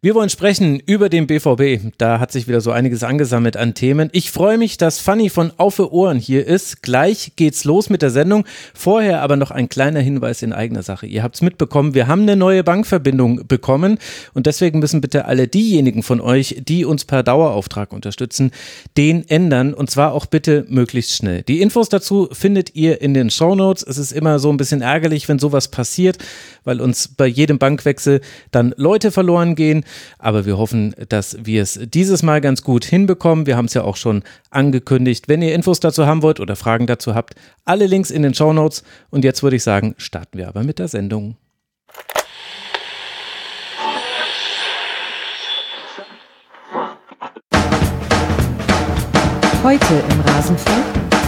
Wir wollen sprechen über den BVB. Da hat sich wieder so einiges angesammelt an Themen. Ich freue mich, dass Fanny von Auf für Ohren hier ist. Gleich geht's los mit der Sendung. Vorher aber noch ein kleiner Hinweis in eigener Sache. Ihr habt's mitbekommen, wir haben eine neue Bankverbindung bekommen und deswegen müssen bitte alle diejenigen von euch, die uns per Dauerauftrag unterstützen, den ändern und zwar auch bitte möglichst schnell. Die Infos dazu findet ihr in den Shownotes. Es ist immer so ein bisschen ärgerlich, wenn sowas passiert, weil uns bei jedem Bankwechsel dann Leute verloren gehen. Aber wir hoffen, dass wir es dieses Mal ganz gut hinbekommen. Wir haben es ja auch schon angekündigt. Wenn ihr Infos dazu haben wollt oder Fragen dazu habt, alle Links in den Shownotes. Und jetzt würde ich sagen, starten wir aber mit der Sendung. Heute im Rasenfunk.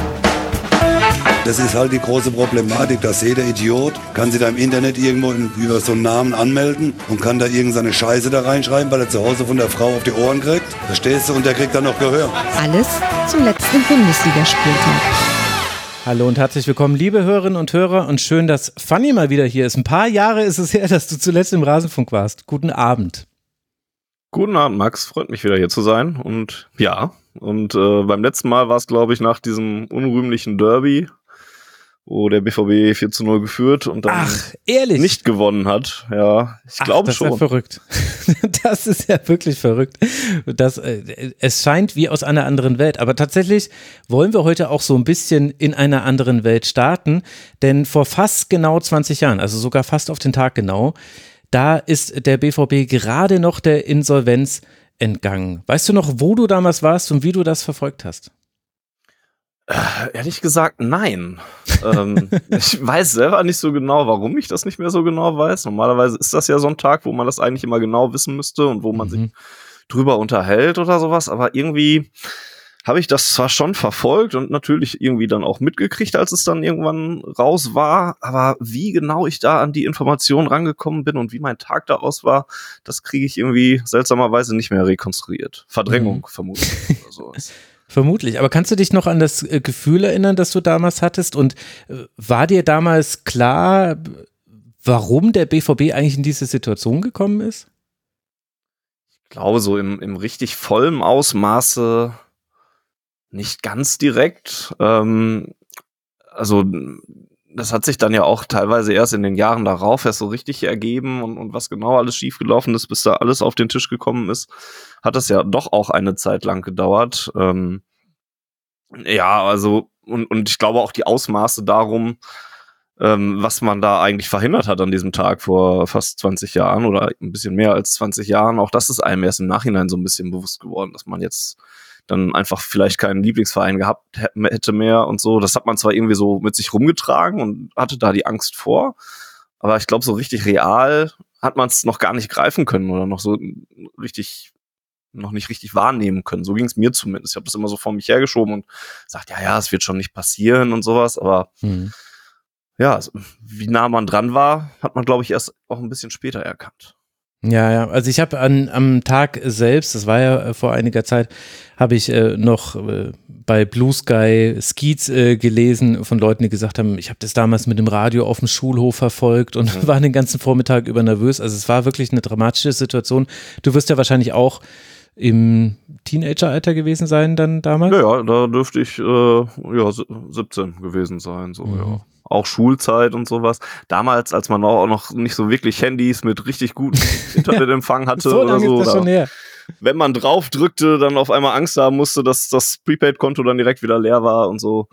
Das ist halt die große Problematik, dass jeder Idiot kann sich da im Internet irgendwo über so einen Namen anmelden und kann da irgendeine Scheiße da reinschreiben, weil er zu Hause von der Frau auf die Ohren kriegt. Verstehst du? Und der kriegt dann noch Gehör. Alles zum letzten Bundesligaspieltag. Hallo und herzlich willkommen, liebe Hörerinnen und Hörer, und schön, dass Fanny mal wieder hier ist. Ein paar Jahre ist es her, dass du zuletzt im Rasenfunk warst. Guten Abend. Guten Abend, Max. Freut mich wieder hier zu sein. Und ja, beim letzten Mal war es, glaube ich, nach diesem unrühmlichen Derby, wo der BVB 4-0 geführt und dann nicht gewonnen hat. Ja, ich glaube schon. Das ist ja verrückt. Das ist ja wirklich verrückt. Es scheint wie aus einer anderen Welt. Aber tatsächlich wollen wir heute auch so ein bisschen in einer anderen Welt starten. Denn vor fast genau 20 Jahren, also sogar fast auf den Tag genau, da ist der BVB gerade noch der Insolvenz entgangen. Weißt du noch, wo du damals warst und wie du das verfolgt hast? Ehrlich gesagt, nein. Ich weiß selber nicht so genau, warum ich das nicht mehr so genau weiß. Normalerweise ist das ja so ein Tag, wo man das eigentlich immer genau wissen müsste und wo man sich drüber unterhält oder sowas. Aber irgendwie habe ich das zwar schon verfolgt und natürlich irgendwie dann auch mitgekriegt, als es dann irgendwann raus war. Aber wie genau ich da an die Informationen rangekommen bin und wie mein Tag da aus war, das kriege ich irgendwie seltsamerweise nicht mehr rekonstruiert. Verdrängung vermutlich oder sowas. Vermutlich, aber kannst du dich noch an das Gefühl erinnern, das du damals hattest, und war dir damals klar, warum der BVB eigentlich in diese Situation gekommen ist? Ich glaube, so im richtig vollen Ausmaße nicht ganz direkt. Also das hat sich dann ja auch teilweise erst in den Jahren darauf erst so richtig ergeben und was genau alles schiefgelaufen ist, bis da alles auf den Tisch gekommen ist, hat das ja doch auch eine Zeit lang gedauert. Ja, also und ich glaube auch die Ausmaße darum, was man da eigentlich verhindert hat an diesem Tag vor fast 20 Jahren oder ein bisschen mehr als 20 Jahren, auch das ist einem erst im Nachhinein so ein bisschen bewusst geworden, dass man jetzt dann einfach vielleicht keinen Lieblingsverein gehabt hätte mehr und so. Das hat man zwar irgendwie so mit sich rumgetragen und hatte da die Angst vor, aber ich glaube, so richtig real hat man es noch gar nicht greifen können oder noch nicht richtig wahrnehmen können. So ging es mir zumindest. Ich habe das immer so vor mich hergeschoben und gesagt, ja, es wird schon nicht passieren und sowas, aber ja, also, wie nah man dran war, hat man, glaube ich, erst auch ein bisschen später erkannt. Ja, also ich habe am Tag selbst, das war ja vor einiger Zeit, habe ich noch bei Blue Sky Skeets gelesen von Leuten, die gesagt haben, ich habe das damals mit dem Radio auf dem Schulhof verfolgt und war den ganzen Vormittag über nervös. Also es war wirklich eine dramatische Situation. Du wirst ja wahrscheinlich auch im Teenageralter gewesen sein dann damals? Ja, da dürfte ich 17 gewesen sein, so ja. Auch Schulzeit und sowas. Damals, als man auch noch nicht so wirklich Handys mit richtig gutem Internetempfang hatte so oder so. Ist das schon her. Wenn man drauf drückte, dann auf einmal Angst haben musste, dass das Prepaid-Konto dann direkt wieder leer war und so.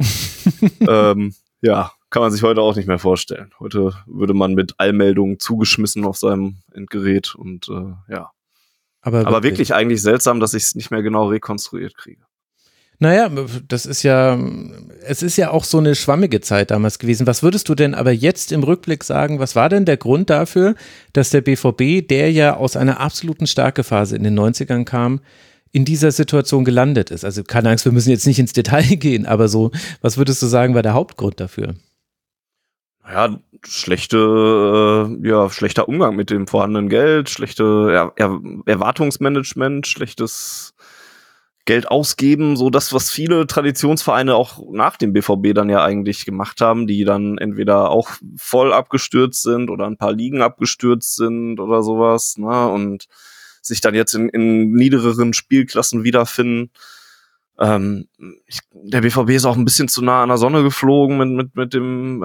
Ja, kann man sich heute auch nicht mehr vorstellen. Heute würde man mit Allmeldungen zugeschmissen auf seinem Endgerät und ja. Aber wirklich eigentlich seltsam, dass ich es nicht mehr genau rekonstruiert kriege. Naja, es ist ja auch so eine schwammige Zeit damals gewesen. Was würdest du denn aber jetzt im Rückblick sagen, was war denn der Grund dafür, dass der BVB, der ja aus einer absoluten Stärkephase in den 90ern kam, in dieser Situation gelandet ist? Also keine Angst, wir müssen jetzt nicht ins Detail gehen, aber so, was würdest du sagen, war der Hauptgrund dafür? Ja, schlechter Umgang mit dem vorhandenen Geld, schlechte Erwartungsmanagement, schlechtes Geld ausgeben, so das, was viele Traditionsvereine auch nach dem BVB dann ja eigentlich gemacht haben, die dann entweder auch voll abgestürzt sind oder ein paar Ligen abgestürzt sind oder sowas, ne, und sich dann jetzt in niedereren Spielklassen wiederfinden. Der BVB ist auch ein bisschen zu nah an der Sonne geflogen mit dem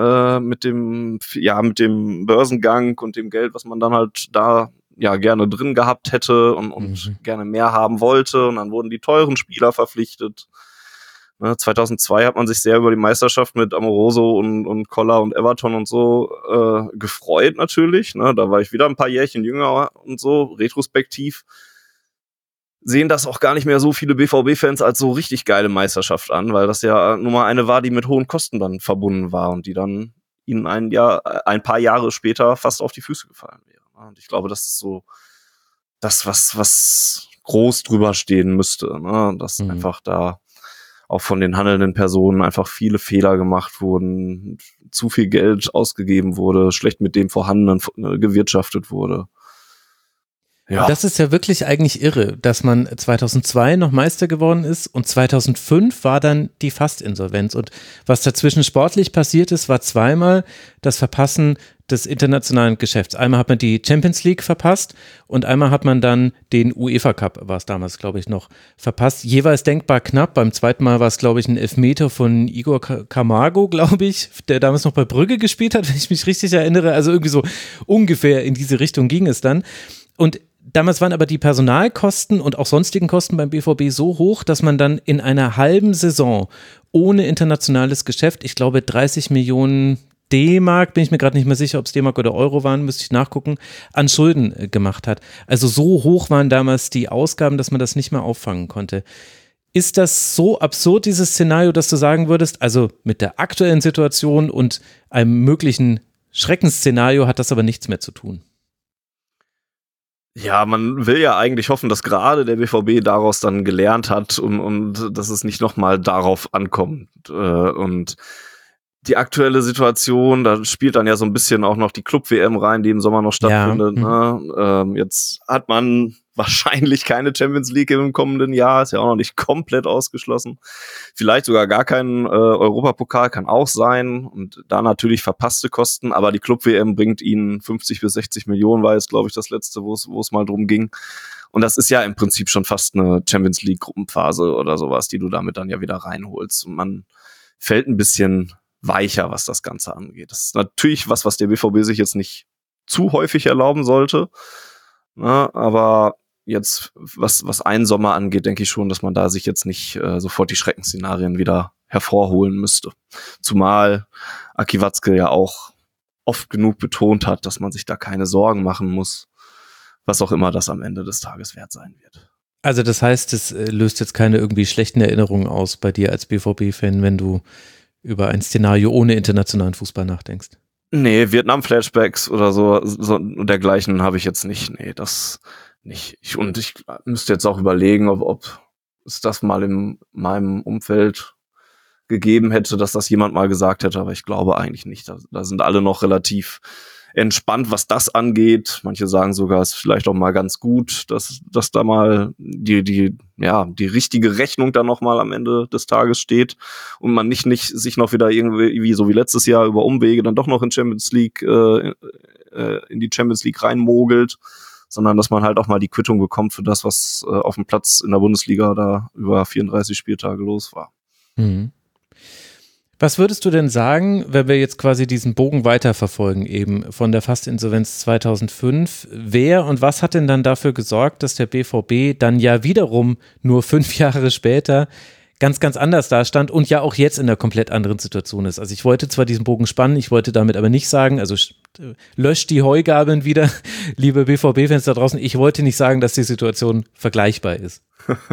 Börsengang und dem Geld, was man dann halt da ja gerne drin gehabt hätte und gerne mehr haben wollte. Und dann wurden die teuren Spieler verpflichtet. 2002 hat man sich sehr über die Meisterschaft mit Amoroso und Koller und Everton und so gefreut natürlich. Ne? Da war ich wieder ein paar Jährchen jünger und so, retrospektiv. Sehen das auch gar nicht mehr so viele BVB-Fans als so richtig geile Meisterschaft an, weil das ja nun mal eine war, die mit hohen Kosten dann verbunden war und die dann ihnen ein paar Jahre später fast auf die Füße gefallen wäre. Und ich glaube, das ist so das, was groß drüber stehen müsste, ne? Dass einfach da auch von den handelnden Personen einfach viele Fehler gemacht wurden, zu viel Geld ausgegeben wurde, schlecht mit dem Vorhandenen gewirtschaftet wurde. Ja. Das ist ja wirklich eigentlich irre, dass man 2002 noch Meister geworden ist und 2005 war dann die Fastinsolvenz. Und was dazwischen sportlich passiert ist, war zweimal das Verpassen des internationalen Geschäfts. Einmal hat man die Champions League verpasst und einmal hat man dann den UEFA Cup, war es damals, glaube ich, noch verpasst. Jeweils denkbar knapp. Beim zweiten Mal war es, glaube ich, ein Elfmeter von Igor Camargo, glaube ich, der damals noch bei Brügge gespielt hat, wenn ich mich richtig erinnere. Also irgendwie so ungefähr in diese Richtung ging es dann. Und damals waren aber die Personalkosten und auch sonstigen Kosten beim BVB so hoch, dass man dann in einer halben Saison ohne internationales Geschäft, ich glaube 30 Millionen D-Mark, bin ich mir gerade nicht mehr sicher, ob es D-Mark oder Euro waren, müsste ich nachgucken, an Schulden gemacht hat. Also so hoch waren damals die Ausgaben, dass man das nicht mehr auffangen konnte. Ist das so absurd, dieses Szenario, dass du sagen würdest, also mit der aktuellen Situation und einem möglichen Schreckensszenario hat das aber nichts mehr zu tun? Ja, man will ja eigentlich hoffen, dass gerade der BVB daraus dann gelernt hat und dass es nicht nochmal darauf ankommt. Und die aktuelle Situation, da spielt dann ja so ein bisschen auch noch die Club-WM rein, die im Sommer noch stattfindet. Ja. Ne? Jetzt hat man wahrscheinlich keine Champions League im kommenden Jahr, ist ja auch noch nicht komplett ausgeschlossen. Vielleicht sogar gar keinen Europapokal, kann auch sein. Und da natürlich verpasste Kosten, aber die Club-WM bringt ihnen 50 bis 60 Millionen, war jetzt, glaube ich, das letzte, wo es mal drum ging. Und das ist ja im Prinzip schon fast eine Champions League-Gruppenphase oder sowas, die du damit dann ja wieder reinholst. Und man fällt ein bisschen weicher, was das Ganze angeht. Das ist natürlich was der BVB sich jetzt nicht zu häufig erlauben sollte. Na, aber jetzt, was einen Sommer angeht, denke ich schon, dass man da sich jetzt nicht sofort die Schreckensszenarien wieder hervorholen müsste. Zumal Aki Watzke ja auch oft genug betont hat, dass man sich da keine Sorgen machen muss, was auch immer das am Ende des Tages wert sein wird. Also das heißt, es löst jetzt keine irgendwie schlechten Erinnerungen aus bei dir als BVB-Fan, wenn du über ein Szenario ohne internationalen Fußball nachdenkst? Nee, Vietnam-Flashbacks oder so und dergleichen habe ich jetzt nicht. Nee, das nicht. Ich müsste jetzt auch überlegen, ob es das mal in meinem Umfeld gegeben hätte, dass das jemand mal gesagt hätte, aber ich glaube eigentlich nicht. Da sind alle noch relativ entspannt, was das angeht. Manche sagen sogar, es ist vielleicht auch mal ganz gut, dass da mal die richtige Rechnung dann noch mal am Ende des Tages steht und man nicht sich noch wieder irgendwie so wie letztes Jahr über Umwege dann doch noch in die Champions League reinmogelt, sondern dass man halt auch mal die Quittung bekommt für das, was auf dem Platz in der Bundesliga da über 34 Spieltage los war. Mhm. Was würdest du denn sagen, wenn wir jetzt quasi diesen Bogen weiterverfolgen, eben von der Fastinsolvenz 2005? Wer und was hat denn dann dafür gesorgt, dass der BVB dann ja wiederum nur 5 Jahre später ganz, ganz anders dastand und ja auch jetzt in einer komplett anderen Situation ist? Also ich wollte zwar diesen Bogen spannen, ich wollte damit aber nicht sagen, also löscht die Heugabeln wieder, liebe BVB-Fans da draußen, ich wollte nicht sagen, dass die Situation vergleichbar ist.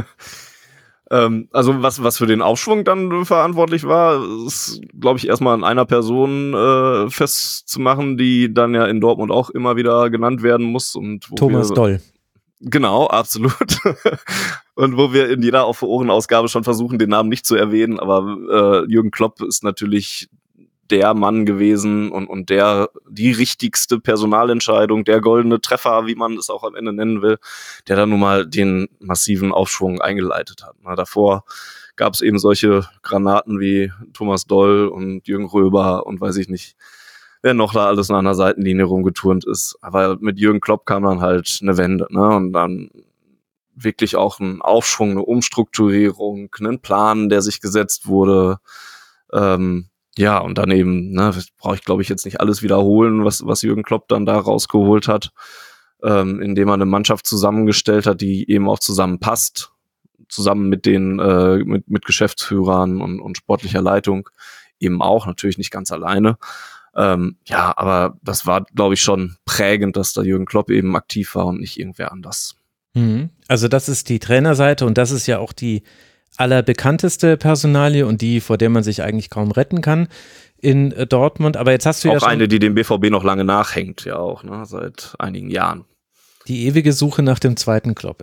Also was für den Aufschwung dann verantwortlich war, ist, glaube ich, erstmal an einer Person festzumachen, die dann ja in Dortmund auch immer wieder genannt werden muss. Und Thomas Doll. Genau, absolut. Und wo wir in jeder Auf-Ohren-Ausgabe schon versuchen, den Namen nicht zu erwähnen, aber Jürgen Klopp ist natürlich der Mann gewesen und die richtigste Personalentscheidung, der goldene Treffer, wie man es auch am Ende nennen will, der dann nun mal den massiven Aufschwung eingeleitet hat. Na, davor gab es eben solche Granaten wie Thomas Doll und Jürgen Röber und weiß ich nicht, wer noch da alles an der Seitenlinie rumgeturnt ist. Aber mit Jürgen Klopp kam dann halt eine Wende, ne? Und dann wirklich auch ein Aufschwung, eine Umstrukturierung, einen Plan, der sich gesetzt wurde. Ja, und dann eben, ne, brauche ich glaube ich jetzt nicht alles wiederholen, was Jürgen Klopp dann da rausgeholt hat, indem er eine Mannschaft zusammengestellt hat, die eben auch zusammenpasst, zusammen mit den mit Geschäftsführern und sportlicher Leitung, eben auch, natürlich nicht ganz alleine. Ja, aber das war, glaube ich, schon prägend, dass da Jürgen Klopp eben aktiv war und nicht irgendwer anders. Also das ist die Trainerseite und das ist ja auch die allerbekannteste Personalie und die, vor der man sich eigentlich kaum retten kann in Dortmund. Aber jetzt hast du auch ja schon eine, die dem BVB noch lange nachhängt, ja auch, ne, seit einigen Jahren. Die ewige Suche nach dem zweiten Klopp.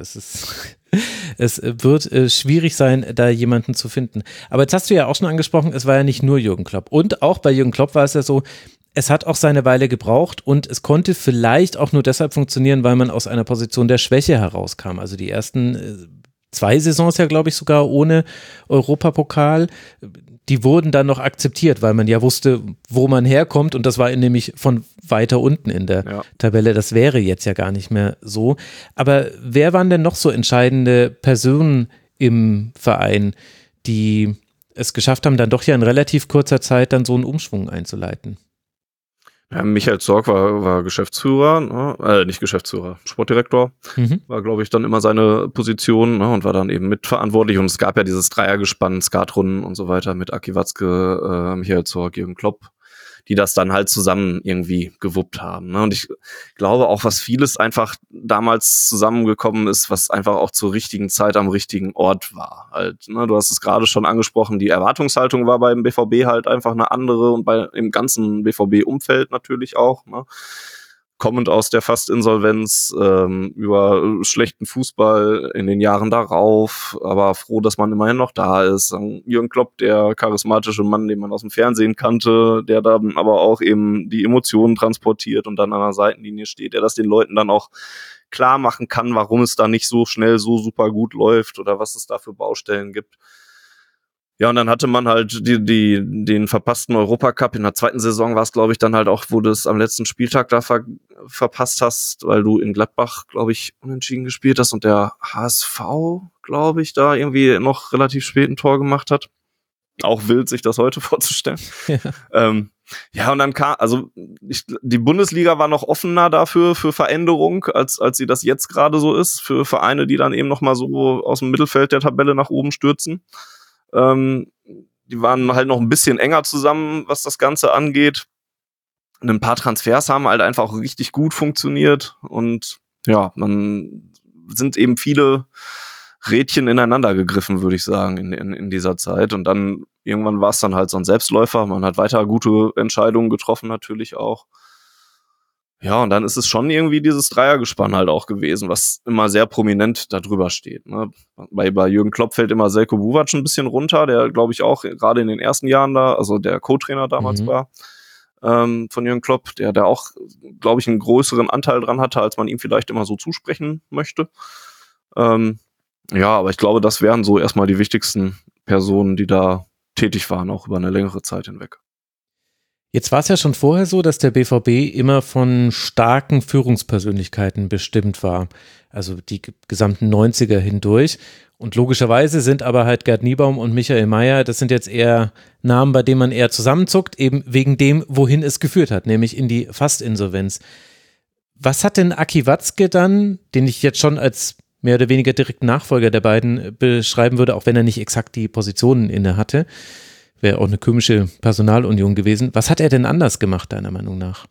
Es wird schwierig sein, da jemanden zu finden. Aber jetzt hast du ja auch schon angesprochen, es war ja nicht nur Jürgen Klopp. Und auch bei Jürgen Klopp war es ja so, es hat auch seine Weile gebraucht und es konnte vielleicht auch nur deshalb funktionieren, weil man aus einer Position der Schwäche herauskam. Also die ersten 2 Saisons ja, glaube ich, sogar ohne Europapokal. Die wurden dann noch akzeptiert, weil man ja wusste, wo man herkommt und das war nämlich von weiter unten in der Tabelle. Das wäre jetzt ja gar nicht mehr so. Aber wer waren denn noch so entscheidende Personen im Verein, die es geschafft haben, dann doch ja in relativ kurzer Zeit dann so einen Umschwung einzuleiten? Ja, Michael Zorc war Geschäftsführer, ne? Nicht Geschäftsführer, Sportdirektor, war, glaube ich, dann immer seine Position, ne? Und war dann eben mitverantwortlich. Und es gab ja dieses Dreiergespann, Skatrunden und so weiter mit Aki Watzke, Michael Zorc, Jürgen Klopp, die das dann halt zusammen irgendwie gewuppt haben, ne? Und ich glaube auch, was vieles einfach damals zusammengekommen ist, was einfach auch zur richtigen Zeit am richtigen Ort war. Halt, ne? Du hast es gerade schon angesprochen, die Erwartungshaltung war beim BVB halt einfach eine andere und im ganzen BVB-Umfeld natürlich auch, ne? Kommend aus der Fast-Insolvenz, über schlechten Fußball in den Jahren darauf, aber froh, dass man immerhin noch da ist. Jürgen Klopp, der charismatische Mann, den man aus dem Fernsehen kannte, der dann aber auch eben die Emotionen transportiert und dann an der Seitenlinie steht, der das den Leuten dann auch klar machen kann, warum es da nicht so schnell so super gut läuft oder was es da für Baustellen gibt. Ja, und dann hatte man halt den verpassten Europacup. In der zweiten Saison war es, glaube ich, dann halt auch, wo du es am letzten Spieltag da verpasst hast, weil du in Gladbach, glaube ich, unentschieden gespielt hast und der HSV, glaube ich, da irgendwie noch relativ spät ein Tor gemacht hat. Auch wild, sich das heute vorzustellen. Ja, und dann kam, also die Bundesliga war noch offener dafür, für Veränderung, als sie das jetzt gerade so ist, für Vereine, die dann eben noch mal so aus dem Mittelfeld der Tabelle nach oben stürzen. Die waren halt noch ein bisschen enger zusammen, was das Ganze angeht. Und ein paar Transfers haben halt einfach auch richtig gut funktioniert. Und ja, dann sind eben viele Rädchen ineinander gegriffen, würde ich sagen, in dieser Zeit. Und dann irgendwann war es dann halt so ein Selbstläufer. Man hat weiter gute Entscheidungen getroffen, natürlich auch. Ja, und dann ist es schon irgendwie dieses Dreiergespann halt auch gewesen, was immer sehr prominent da drüber steht, ne? Bei Jürgen Klopp fällt immer Željko Buvac ein bisschen runter, der, glaube ich, auch gerade in den ersten Jahren da, also der Co-Trainer damals war, von Jürgen Klopp, der auch, glaube ich, einen größeren Anteil dran hatte, als man ihm vielleicht immer so zusprechen möchte. Ja, aber ich glaube, das wären so erstmal die wichtigsten Personen, die da tätig waren, auch über eine längere Zeit hinweg. Jetzt war es ja schon vorher so, dass der BVB immer von starken Führungspersönlichkeiten bestimmt war, also die gesamten 90er hindurch. Und logischerweise sind aber halt Gerd Niebaum und Michael Mayer, das sind jetzt eher Namen, bei denen man eher zusammenzuckt, eben wegen dem, wohin es geführt hat, nämlich in die Fast-Insolvenz. Was hat denn Aki Watzke dann, den ich jetzt schon als mehr oder weniger direkten Nachfolger der beiden beschreiben würde, auch wenn er nicht exakt die Positionen inne hatte, wäre auch eine komische Personalunion gewesen. Was hat er denn anders gemacht, deiner Meinung nach?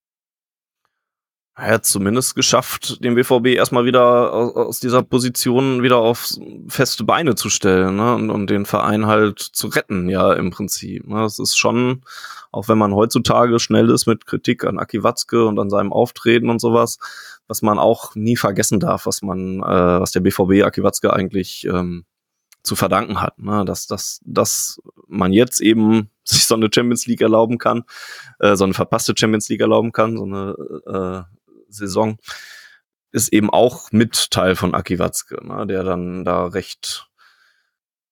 Er hat zumindest geschafft, den BVB erstmal wieder aus dieser Position wieder auf feste Beine zu stellen, ne? Und den Verein halt zu retten, ja, im Prinzip. Ne? Das ist schon, auch wenn man heutzutage schnell ist mit Kritik an Aki Watzke und an seinem Auftreten und sowas, was man auch nie vergessen darf, was der BVB Aki Watzke eigentlich zu verdanken hat, ne? Dass man jetzt eben sich so eine Champions League erlauben kann, so eine verpasste Champions League erlauben kann, so eine Saison, ist eben auch mit Teil von Aki Watzke, ne? Der dann da recht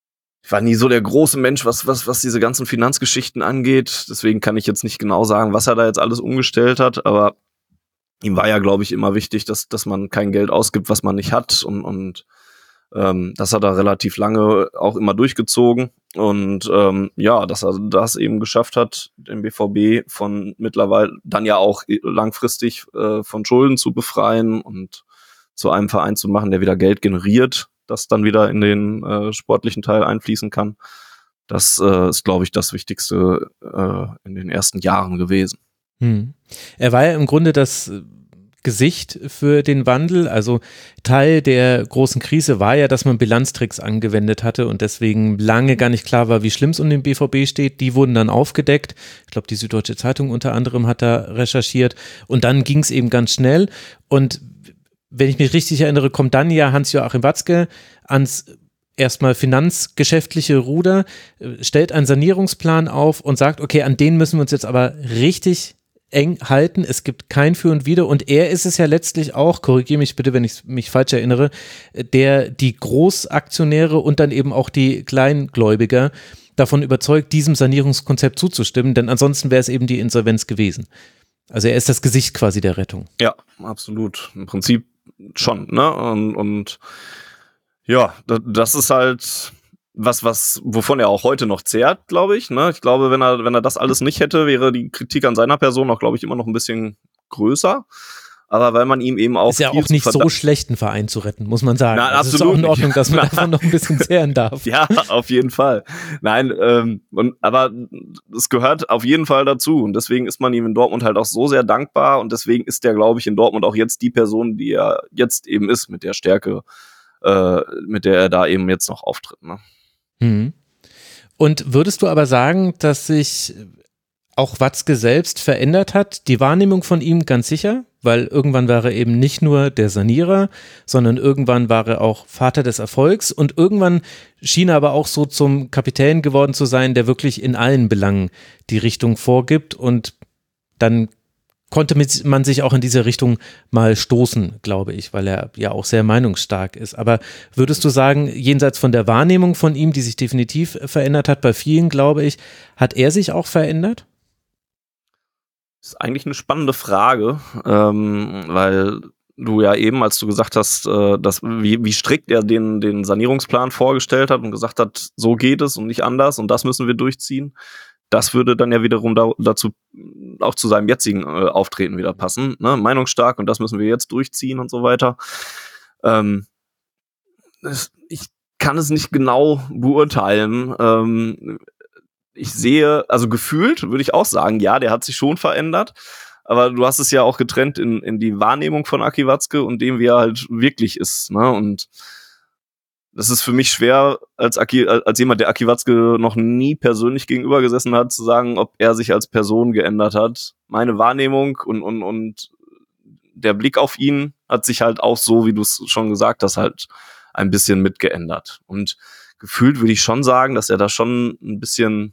ich war nie so der große Mensch, was diese ganzen Finanzgeschichten angeht. Deswegen kann ich jetzt nicht genau sagen, was er da jetzt alles umgestellt hat. Aber ihm war ja, glaube ich, immer wichtig, dass man kein Geld ausgibt, was man nicht hat. Und das hat er relativ lange auch immer durchgezogen. Und dass er das eben geschafft hat, den BVB von mittlerweile dann ja auch langfristig von Schulden zu befreien und zu einem Verein zu machen, der wieder Geld generiert, das dann wieder in den sportlichen Teil einfließen kann. Das ist, glaube ich, das Wichtigste in den ersten Jahren gewesen. Er war ja im Grunde das Gesicht für den Wandel. Also Teil der großen Krise war ja, dass man Bilanztricks angewendet hatte und deswegen lange gar nicht klar war, wie schlimm es um den BVB steht. Die wurden dann aufgedeckt. Ich glaube, die Süddeutsche Zeitung unter anderem hat da recherchiert und dann ging es eben ganz schnell und wenn ich mich richtig erinnere, kommt dann ja Hans-Joachim Watzke ans erstmal finanzgeschäftliche Ruder, stellt einen Sanierungsplan auf und sagt, okay, an den müssen wir uns jetzt aber richtig eng halten. Es gibt kein Für und Wider und er ist es ja letztlich auch, korrigiere mich bitte, wenn ich mich falsch erinnere, der die Großaktionäre und dann eben auch die Kleingläubiger davon überzeugt, diesem Sanierungskonzept zuzustimmen, denn ansonsten wäre es eben die Insolvenz gewesen. Also er ist das Gesicht quasi der Rettung. Ja, absolut. Im Prinzip schon, ne? Und ja, das ist halt wovon er auch heute noch zehrt, glaube ich, ne? Ich glaube, wenn er das alles nicht hätte, wäre die Kritik an seiner Person auch, glaube ich, immer noch ein bisschen größer. Aber weil man ihm eben auch ist ja auch nicht so schlecht, einen Verein zu retten, muss man sagen. Nein, also absolut. Ist auch in Ordnung, dass man davon noch ein bisschen zehren darf. Ja, auf jeden Fall. Nein, aber es gehört auf jeden Fall dazu und deswegen ist man ihm in Dortmund halt auch so sehr dankbar und deswegen ist der, glaube ich, in Dortmund auch jetzt die Person, die er jetzt eben ist, mit der Stärke, mit der er da eben jetzt noch auftritt. Ne? Und würdest du aber sagen, dass sich auch Watzke selbst verändert hat? Die Wahrnehmung von ihm ganz sicher, weil irgendwann war er eben nicht nur der Sanierer, sondern irgendwann war er auch Vater des Erfolgs und irgendwann schien er aber auch so zum Kapitän geworden zu sein, der wirklich in allen Belangen die Richtung vorgibt und dann konnte man sich auch in diese Richtung mal stoßen, glaube ich, weil er ja auch sehr meinungsstark ist. Aber würdest du sagen, jenseits von der Wahrnehmung von ihm, die sich definitiv verändert hat, bei vielen, glaube ich, hat er sich auch verändert? Das ist eigentlich eine spannende Frage, weil du ja eben, als du gesagt hast, wie strikt er den Sanierungsplan vorgestellt hat und gesagt hat, so geht es und nicht anders und das müssen wir durchziehen, das würde dann ja wiederum dazu auch zu seinem jetzigen Auftreten wieder passen, ne? Meinungsstark und das müssen wir jetzt durchziehen und so weiter. Ich kann es nicht genau beurteilen. Ich sehe, also gefühlt würde ich auch sagen, ja, der hat sich schon verändert, aber du hast es ja auch getrennt in die Wahrnehmung von Aki Watzke und dem, wie er halt wirklich ist, ne? Und das ist für mich schwer, als jemand, der Aki Watzke noch nie persönlich gegenüber gesessen hat, zu sagen, ob er sich als Person geändert hat. Meine Wahrnehmung und der Blick auf ihn hat sich halt auch so, wie du es schon gesagt hast, halt ein bisschen mitgeändert. Und gefühlt würde ich schon sagen, dass er da schon ein bisschen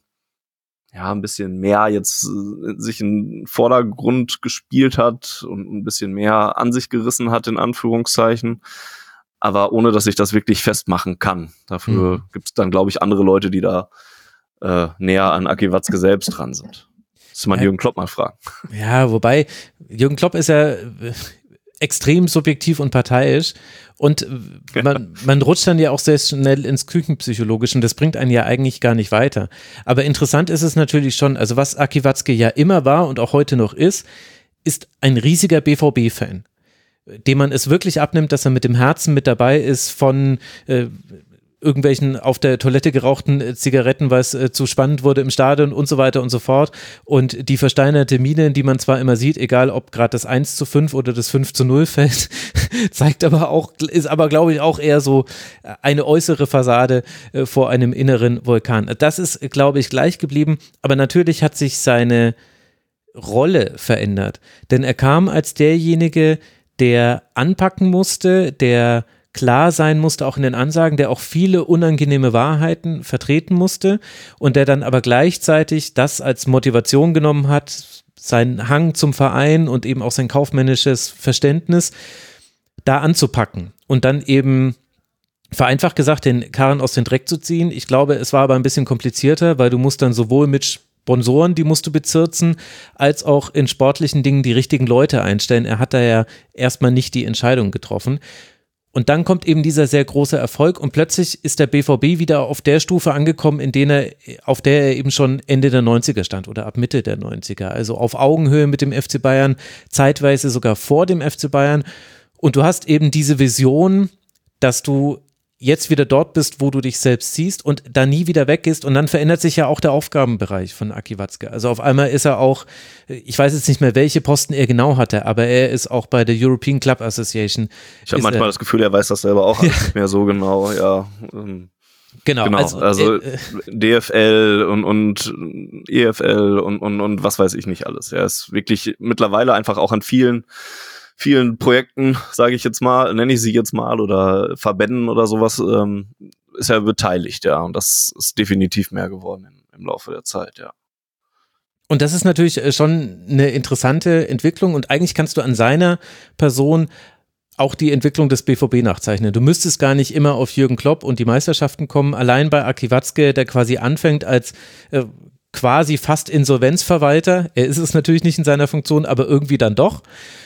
mehr jetzt sich in den Vordergrund gespielt hat und ein bisschen mehr an sich gerissen hat, in Anführungszeichen. Aber ohne, dass ich das wirklich festmachen kann. Dafür gibt es dann, glaube ich, andere Leute, die da näher an Aki Watzke selbst dran sind. Müsste man Jürgen Klopp mal fragen. Ja, wobei Jürgen Klopp ist ja extrem subjektiv und parteiisch und man rutscht dann ja auch sehr schnell ins Küchenpsychologische und das bringt einen ja eigentlich gar nicht weiter. Aber interessant ist es natürlich schon, also was Aki Watzke ja immer war und auch heute noch ist ein riesiger BVB-Fan, dem man es wirklich abnimmt, dass er mit dem Herzen mit dabei ist von irgendwelchen auf der Toilette gerauchten Zigaretten, weil es zu spannend wurde im Stadion und so weiter und so fort. Und die versteinerte Miene, die man zwar immer sieht, egal ob gerade das 1:5 oder das 5:0 fällt, ist aber glaube ich auch eher so eine äußere Fassade vor einem inneren Vulkan. Das ist, glaube ich, gleich geblieben, aber natürlich hat sich seine Rolle verändert, denn er kam als derjenige, der anpacken musste, der klar sein musste, auch in den Ansagen, der auch viele unangenehme Wahrheiten vertreten musste und der dann aber gleichzeitig das als Motivation genommen hat, seinen Hang zum Verein und eben auch sein kaufmännisches Verständnis da anzupacken und dann eben vereinfacht gesagt, den Karren aus dem Dreck zu ziehen. Ich glaube, es war aber ein bisschen komplizierter, weil du musst dann sowohl mit Sponsoren, die musst du bezirzen, als auch in sportlichen Dingen die richtigen Leute einstellen. Er hat da ja erstmal nicht die Entscheidung getroffen. Und dann kommt eben dieser sehr große Erfolg und plötzlich ist der BVB wieder auf der Stufe angekommen, auf der er eben schon Ende der 90er stand oder ab Mitte der 90er. Also auf Augenhöhe mit dem FC Bayern, zeitweise sogar vor dem FC Bayern. Und du hast eben diese Vision, dass du jetzt wieder dort bist, wo du dich selbst siehst und da nie wieder weggehst und dann verändert sich ja auch der Aufgabenbereich von Aki Watzke. Also auf einmal ist er auch, ich weiß jetzt nicht mehr, welche Posten er genau hatte, aber er ist auch bei der European Club Association. Ich habe manchmal das Gefühl, er weiß das selber auch nicht mehr so genau, ja. Genau. Also DFL und EFL und was weiß ich nicht alles. Er ist wirklich mittlerweile einfach auch an vielen Projekten, sage ich jetzt mal, nenne ich sie jetzt mal, oder Verbänden oder sowas, ist er beteiligt, ja. Und das ist definitiv mehr geworden im Laufe der Zeit, ja. Und das ist natürlich schon eine interessante Entwicklung und eigentlich kannst du an seiner Person auch die Entwicklung des BVB nachzeichnen. Du müsstest gar nicht immer auf Jürgen Klopp und die Meisterschaften kommen. Allein bei Aki Watzke, der quasi anfängt als quasi fast Insolvenzverwalter. Er ist es natürlich nicht in seiner Funktion, aber irgendwie dann doch.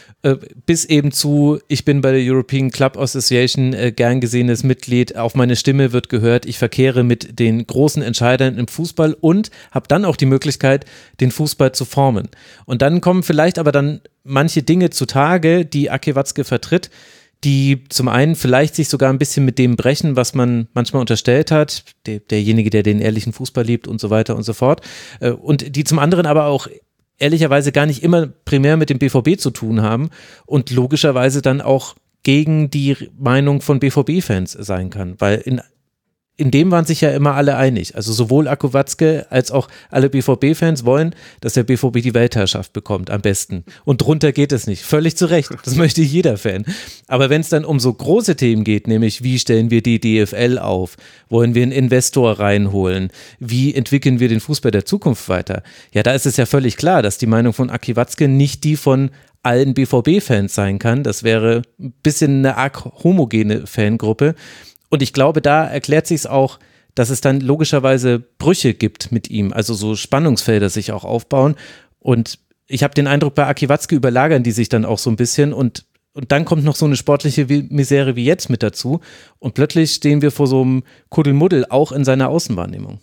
Bis eben zu, ich bin bei der European Club Association gern gesehenes Mitglied, auf meine Stimme wird gehört, ich verkehre mit den großen Entscheidern im Fußball und habe dann auch die Möglichkeit, den Fußball zu formen. Und dann kommen vielleicht aber dann manche Dinge zutage, die Aki Watzke vertritt, die zum einen vielleicht sich sogar ein bisschen mit dem brechen, was man manchmal unterstellt hat, derjenige, der den ehrlichen Fußball liebt und so weiter und so fort, und die zum anderen aber auch ehrlicherweise gar nicht immer primär mit dem BVB zu tun haben und logischerweise dann auch gegen die Meinung von BVB-Fans sein kann, weil in dem waren sich ja immer alle einig. Also sowohl Aki Watzke als auch alle BVB-Fans wollen, dass der BVB die Weltherrschaft bekommt, am besten. Und drunter geht es nicht. Völlig zu Recht. Das möchte jeder Fan. Aber wenn es dann um so große Themen geht, nämlich wie stellen wir die DFL auf? Wollen wir einen Investor reinholen? Wie entwickeln wir den Fußball der Zukunft weiter? Ja, da ist es ja völlig klar, dass die Meinung von Aki Watzke nicht die von allen BVB-Fans sein kann. Das wäre ein bisschen eine arg homogene Fangruppe. Und ich glaube, da erklärt sich es auch, dass es dann logischerweise Brüche gibt mit ihm, also so Spannungsfelder sich auch aufbauen. Und ich habe den Eindruck, bei Aki Watzke überlagern die sich dann auch so ein bisschen und dann kommt noch so eine sportliche Misere wie jetzt mit dazu. Und plötzlich stehen wir vor so einem Kuddelmuddel, auch in seiner Außenwahrnehmung.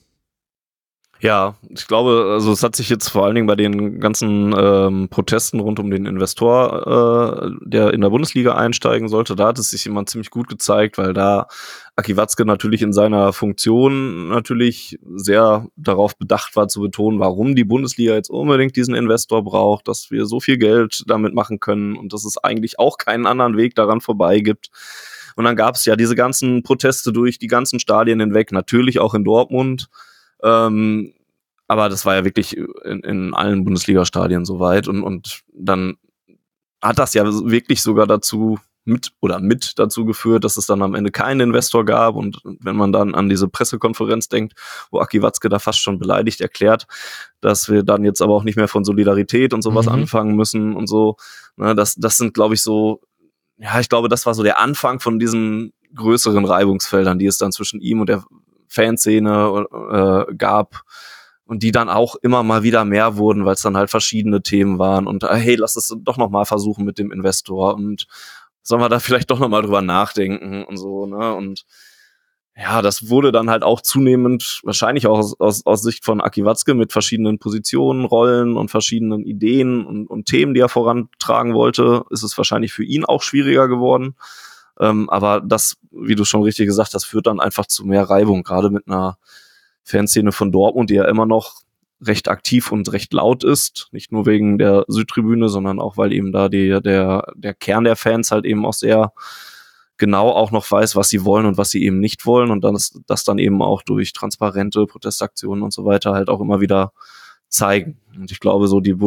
Ja, ich glaube, also es hat sich jetzt vor allen Dingen bei den ganzen Protesten rund um den Investor, der in der Bundesliga einsteigen sollte, da hat es sich immer ziemlich gut gezeigt, weil da Aki Watzke natürlich in seiner Funktion natürlich sehr darauf bedacht war zu betonen, warum die Bundesliga jetzt unbedingt diesen Investor braucht, dass wir so viel Geld damit machen können und dass es eigentlich auch keinen anderen Weg daran vorbei gibt. Und dann gab es ja diese ganzen Proteste durch die ganzen Stadien hinweg, natürlich auch in Dortmund. Aber das war ja wirklich in allen Bundesliga-Stadien soweit und dann hat das ja wirklich sogar mit dazu geführt, dass es dann am Ende keinen Investor gab und wenn man dann an diese Pressekonferenz denkt, wo Aki Watzke da fast schon beleidigt erklärt, dass wir dann jetzt aber auch nicht mehr von Solidarität und sowas anfangen müssen und so, ne, das sind, glaube ich, so, ja, ich glaube, das war so der Anfang von diesen größeren Reibungsfeldern, die es dann zwischen ihm und der Fanszene gab und die dann auch immer mal wieder mehr wurden, weil es dann halt verschiedene Themen waren und hey, lass es doch noch mal versuchen mit dem Investor und sollen wir da vielleicht doch noch mal drüber nachdenken und so, ne, und ja, das wurde dann halt auch zunehmend, wahrscheinlich auch aus Sicht von Aki Watzke mit verschiedenen Positionen, Rollen und verschiedenen Ideen und Themen, die er vorantragen wollte, ist es wahrscheinlich für ihn auch schwieriger geworden. Aber das, wie du schon richtig gesagt hast, führt dann einfach zu mehr Reibung, gerade mit einer Fanszene von Dortmund, die ja immer noch recht aktiv und recht laut ist, nicht nur wegen der Südtribüne, sondern auch, weil eben da der Kern der Fans halt eben auch sehr genau auch noch weiß, was sie wollen und was sie eben nicht wollen und dann das dann eben auch durch transparente Protestaktionen und so weiter halt auch immer wieder zeigen. Und ich glaube, so die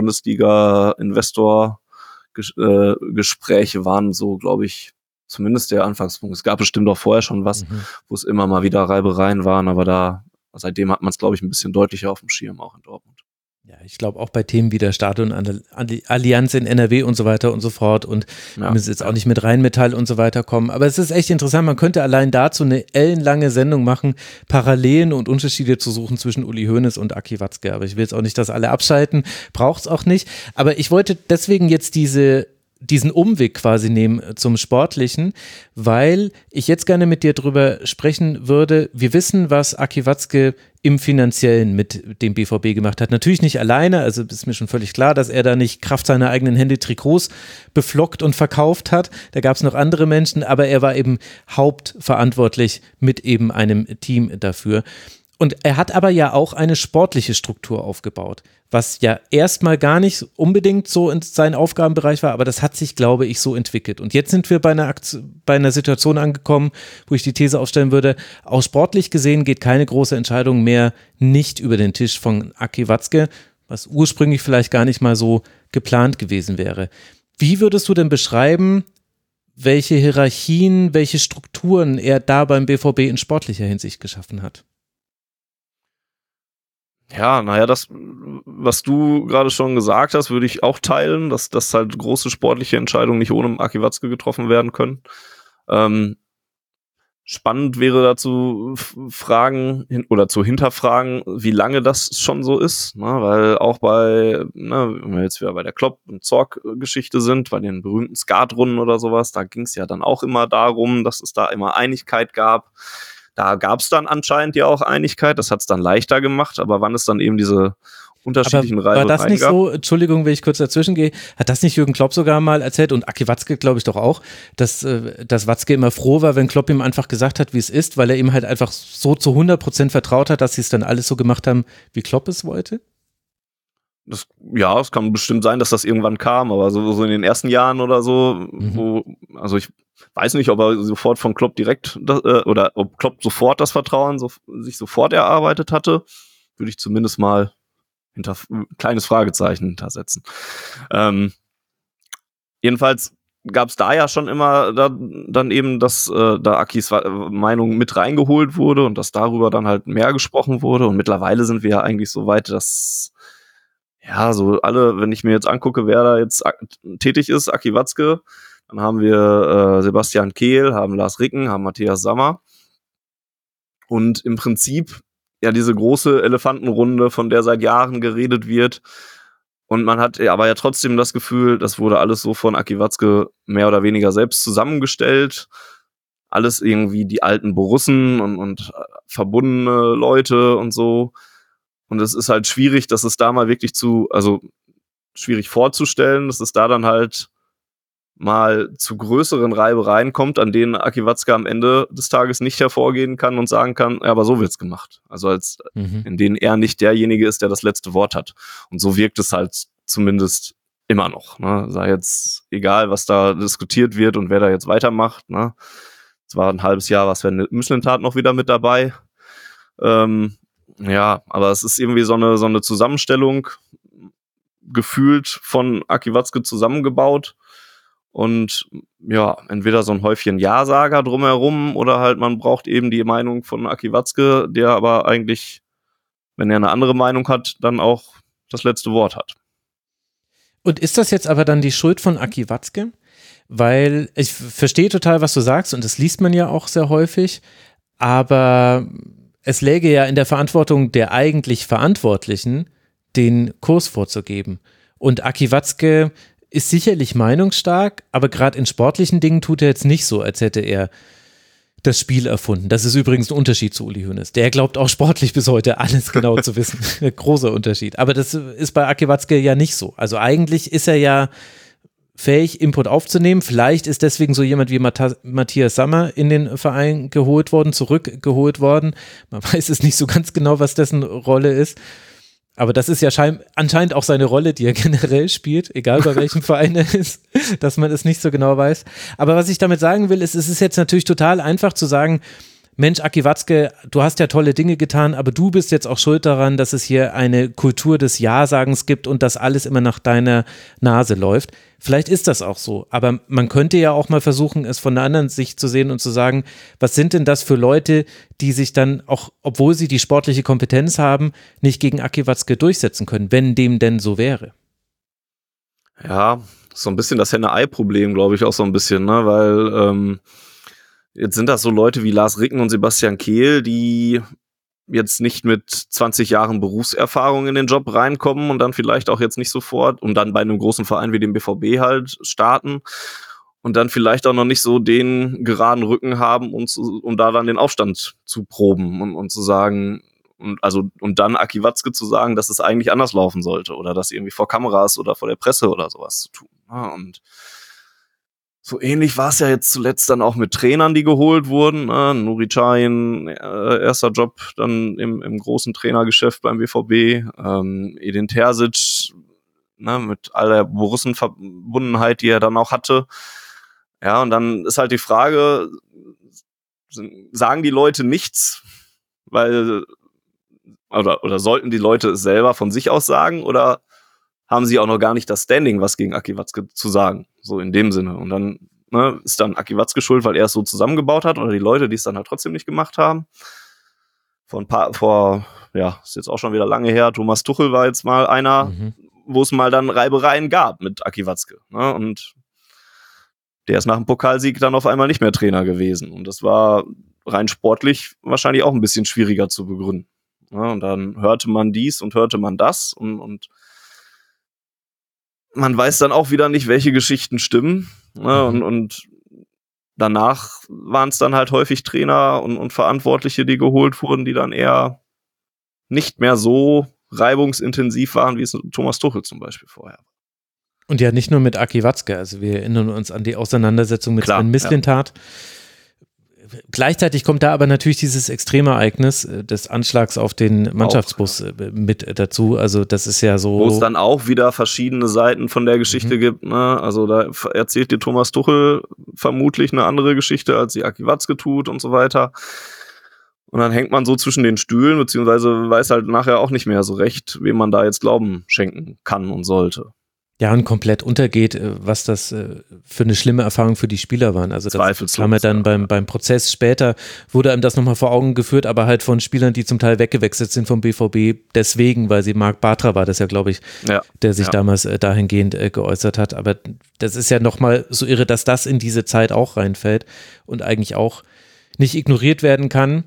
Bundesliga-Investor-Gespräche waren so, glaube ich, zumindest der Anfangspunkt. Es gab bestimmt auch vorher schon was, wo es immer mal wieder Reibereien waren, aber seitdem hat man es, glaube ich, ein bisschen deutlicher auf dem Schirm, auch in Dortmund. Ja, ich glaube auch bei Themen wie der Stadion-Allianz in NRW und so weiter und so fort und wir müssen jetzt auch nicht mit Rheinmetall und so weiter kommen, aber es ist echt interessant, man könnte allein dazu eine ellenlange Sendung machen, Parallelen und Unterschiede zu suchen zwischen Uli Hoeneß und Aki Watzke, aber ich will jetzt auch nicht, dass alle abschalten, braucht es auch nicht, aber ich wollte deswegen jetzt diesen Umweg quasi nehmen zum Sportlichen, weil ich jetzt gerne mit dir drüber sprechen würde. Wir wissen, was Aki Watzke im Finanziellen mit dem BVB gemacht hat. Natürlich nicht alleine, also ist mir schon völlig klar, dass er da nicht Kraft seiner eigenen Hände Trikots beflockt und verkauft hat. Da gab es noch andere Menschen, aber er war eben hauptverantwortlich mit eben einem Team dafür. Und er hat aber ja auch eine sportliche Struktur aufgebaut, was ja erstmal gar nicht unbedingt so in seinem Aufgabenbereich war, aber das hat sich, glaube ich, so entwickelt. Und jetzt sind wir bei einer Situation angekommen, wo ich die These aufstellen würde, auch sportlich gesehen geht keine große Entscheidung mehr nicht über den Tisch von Aki Watzke, was ursprünglich vielleicht gar nicht mal so geplant gewesen wäre. Wie würdest du denn beschreiben, welche Hierarchien, welche Strukturen er da beim BVB in sportlicher Hinsicht geschaffen hat? Ja, naja, das, was du gerade schon gesagt hast, würde ich auch teilen, dass halt große sportliche Entscheidungen nicht ohne Aki Watzke getroffen werden können. Spannend wäre dazu fragen oder zu hinterfragen, wie lange das schon so ist, ne? Weil auch wenn wir jetzt wieder bei der Klopp- und Zorc-Geschichte sind, bei den berühmten Skatrunden oder sowas, da ging es ja dann auch immer darum, dass es da immer Einigkeit gab. Da gab es dann anscheinend ja auch Einigkeit, das hat es dann leichter gemacht, aber wann es dann eben diese unterschiedlichen Reibereien gab. War das nicht so, Entschuldigung, wenn ich kurz dazwischen gehe, hat das nicht Jürgen Klopp sogar mal erzählt und Aki Watzke, glaube ich doch auch, dass Watzke immer froh war, wenn Klopp ihm einfach gesagt hat, wie es ist, weil er ihm halt einfach so zu 100% vertraut hat, dass sie es dann alles so gemacht haben, wie Klopp es wollte? Es kann bestimmt sein, dass das irgendwann kam, aber so in den ersten Jahren oder so, also ich weiß nicht, ob er sofort von Klopp direkt oder ob Klopp sofort das Vertrauen sich sofort erarbeitet hatte, würde ich zumindest mal kleines Fragezeichen hintersetzen. Jedenfalls gab es da ja schon immer dann eben, dass da Akis Meinung mit reingeholt wurde und dass darüber dann halt mehr gesprochen wurde und mittlerweile sind wir ja eigentlich so weit, dass so alle, wenn ich mir jetzt angucke, wer da jetzt tätig ist, Aki Watzke, dann haben wir Sebastian Kehl, haben Lars Ricken, haben Matthias Sammer und im Prinzip ja diese große Elefantenrunde, von der seit Jahren geredet wird und man hat aber ja trotzdem das Gefühl, das wurde alles so von Aki Watzke mehr oder weniger selbst zusammengestellt, alles irgendwie die alten Borussen und verbundene Leute und so. Und es ist halt schwierig, dass es da mal wirklich schwierig vorzustellen, dass es da dann halt mal zu größeren Reibereien kommt, an denen Aki Watzke am Ende des Tages nicht hervorgehen kann und sagen kann, ja, aber so wird's gemacht. Also in denen er nicht derjenige ist, der das letzte Wort hat. Und so wirkt es halt zumindest immer noch. Ne? Sei jetzt egal, was da diskutiert wird und wer da jetzt weitermacht. Ne? Es war ein halbes Jahr, was Sven Mislintat noch wieder mit dabei. Aber es ist irgendwie so eine Zusammenstellung gefühlt von Aki Watzke zusammengebaut und ja, entweder so ein Häufchen Ja-Sager drumherum oder halt man braucht eben die Meinung von Aki Watzke, der aber eigentlich, wenn er eine andere Meinung hat, dann auch das letzte Wort hat. Und ist das jetzt aber dann die Schuld von Aki Watzke? Weil ich verstehe total, was du sagst und das liest man ja auch sehr häufig, aber es läge ja in der Verantwortung der eigentlich Verantwortlichen, den Kurs vorzugeben. Und Aki Watzke ist sicherlich meinungsstark, aber gerade in sportlichen Dingen tut er jetzt nicht so, als hätte er das Spiel erfunden. Das ist übrigens ein Unterschied zu Uli Hoeneß. Der glaubt auch sportlich bis heute alles genau zu wissen. Großer Unterschied. Aber das ist bei Aki Watzke ja nicht so. Also eigentlich ist er ja fähig, Input aufzunehmen. Vielleicht ist deswegen so jemand wie Matthias Sammer in den Verein zurückgeholt worden. Man weiß es nicht so ganz genau, was dessen Rolle ist. Aber das ist ja anscheinend auch seine Rolle, die er generell spielt, egal bei welchem Verein er ist, dass man es nicht so genau weiß. Aber was ich damit sagen will, ist, es ist jetzt natürlich total einfach zu sagen, Mensch, Aki Watzke, du hast ja tolle Dinge getan, aber du bist jetzt auch schuld daran, dass es hier eine Kultur des Ja-Sagens gibt und dass alles immer nach deiner Nase läuft. Vielleicht ist das auch so, aber man könnte ja auch mal versuchen, es von der anderen Sicht zu sehen und zu sagen, was sind denn das für Leute, die sich dann auch, obwohl sie die sportliche Kompetenz haben, nicht gegen Aki Watzke durchsetzen können, wenn dem denn so wäre? Ja, so ein bisschen das Henne-Ei-Problem, glaube ich, auch so ein bisschen, ne, weil jetzt sind das so Leute wie Lars Ricken und Sebastian Kehl, die jetzt nicht mit 20 Jahren Berufserfahrung in den Job reinkommen und dann vielleicht auch jetzt nicht sofort und dann bei einem großen Verein wie dem BVB halt starten und dann vielleicht auch noch nicht so den geraden Rücken haben, um da dann den Aufstand zu proben und zu sagen, und dann Aki Watzke zu sagen, dass es eigentlich anders laufen sollte oder das irgendwie vor Kameras oder vor der Presse oder sowas zu tun. Ja, und so ähnlich war es ja jetzt zuletzt dann auch mit Trainern, die geholt wurden. Nuri Sahin, erster Job dann im großen Trainergeschäft beim BVB. Edin Terzic, ne, mit all der Borussen-Verbundenheit, die er dann auch hatte. Ja, und dann ist halt die Frage, sagen die Leute nichts, oder sollten die Leute es selber von sich aus sagen, oder haben sie auch noch gar nicht das Standing, was gegen Aki Watzke zu sagen. So in dem Sinne. Und dann ist dann Aki Watzke schuld, weil er es so zusammengebaut hat oder die Leute, die es dann halt trotzdem nicht gemacht haben. Ist jetzt auch schon wieder lange her, Thomas Tuchel war jetzt mal einer, wo es mal dann Reibereien gab mit Aki Watzke. Ne? Und der ist nach dem Pokalsieg dann auf einmal nicht mehr Trainer gewesen. Und das war rein sportlich wahrscheinlich auch ein bisschen schwieriger zu begründen. Ne? Und dann hörte man dies und hörte man das und man weiß dann auch wieder nicht, welche Geschichten stimmen. Ne? Und danach waren es dann halt häufig Trainer und Verantwortliche, die geholt wurden, die dann eher nicht mehr so reibungsintensiv waren, wie es Thomas Tuchel zum Beispiel vorher war. Und ja, nicht nur mit Aki Watzke. Also wir erinnern uns an die Auseinandersetzung mit Sven Mislintat. Ja. Gleichzeitig kommt da aber natürlich dieses Extremereignis des Anschlags auf den Mannschaftsbus mit dazu. Also das ist ja so. Wo es dann auch wieder verschiedene Seiten von der Geschichte gibt. Ne? Also da erzählt dir Thomas Tuchel vermutlich eine andere Geschichte, als die Aki Watzke tut und so weiter. Und dann hängt man so zwischen den Stühlen, beziehungsweise weiß halt nachher auch nicht mehr so recht, wem man da jetzt Glauben schenken kann und sollte. Ja, und komplett untergeht, was das für eine schlimme Erfahrung für die Spieler waren. Also das haben wir dann beim Prozess später, wurde einem das nochmal vor Augen geführt, aber halt von Spielern, die zum Teil weggewechselt sind vom BVB, deswegen, weil sie Marc Bartra war das ja, glaube ich, der sich damals dahingehend geäußert hat. Aber das ist ja nochmal so irre, dass das in diese Zeit auch reinfällt und eigentlich auch nicht ignoriert werden kann.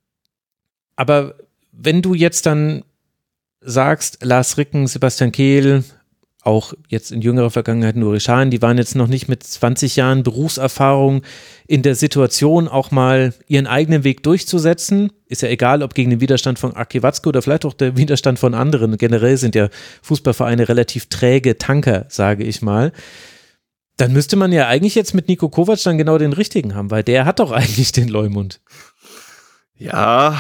Aber wenn du jetzt dann sagst, Lars Ricken, Sebastian Kehl, auch jetzt in jüngerer Vergangenheit Nuri Sahin, die waren jetzt noch nicht mit 20 Jahren Berufserfahrung in der Situation, auch mal ihren eigenen Weg durchzusetzen. Ist ja egal, ob gegen den Widerstand von Aki Watzke oder vielleicht auch der Widerstand von anderen. Generell sind ja Fußballvereine relativ träge Tanker, sage ich mal. Dann müsste man ja eigentlich jetzt mit Niko Kovac dann genau den richtigen haben, weil der hat doch eigentlich den Leumund. Ja,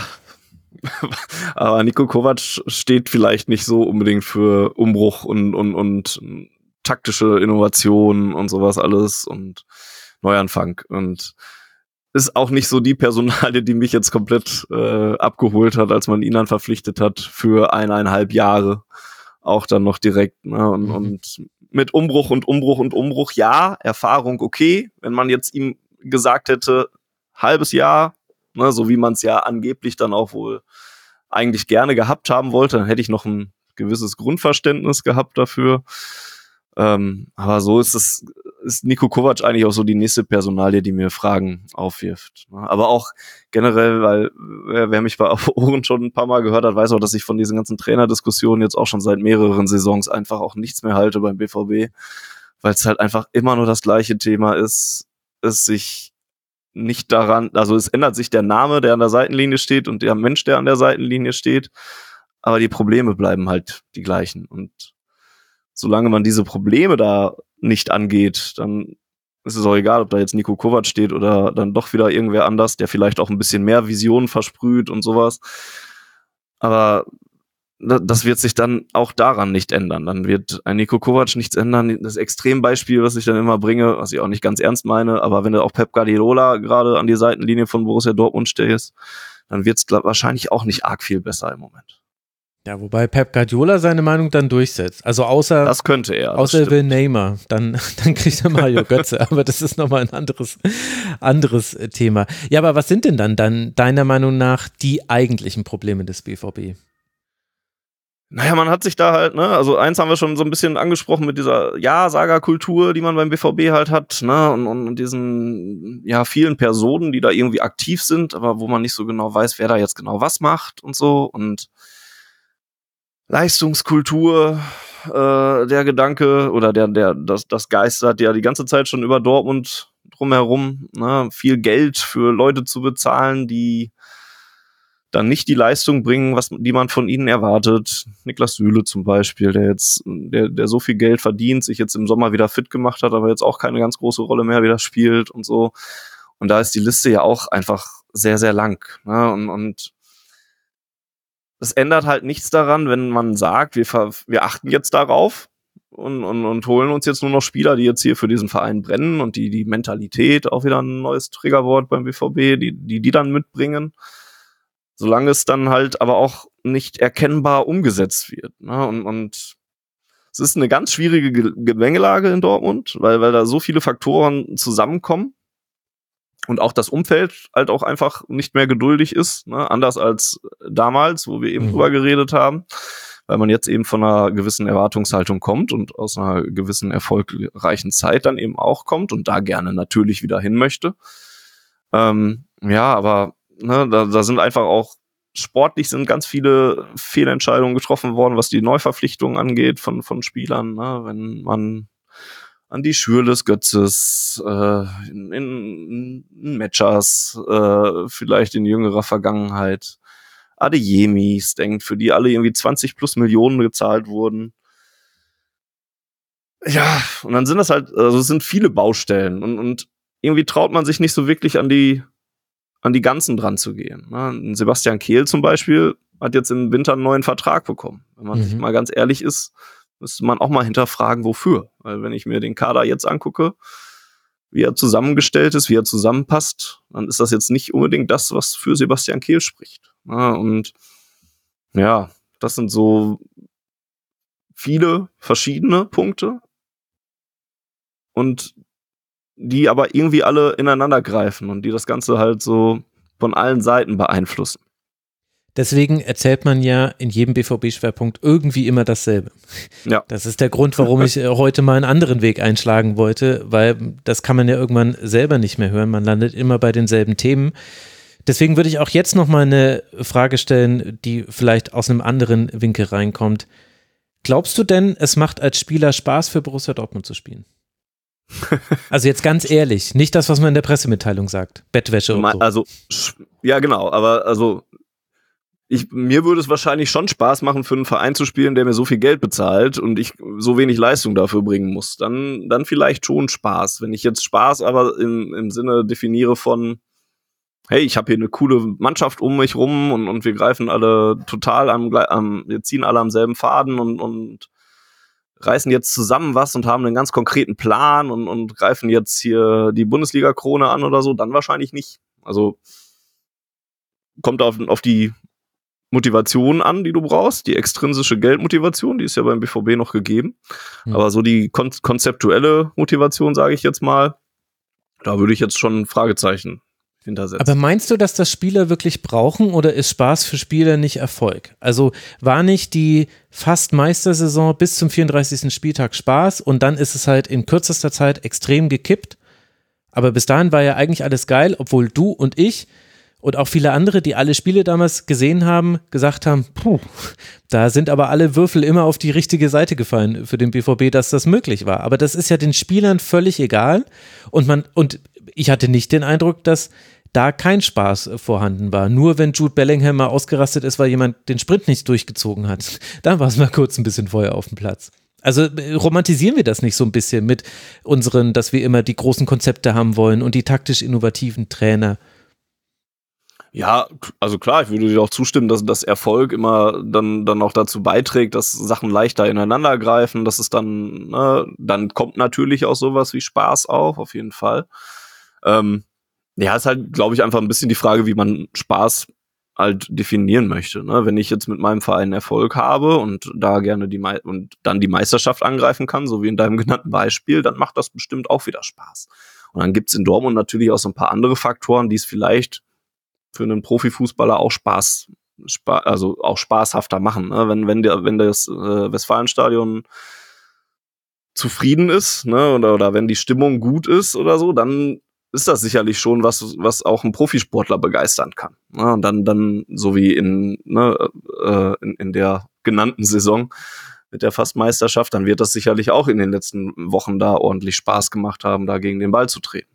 aber Niko Kovac steht vielleicht nicht so unbedingt für Umbruch und taktische Innovationen und sowas alles und Neuanfang und ist auch nicht so die Personalie, die mich jetzt komplett abgeholt hat, als man ihn dann verpflichtet hat für 1,5 Jahre, auch dann noch direkt, ne? Und mit Umbruch, ja, Erfahrung okay, wenn man jetzt ihm gesagt hätte, halbes Jahr, ne, so wie man es ja angeblich dann auch wohl eigentlich gerne gehabt haben wollte, dann hätte ich noch ein gewisses Grundverständnis gehabt dafür. Aber so ist Niko Kovac eigentlich auch so die nächste Personalie, die mir Fragen aufwirft. Aber auch generell, weil wer mich bei Auf Ohren schon ein paar Mal gehört hat, weiß auch, dass ich von diesen ganzen Trainerdiskussionen jetzt auch schon seit mehreren Saisons einfach auch nichts mehr halte beim BVB, weil es halt einfach immer nur das gleiche Thema ist, es sich nicht daran, also es ändert sich der Name, der an der Seitenlinie steht und der Mensch, der an der Seitenlinie steht, aber die Probleme bleiben halt die gleichen und solange man diese Probleme da nicht angeht, dann ist es auch egal, ob da jetzt Niko Kovac steht oder dann doch wieder irgendwer anders, der vielleicht auch ein bisschen mehr Visionen versprüht und sowas, aber das wird sich dann auch daran nicht ändern. Dann wird ein Niko Kovac nichts ändern. Das Extrembeispiel, was ich dann immer bringe, was ich auch nicht ganz ernst meine, aber wenn du auch Pep Guardiola gerade an die Seitenlinie von Borussia Dortmund stellst, dann wird es wahrscheinlich auch nicht arg viel besser im Moment. Ja, wobei Pep Guardiola seine Meinung dann durchsetzt. Also das könnte er. Außer er will Neymar, dann kriegt er Mario Götze. Aber das ist nochmal ein anderes Thema. Ja, aber was sind denn dann deiner Meinung nach die eigentlichen Probleme des BVB? Naja, man hat sich da halt, ne, also eins haben wir schon so ein bisschen angesprochen mit dieser Ja-Sager-Kultur, die man beim BVB halt hat, ne, und diesen, ja, vielen Personen, die da irgendwie aktiv sind, aber wo man nicht so genau weiß, wer da jetzt genau was macht und so, und Leistungskultur, der Gedanke oder das geistert ja die ganze Zeit schon über Dortmund drumherum, ne, viel Geld für Leute zu bezahlen, die dann nicht die Leistung bringen, die man von ihnen erwartet. Niklas Süle zum Beispiel, der so viel Geld verdient, sich jetzt im Sommer wieder fit gemacht hat, aber jetzt auch keine ganz große Rolle mehr wieder spielt und so. Und da ist die Liste ja auch einfach sehr, sehr lang. Ne? Und es ändert halt nichts daran, wenn man sagt, wir achten jetzt darauf und holen uns jetzt nur noch Spieler, die jetzt hier für diesen Verein brennen und die Mentalität, auch wieder ein neues Triggerwort beim BVB, die dann mitbringen. Solange es dann halt aber auch nicht erkennbar umgesetzt wird. Ne? Und es ist eine ganz schwierige Gemengelage in Dortmund, weil da so viele Faktoren zusammenkommen und auch das Umfeld halt auch einfach nicht mehr geduldig ist, ne? Anders als damals, wo wir eben drüber geredet haben, weil man jetzt eben von einer gewissen Erwartungshaltung kommt und aus einer gewissen erfolgreichen Zeit dann eben auch kommt und da gerne natürlich wieder hin möchte. Ja, aber ne, da sind einfach auch sportlich sind ganz viele Fehlentscheidungen getroffen worden, was die Neuverpflichtungen angeht von Spielern. Ne? Wenn man an die Schürrles, Götzes, in Matchers, vielleicht in jüngerer Vergangenheit, Adeyemis denkt, für die alle irgendwie 20 plus Millionen gezahlt wurden. Ja, und dann sind das halt, also es sind viele Baustellen und irgendwie traut man sich nicht so wirklich an die ganzen dran zu gehen. Ne? Sebastian Kehl zum Beispiel hat jetzt im Winter einen neuen Vertrag bekommen. Wenn man sich mal ganz ehrlich ist, müsste man auch mal hinterfragen, wofür. Weil wenn ich mir den Kader jetzt angucke, wie er zusammengestellt ist, wie er zusammenpasst, dann ist das jetzt nicht unbedingt das, was für Sebastian Kehl spricht. Ne? Und ja, das sind so viele verschiedene Punkte und die aber irgendwie alle ineinander greifen und die das Ganze halt so von allen Seiten beeinflussen. Deswegen erzählt man ja in jedem BVB-Schwerpunkt irgendwie immer dasselbe. Ja. Das ist der Grund, warum ich heute mal einen anderen Weg einschlagen wollte, weil das kann man ja irgendwann selber nicht mehr hören. Man landet immer bei denselben Themen. Deswegen würde ich auch jetzt noch mal eine Frage stellen, die vielleicht aus einem anderen Winkel reinkommt. Glaubst du denn, es macht als Spieler Spaß, für Borussia Dortmund zu spielen? Also jetzt ganz ehrlich, nicht das, was man in der Pressemitteilung sagt, Bettwäsche und so. Also, ja genau, aber also mir würde es wahrscheinlich schon Spaß machen, für einen Verein zu spielen, der mir so viel Geld bezahlt und ich so wenig Leistung dafür bringen muss. Dann vielleicht schon Spaß. Wenn ich jetzt Spaß aber im Sinne definiere von, hey, ich habe hier eine coole Mannschaft um mich rum und wir greifen alle total wir ziehen alle am selben Faden und reißen jetzt zusammen was und haben einen ganz konkreten Plan und greifen jetzt hier die Bundesliga-Krone an oder so, dann wahrscheinlich nicht. Also kommt auf die Motivation an, die du brauchst, die extrinsische Geldmotivation, die ist ja beim BVB noch gegeben. Aber so die konzeptuelle Motivation, sage ich jetzt mal, da würde ich jetzt schon ein Fragezeichen hintersetzen. Aber meinst du, dass das Spieler wirklich brauchen oder ist Spaß für Spieler nicht Erfolg? Also war nicht die fast Meistersaison bis zum 34. Spieltag Spaß und dann ist es halt in kürzester Zeit extrem gekippt, aber bis dahin war ja eigentlich alles geil, obwohl du und ich und auch viele andere, die alle Spiele damals gesehen haben, gesagt haben, da sind aber alle Würfel immer auf die richtige Seite gefallen für den BVB, dass das möglich war. Aber das ist ja den Spielern völlig egal und ich hatte nicht den Eindruck, dass da kein Spaß vorhanden war. Nur wenn Jude Bellingham mal ausgerastet ist, weil jemand den Sprint nicht durchgezogen hat. Da war es mal kurz ein bisschen Feuer auf dem Platz. Also romantisieren wir das nicht so ein bisschen mit dass wir immer die großen Konzepte haben wollen und die taktisch innovativen Trainer? Ja, also klar, ich würde dir auch zustimmen, dass das Erfolg immer dann auch dazu beiträgt, dass Sachen leichter ineinander greifen, dass es dann, ne, dann kommt natürlich auch sowas wie Spaß auf jeden Fall. Ja, ist halt, glaube ich, einfach ein bisschen die Frage, wie man Spaß halt definieren möchte. Ne? Wenn ich jetzt mit meinem Verein Erfolg habe und da gerne und dann die Meisterschaft angreifen kann, so wie in deinem genannten Beispiel, dann macht das bestimmt auch wieder Spaß. Und dann gibt's in Dortmund natürlich auch so ein paar andere Faktoren, die es vielleicht für einen Profifußballer auch also auch spaßhafter machen. Ne? Wenn das Westfalenstadion zufrieden ist, ne, oder wenn die Stimmung gut ist oder so, dann ist das sicherlich schon was auch einen Profisportler begeistern kann. Ne? Und dann so wie in der genannten Saison mit der Fastmeisterschaft, dann wird das sicherlich auch in den letzten Wochen da ordentlich Spaß gemacht haben, da gegen den Ball zu treten.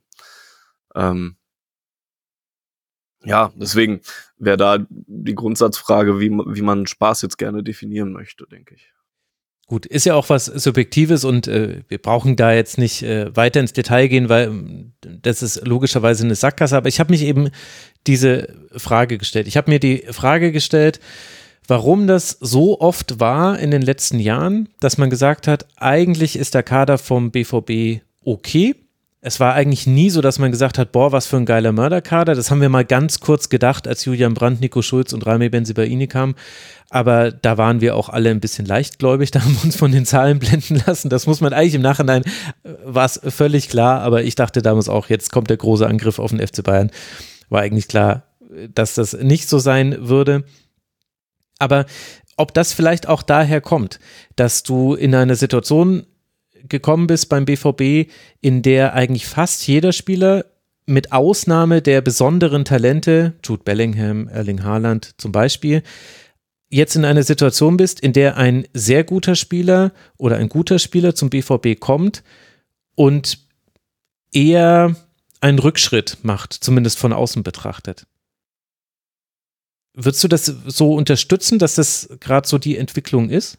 Ja, deswegen wäre da die Grundsatzfrage, wie man Spaß jetzt gerne definieren möchte, denke ich. Gut, ist ja auch was Subjektives und wir brauchen da jetzt nicht weiter ins Detail gehen, weil das ist logischerweise eine Sackgasse, aber ich habe mich eben diese Frage gestellt. Ich habe mir die Frage gestellt, warum das so oft war in den letzten Jahren, dass man gesagt hat, eigentlich ist der Kader vom BVB okay. Es war eigentlich nie so, dass man gesagt hat, boah, was für ein geiler Mörderkader. Das haben wir mal ganz kurz gedacht, als Julian Brandt, Nico Schulz und Rami Bensebaini kamen. Aber da waren wir auch alle ein bisschen leichtgläubig, da haben wir uns von den Zahlen blenden lassen. Das muss man eigentlich im Nachhinein, war es völlig klar. Aber ich dachte damals auch, jetzt kommt der große Angriff auf den FC Bayern. War eigentlich klar, dass das nicht so sein würde. Aber ob das vielleicht auch daher kommt, dass du in einer Situation gekommen bist beim BVB, in der eigentlich fast jeder Spieler mit Ausnahme der besonderen Talente, Jude Bellingham, Erling Haaland zum Beispiel, jetzt in einer Situation bist, in der ein sehr guter Spieler oder ein guter Spieler zum BVB kommt und eher einen Rückschritt macht, zumindest von außen betrachtet. Würdest du das so unterstützen, dass das gerade so die Entwicklung ist?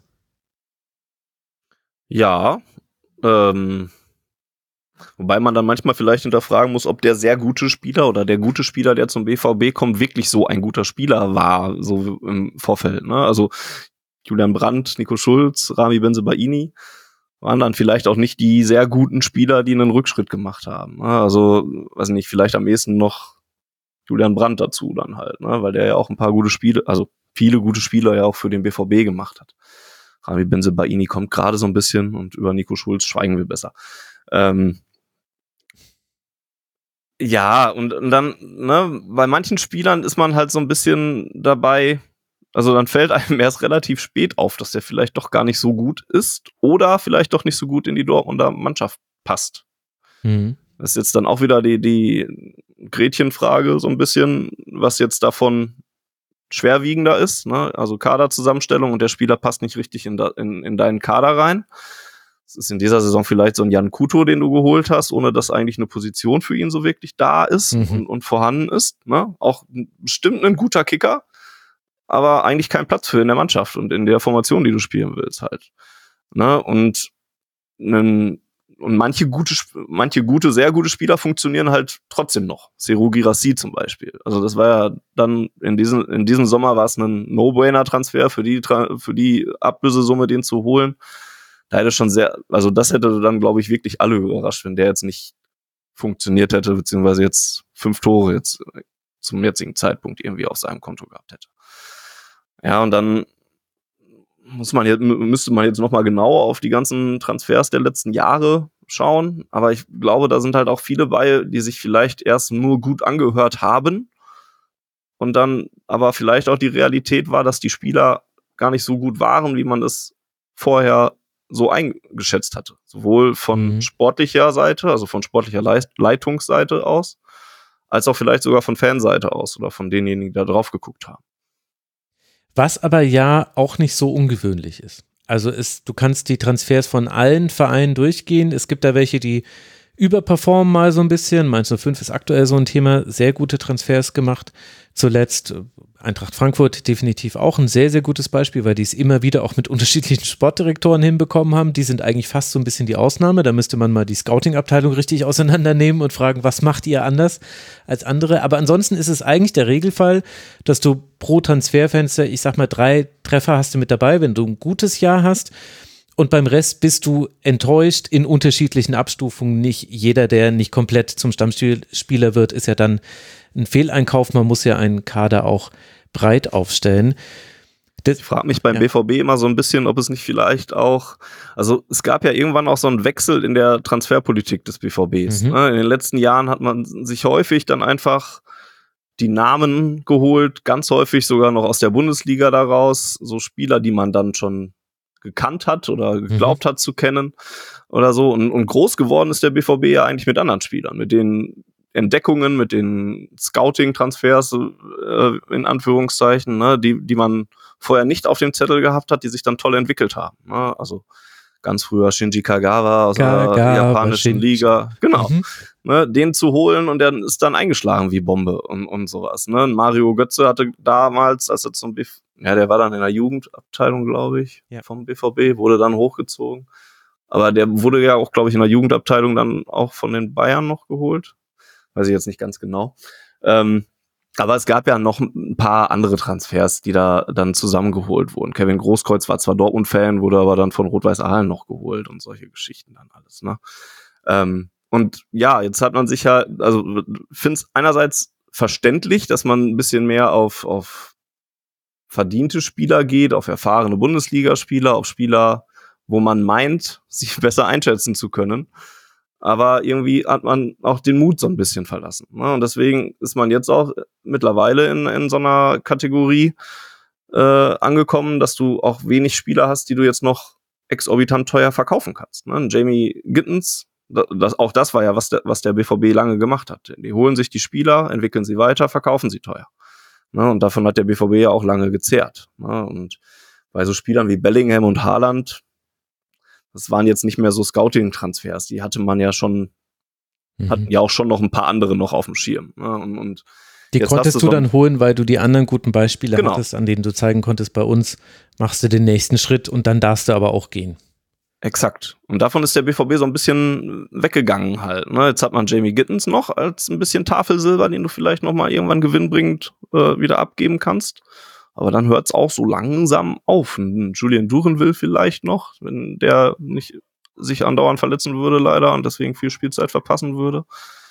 Ja, wobei man dann manchmal vielleicht hinterfragen muss, ob der sehr gute Spieler oder der gute Spieler, der zum BVB kommt, wirklich so ein guter Spieler war, so im Vorfeld. Ne? Also Julian Brandt, Nico Schulz, Rami Bensebaini waren dann vielleicht auch nicht die sehr guten Spieler, die einen Rückschritt gemacht haben. Ne? Also, weiß nicht, vielleicht am ehesten noch Julian Brandt dazu dann halt, ne? Weil der ja auch ein paar gute Spiele, also viele gute Spieler ja auch für den BVB gemacht hat. Rami Bensebaini kommt gerade so ein bisschen und über Nico Schulz schweigen wir besser. Ja, und dann, ne, bei manchen Spielern ist man halt so ein bisschen dabei, also dann fällt einem erst relativ spät auf, dass der vielleicht doch gar nicht so gut ist oder vielleicht doch nicht so gut in die Dortmunder Mannschaft passt. Mhm. Das ist jetzt dann auch wieder die Gretchenfrage so ein bisschen, was jetzt davon schwerwiegender ist, ne? Also Kaderzusammenstellung und der Spieler passt nicht richtig in deinen Kader rein. Das ist in dieser Saison vielleicht so ein Jan Kuto, den du geholt hast, ohne dass eigentlich eine Position für ihn so wirklich da ist und vorhanden ist. Ne? Auch bestimmt ein guter Kicker, aber eigentlich kein Platz für in der Mannschaft und in der Formation, die du spielen willst halt. Ne? Und manche gute, sehr gute Spieler funktionieren halt trotzdem noch. Serhou Guirassy zum Beispiel. Also das war ja dann in diesem Sommer war es ein No-Brainer-Transfer für die Ablösesumme, den zu holen. Da hätte schon das hätte dann, glaube ich, wirklich alle überrascht, wenn der jetzt nicht funktioniert hätte, beziehungsweise jetzt 5 Tore jetzt zum jetzigen Zeitpunkt irgendwie auf seinem Konto gehabt hätte. Ja, und dann müsste man jetzt nochmal genauer auf die ganzen Transfers der letzten Jahre schauen. Aber ich glaube, da sind halt auch viele bei, die sich vielleicht erst nur gut angehört haben und dann aber vielleicht auch die Realität war, dass die Spieler gar nicht so gut waren, wie man das vorher so eingeschätzt hatte. Sowohl von sportlicher Seite, also von sportlicher Leitungsseite aus, als auch vielleicht sogar von Fanseite aus oder von denjenigen, die da drauf geguckt haben. Was aber ja auch nicht so ungewöhnlich ist. Also du kannst die Transfers von allen Vereinen durchgehen. Es gibt da welche, die überperformen mal so ein bisschen. Mainz 05 ist aktuell so ein Thema, sehr gute Transfers gemacht. Zuletzt Eintracht Frankfurt definitiv auch ein sehr, sehr gutes Beispiel, weil die es immer wieder auch mit unterschiedlichen Sportdirektoren hinbekommen haben. Die sind eigentlich fast so ein bisschen die Ausnahme. Da müsste man mal die Scouting-Abteilung richtig auseinandernehmen und fragen, was macht ihr anders als andere? Aber ansonsten ist es eigentlich der Regelfall, dass du pro Transferfenster, ich sag mal 3 Treffer hast du mit dabei, wenn du ein gutes Jahr hast. Und beim Rest bist du enttäuscht in unterschiedlichen Abstufungen. Nicht jeder, der nicht komplett zum Stammspieler wird, ist ja dann ein Fehleinkauf. Man muss ja einen Kader auch breit aufstellen. Ich frage mich beim BVB immer so ein bisschen, ob es nicht vielleicht auch, also es gab ja irgendwann auch so einen Wechsel in der Transferpolitik des BVBs. In den letzten Jahren hat man sich häufig dann einfach die Namen geholt, ganz häufig sogar noch aus der Bundesliga daraus, so Spieler, die man dann schon gekannt hat oder geglaubt hat zu kennen oder so. Und groß geworden ist der BVB ja eigentlich mit anderen Spielern, mit den Entdeckungen, mit den Scouting-Transfers, in Anführungszeichen, ne, die man vorher nicht auf dem Zettel gehabt hat, die sich dann toll entwickelt haben. Ne? Also ganz früher Shinji Kagawa aus der japanischen Liga. Genau. Ne, den zu holen und der ist dann eingeschlagen wie Bombe und sowas. Ne? Mario Götze hatte damals, als er der war dann in der Jugendabteilung, glaube ich, vom BVB, wurde dann hochgezogen. Aber der wurde ja auch, glaube ich, in der Jugendabteilung dann auch von den Bayern noch geholt. Weiß ich jetzt nicht ganz genau. Aber es gab ja noch ein paar andere Transfers, die da dann zusammengeholt wurden. Kevin Großkreuz war zwar Dortmund-Fan, wurde aber dann von Rot-Weiß Aalen noch geholt und solche Geschichten dann alles. Ne? Und ja, jetzt hat man sich ja, also finde es einerseits verständlich, dass man ein bisschen mehr auf verdiente Spieler geht, auf erfahrene Bundesligaspieler, auf Spieler, wo man meint, sich besser einschätzen zu können. Aber irgendwie hat man auch den Mut so ein bisschen verlassen. Ne? Und deswegen ist man jetzt auch mittlerweile in so einer Kategorie angekommen, dass du auch wenig Spieler hast, die du jetzt noch exorbitant teuer verkaufen kannst. Ne? Jamie Gittens, das war ja, was der BVB lange gemacht hat. Die holen sich die Spieler, entwickeln sie weiter, verkaufen sie teuer. Ne? Und davon hat der BVB ja auch lange gezehrt. Ne? Und bei so Spielern wie Bellingham und Haaland, das waren jetzt nicht mehr so Scouting-Transfers, die hatte man ja schon, hatten ja auch schon noch ein paar andere noch auf dem Schirm. Ne? Und die konntest du dann holen, weil du die anderen guten Beispiele hattest, an denen du zeigen konntest, bei uns machst du den nächsten Schritt und dann darfst du aber auch gehen. Exakt. Und davon ist der BVB so ein bisschen weggegangen halt. Ne? Jetzt hat man Jamie Gittens noch als ein bisschen Tafelsilber, den du vielleicht noch mal irgendwann gewinnbringend wieder abgeben kannst. Aber dann hört es auch so langsam auf. Julian Durenville vielleicht noch, wenn der nicht sich andauernd verletzen würde leider und deswegen viel Spielzeit verpassen würde.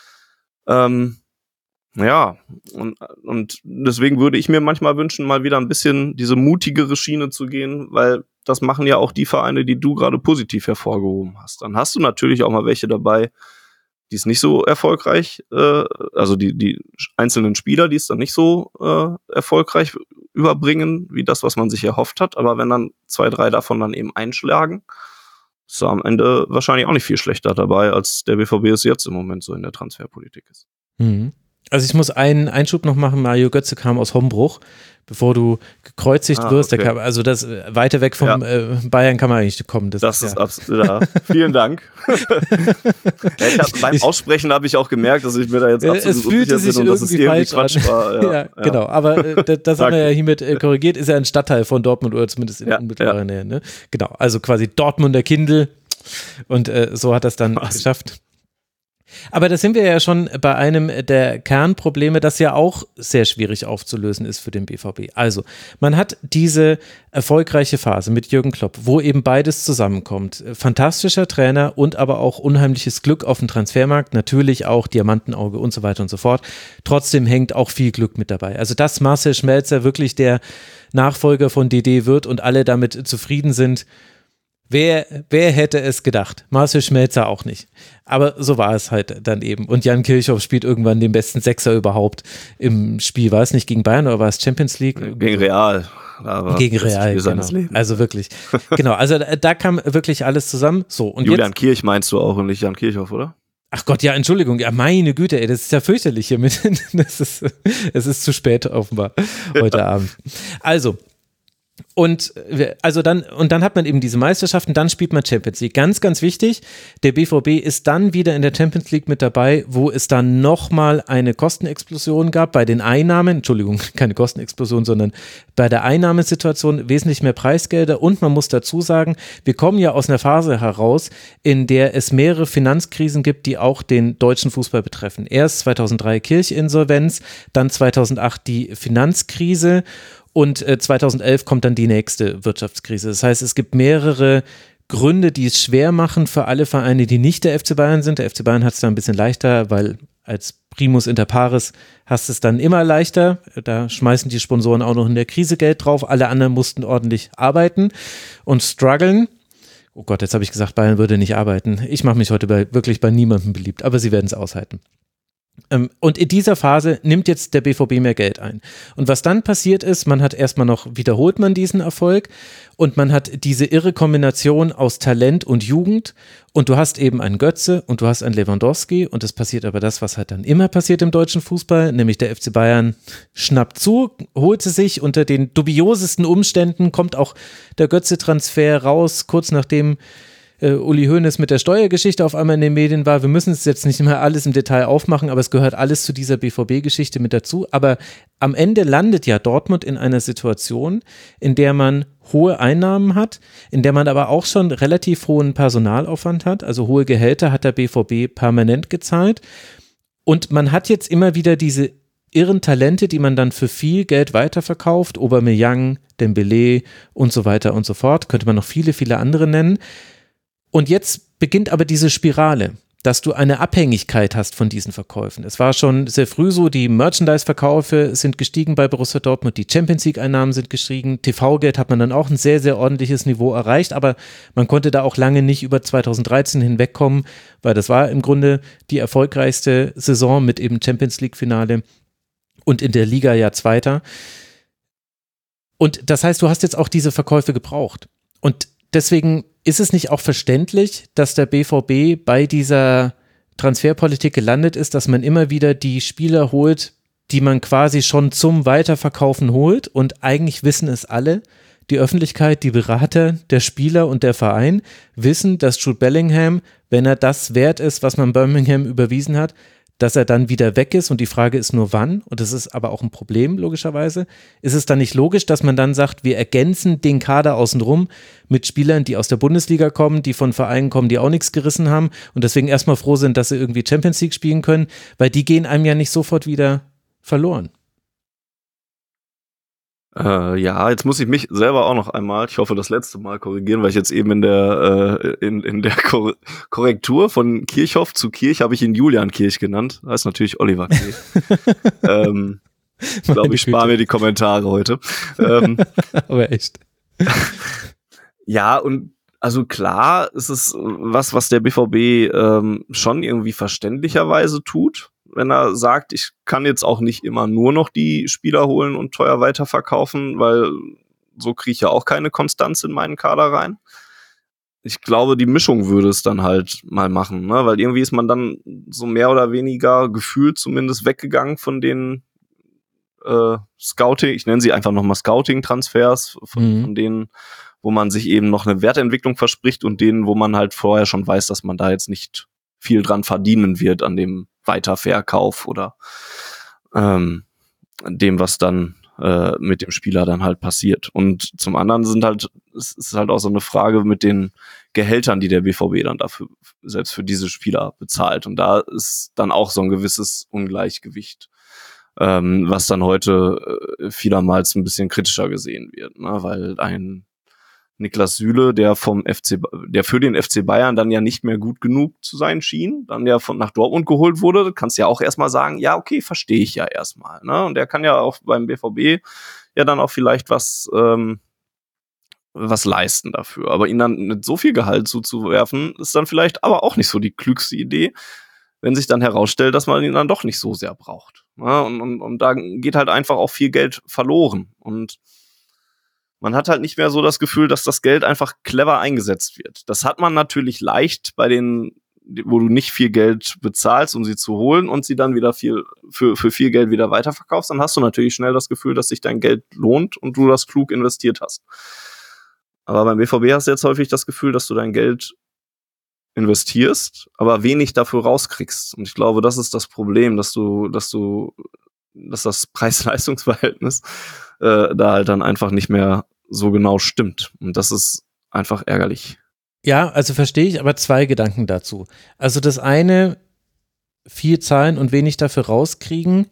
Ja, und deswegen würde ich mir manchmal wünschen, mal wieder ein bisschen diese mutigere Schiene zu gehen, weil das machen ja auch die Vereine, die du gerade positiv hervorgehoben hast. Dann hast du natürlich auch mal welche dabei, die es nicht so erfolgreich, also die einzelnen Spieler, die es dann nicht so erfolgreich überbringen, wie das, was man sich erhofft hat. Aber wenn dann 2, 3 davon dann eben einschlagen, ist am Ende wahrscheinlich auch nicht viel schlechter dabei, als der BVB es jetzt im Moment so in der Transferpolitik ist. Also ich muss einen Einschub noch machen, Mario Götze kam aus Hombruch, bevor du gekreuzigt wirst. Okay. Also das weiter weg vom Bayern kann man eigentlich nicht kommen. Das ist absolut, ja. Vielen Dank. Beim Aussprechen habe ich auch gemerkt, dass ich mir da jetzt absolut es fühlte sich bin und dass es irgendwie Quatsch war. Ja, genau, aber das haben wir ja hiermit korrigiert, ist ja ein Stadtteil von Dortmund oder zumindest in unmittelbarer Nähe. Ne? Genau, also quasi Dortmunder Kindl und so hat das dann geschafft. Aber da sind wir ja schon bei einem der Kernprobleme, das ja auch sehr schwierig aufzulösen ist für den BVB. Also, man hat diese erfolgreiche Phase mit Jürgen Klopp, wo eben beides zusammenkommt. Fantastischer Trainer und aber auch unheimliches Glück auf dem Transfermarkt, natürlich auch Diamantenauge und so weiter und so fort. Trotzdem hängt auch viel Glück mit dabei. Also, dass Marcel Schmelzer wirklich der Nachfolger von DD wird und alle damit zufrieden sind, Wer hätte es gedacht? Marcel Schmelzer auch nicht. Aber so war es halt dann eben. Und Jan Kirchhoff spielt irgendwann den besten Sechser überhaupt im Spiel. War es nicht gegen Bayern oder war es Champions League? Gegen Real. Gegen Real, genau. Also wirklich. Genau, also da kam wirklich alles zusammen. So, und Julian jetzt, Kirch meinst du auch und nicht Jan Kirchhoff, oder? Ach Gott, ja, Entschuldigung. Ja, meine Güte, ey, das ist ja fürchterlich hier mit. Es ist zu spät offenbar heute Abend. Also, Und dann hat man eben diese Meisterschaften, dann spielt man Champions League. Ganz, ganz wichtig, der BVB ist dann wieder in der Champions League mit dabei, wo es dann nochmal eine Kostenexplosion gab bei den Einnahmen, Entschuldigung, keine Kostenexplosion, sondern bei der Einnahmensituation wesentlich mehr Preisgelder und man muss dazu sagen, wir kommen ja aus einer Phase heraus, in der es mehrere Finanzkrisen gibt, die auch den deutschen Fußball betreffen. Erst 2003 Kirch-Insolvenz, dann 2008 die Finanzkrise und 2011 kommt dann die nächste Wirtschaftskrise. Das heißt, es gibt mehrere Gründe, die es schwer machen für alle Vereine, die nicht der FC Bayern sind. Der FC Bayern hat es da ein bisschen leichter, weil als Primus inter pares hast du es dann immer leichter. Da schmeißen die Sponsoren auch noch in der Krise Geld drauf. Alle anderen mussten ordentlich arbeiten und strugglen. Oh Gott, jetzt habe ich gesagt, Bayern würde nicht arbeiten. Ich mache mich heute wirklich bei niemandem beliebt, aber sie werden es aushalten. Und in dieser Phase nimmt jetzt der BVB mehr Geld ein. Und was dann passiert ist, man hat erstmal wiederholt man diesen Erfolg und man hat diese irre Kombination aus Talent und Jugend und du hast eben einen Götze und du hast einen Lewandowski und es passiert aber das, was halt dann immer passiert im deutschen Fußball, nämlich der FC Bayern schnappt zu, holt sie sich unter den dubiosesten Umständen, kommt auch der Götze-Transfer raus, kurz nachdem Uli Hoeneß mit der Steuergeschichte auf einmal in den Medien war. Wir müssen es jetzt nicht mehr alles im Detail aufmachen, aber es gehört alles zu dieser BVB-Geschichte mit dazu. Aber am Ende landet ja Dortmund in einer Situation, in der man hohe Einnahmen hat, in der man aber auch schon relativ hohen Personalaufwand hat. Also hohe Gehälter hat der BVB permanent gezahlt. Und man hat jetzt immer wieder diese irren Talente, die man dann für viel Geld weiterverkauft. Aubameyang, Dembélé und so weiter und so fort. Könnte man noch viele, viele andere nennen. Und jetzt beginnt aber diese Spirale, dass du eine Abhängigkeit hast von diesen Verkäufen. Es war schon sehr früh so, die Merchandise-Verkäufe sind gestiegen bei Borussia Dortmund, die Champions-League-Einnahmen sind gestiegen, TV-Geld hat man dann auch ein sehr, sehr ordentliches Niveau erreicht, aber man konnte da auch lange nicht über 2013 hinwegkommen, weil das war im Grunde die erfolgreichste Saison mit eben Champions-League-Finale und in der Liga ja Zweiter. Und das heißt, du hast jetzt auch diese Verkäufe gebraucht. Und deswegen ist es nicht auch verständlich, dass der BVB bei dieser Transferpolitik gelandet ist, dass man immer wieder die Spieler holt, die man quasi schon zum Weiterverkaufen holt und eigentlich wissen es alle, die Öffentlichkeit, die Berater, der Spieler und der Verein wissen, dass Jude Bellingham, wenn er das wert ist, was man Birmingham überwiesen hat, dass er dann wieder weg ist und die Frage ist nur wann und das ist aber auch ein Problem logischerweise. Ist es dann nicht logisch, dass man dann sagt, wir ergänzen den Kader außenrum mit Spielern, die aus der Bundesliga kommen, die von Vereinen kommen, die auch nichts gerissen haben und deswegen erstmal froh sind, dass sie irgendwie Champions League spielen können, weil die gehen einem ja nicht sofort wieder verloren. Ja, jetzt muss ich mich selber auch noch einmal, ich hoffe das letzte Mal korrigieren, weil ich jetzt eben in der Korrektur von Kirchhoff zu Kirch habe ich ihn Julian Kirch genannt. Das ist natürlich Oliver Kirch. Ich glaube, ich spare mir die Kommentare heute. Aber echt. Ja, und also klar ist es was der BVB schon irgendwie verständlicherweise tut, wenn er sagt, ich kann jetzt auch nicht immer nur noch die Spieler holen und teuer weiterverkaufen, weil so kriege ich ja auch keine Konstanz in meinen Kader rein. Ich glaube, die Mischung würde es dann halt mal machen, ne? Weil irgendwie ist man dann so mehr oder weniger gefühlt zumindest weggegangen von den Scouting, ich nenne sie einfach nochmal Scouting-Transfers, von denen, wo man sich eben noch eine Wertentwicklung verspricht und denen, wo man halt vorher schon weiß, dass man da jetzt nicht viel dran verdienen wird an dem Weiterverkauf oder dem, was dann mit dem Spieler dann halt passiert. Und zum anderen es ist halt auch so eine Frage mit den Gehältern, die der BVB dann dafür, selbst für diese Spieler bezahlt. Und da ist dann auch so ein gewisses Ungleichgewicht, was dann heute vielermals ein bisschen kritischer gesehen wird, ne? Weil ein Niklas Süle, der für den FC Bayern dann ja nicht mehr gut genug zu sein schien, dann ja nach Dortmund geholt wurde, kannst ja auch erstmal sagen, ja, okay, verstehe ich ja erstmal, ne? Und der kann ja auch beim BVB ja dann auch vielleicht was leisten dafür. Aber ihn dann mit so viel Gehalt zuzuwerfen, ist dann vielleicht aber auch nicht so die klügste Idee, wenn sich dann herausstellt, dass man ihn dann doch nicht so sehr braucht. Ne? Und da geht halt einfach auch viel Geld verloren. Und man hat halt nicht mehr so das Gefühl, dass das Geld einfach clever eingesetzt wird. Das hat man natürlich leicht bei den wo du nicht viel Geld bezahlst, um sie zu holen und sie dann wieder für viel Geld wieder weiterverkaufst, dann hast du natürlich schnell das Gefühl, dass sich dein Geld lohnt und du das klug investiert hast. Aber beim BVB hast du jetzt häufig das Gefühl, dass du dein Geld investierst, aber wenig dafür rauskriegst. Und ich glaube, das ist das Problem, dass das Preis-Leistungs-Verhältnis da halt dann einfach nicht mehr so genau stimmt. Und das ist einfach ärgerlich. Ja, also verstehe ich, aber 2 Gedanken dazu. Also das eine, viel zahlen und wenig dafür rauskriegen.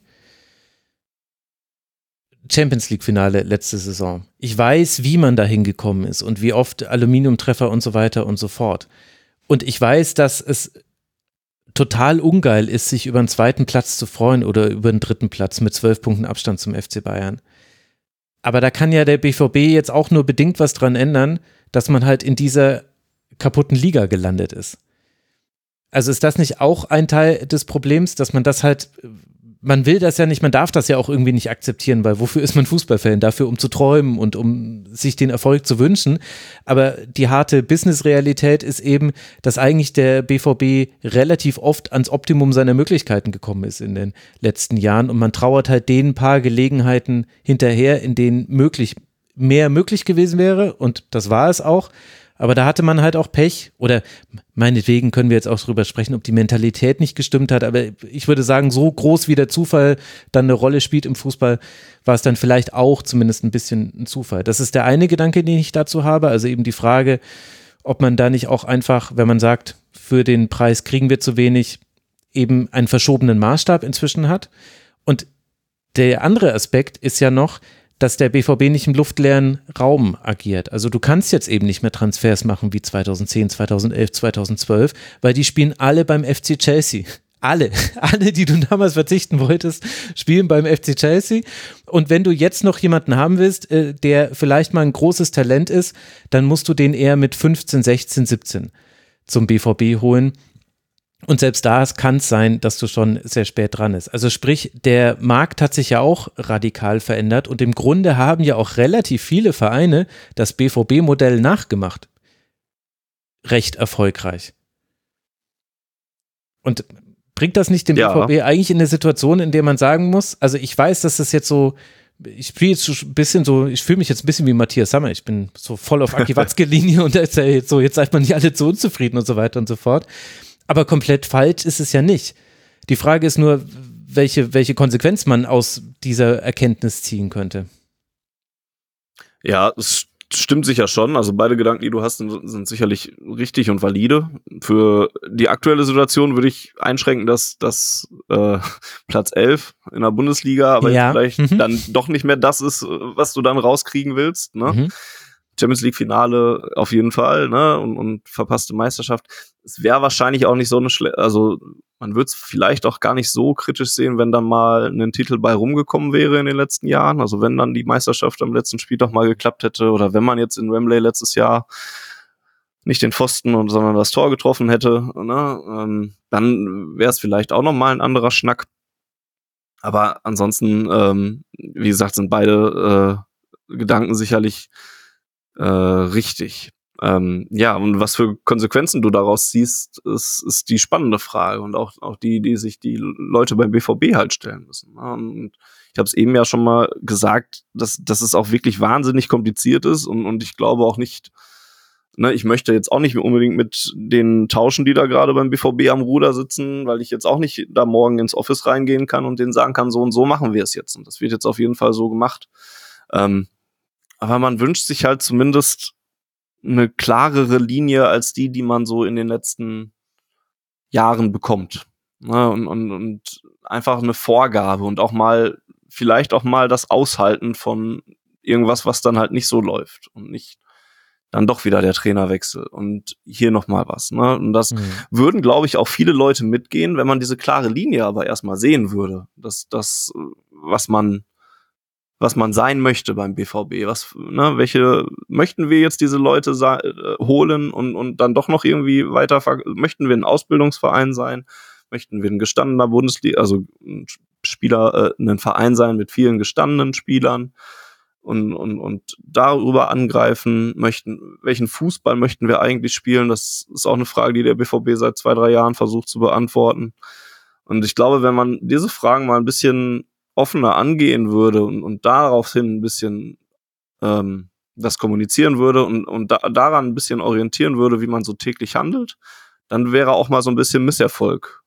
Champions-League-Finale letzte Saison. Ich weiß, wie man da hingekommen ist und wie oft Aluminiumtreffer und so weiter und so fort. Und ich weiß, dass es total ungeil ist, sich über einen 2. Platz zu freuen oder über einen 3. Platz mit 12 Punkten Abstand zum FC Bayern. Aber da kann ja der BVB jetzt auch nur bedingt was dran ändern, dass man halt in dieser kaputten Liga gelandet ist. Also ist das nicht auch ein Teil des Problems, dass man das halt, man will das ja nicht, man darf das ja auch irgendwie nicht akzeptieren, weil wofür ist man Fußballfan? Dafür, um zu träumen und um sich den Erfolg zu wünschen. Aber die harte Business-Realität ist eben, dass eigentlich der BVB relativ oft ans Optimum seiner Möglichkeiten gekommen ist in den letzten Jahren und man trauert halt den paar Gelegenheiten hinterher, in denen mehr möglich gewesen wäre und das war es auch. Aber da hatte man halt auch Pech oder meinetwegen können wir jetzt auch drüber sprechen, ob die Mentalität nicht gestimmt hat, aber ich würde sagen, so groß wie der Zufall dann eine Rolle spielt im Fußball, war es dann vielleicht auch zumindest ein bisschen ein Zufall. Das ist der eine Gedanke, den ich dazu habe, also eben die Frage, ob man da nicht auch einfach, wenn man sagt, für den Preis kriegen wir zu wenig, eben einen verschobenen Maßstab inzwischen hat. Und der andere Aspekt ist ja noch, dass der BVB nicht im luftleeren Raum agiert. Also du kannst jetzt eben nicht mehr Transfers machen wie 2010, 2011, 2012, weil die spielen alle beim FC Chelsea. Alle, die du damals verzichten wolltest, spielen beim FC Chelsea. Und wenn du jetzt noch jemanden haben willst, der vielleicht mal ein großes Talent ist, dann musst du den eher mit 15, 16, 17 zum BVB holen. Und selbst da kann es sein, dass du schon sehr spät dran ist. Also sprich, der Markt hat sich ja auch radikal verändert und im Grunde haben ja auch relativ viele Vereine das BVB-Modell nachgemacht. Recht erfolgreich. Und bringt das nicht den BVB eigentlich in eine Situation, in der man sagen muss, also ich weiß, dass das jetzt so, ich fühle mich jetzt ein bisschen wie Matthias Sammer, ich bin so voll auf Aki Watzke-Linie und jetzt seid man nicht alle so unzufrieden und so weiter und so fort. Aber komplett falsch ist es ja nicht. Die Frage ist nur, welche Konsequenz man aus dieser Erkenntnis ziehen könnte. Ja, es stimmt sicher schon. Also beide Gedanken, die du hast, sind sicherlich richtig und valide. Für die aktuelle Situation würde ich einschränken, dass Platz 11 in der Bundesliga aber jetzt vielleicht dann doch nicht mehr das ist, was du dann rauskriegen willst, ne? Mhm. Champions League Finale auf jeden Fall, ne, und verpasste Meisterschaft. Es wäre wahrscheinlich auch nicht so also man würde es vielleicht auch gar nicht so kritisch sehen, wenn dann mal ein Titel bei rumgekommen wäre in den letzten Jahren. Also wenn dann die Meisterschaft am letzten Spieltag mal geklappt hätte oder wenn man jetzt in Wembley letztes Jahr nicht den Pfosten sondern das Tor getroffen hätte, ne, dann wäre es vielleicht auch nochmal ein anderer Schnack. Aber ansonsten, wie gesagt, sind beide Gedanken sicherlich richtig. Ja, und was für Konsequenzen du daraus ziehst, ist die spannende Frage und auch die sich die Leute beim BVB halt stellen müssen. Und ich habe es eben ja schon mal gesagt, dass es auch wirklich wahnsinnig kompliziert ist und ich glaube auch nicht, ne, ich möchte jetzt auch nicht unbedingt mit den tauschen, die da gerade beim BVB am Ruder sitzen, weil ich jetzt auch nicht da morgen ins Office reingehen kann und denen sagen kann, so und so machen wir es jetzt. Und das wird jetzt auf jeden Fall so gemacht. Aber man wünscht sich halt zumindest eine klarere Linie als die man so in den letzten Jahren bekommt. Ne? Und einfach eine Vorgabe und vielleicht auch mal das Aushalten von irgendwas, was dann halt nicht so läuft und nicht dann doch wieder der Trainerwechsel und hier nochmal was. Ne? Und das würden, glaube ich, auch viele Leute mitgehen, wenn man diese klare Linie aber erstmal sehen würde. Das, was man sein möchte beim BVB. Welche möchten wir jetzt diese Leute holen und dann doch noch irgendwie möchten wir ein Ausbildungsverein sein? Möchten wir ein gestandener Bundesliga, also ein Spieler, ein Verein sein mit vielen gestandenen Spielern? und darüber angreifen möchten, welchen Fußball möchten wir eigentlich spielen, das ist auch eine Frage, die der BVB seit 2-3 Jahren versucht zu beantworten. Und ich glaube, wenn man diese Fragen mal ein bisschen offener angehen würde und daraufhin ein bisschen das kommunizieren würde und daran ein bisschen orientieren würde, wie man so täglich handelt, dann wäre auch mal so ein bisschen Misserfolg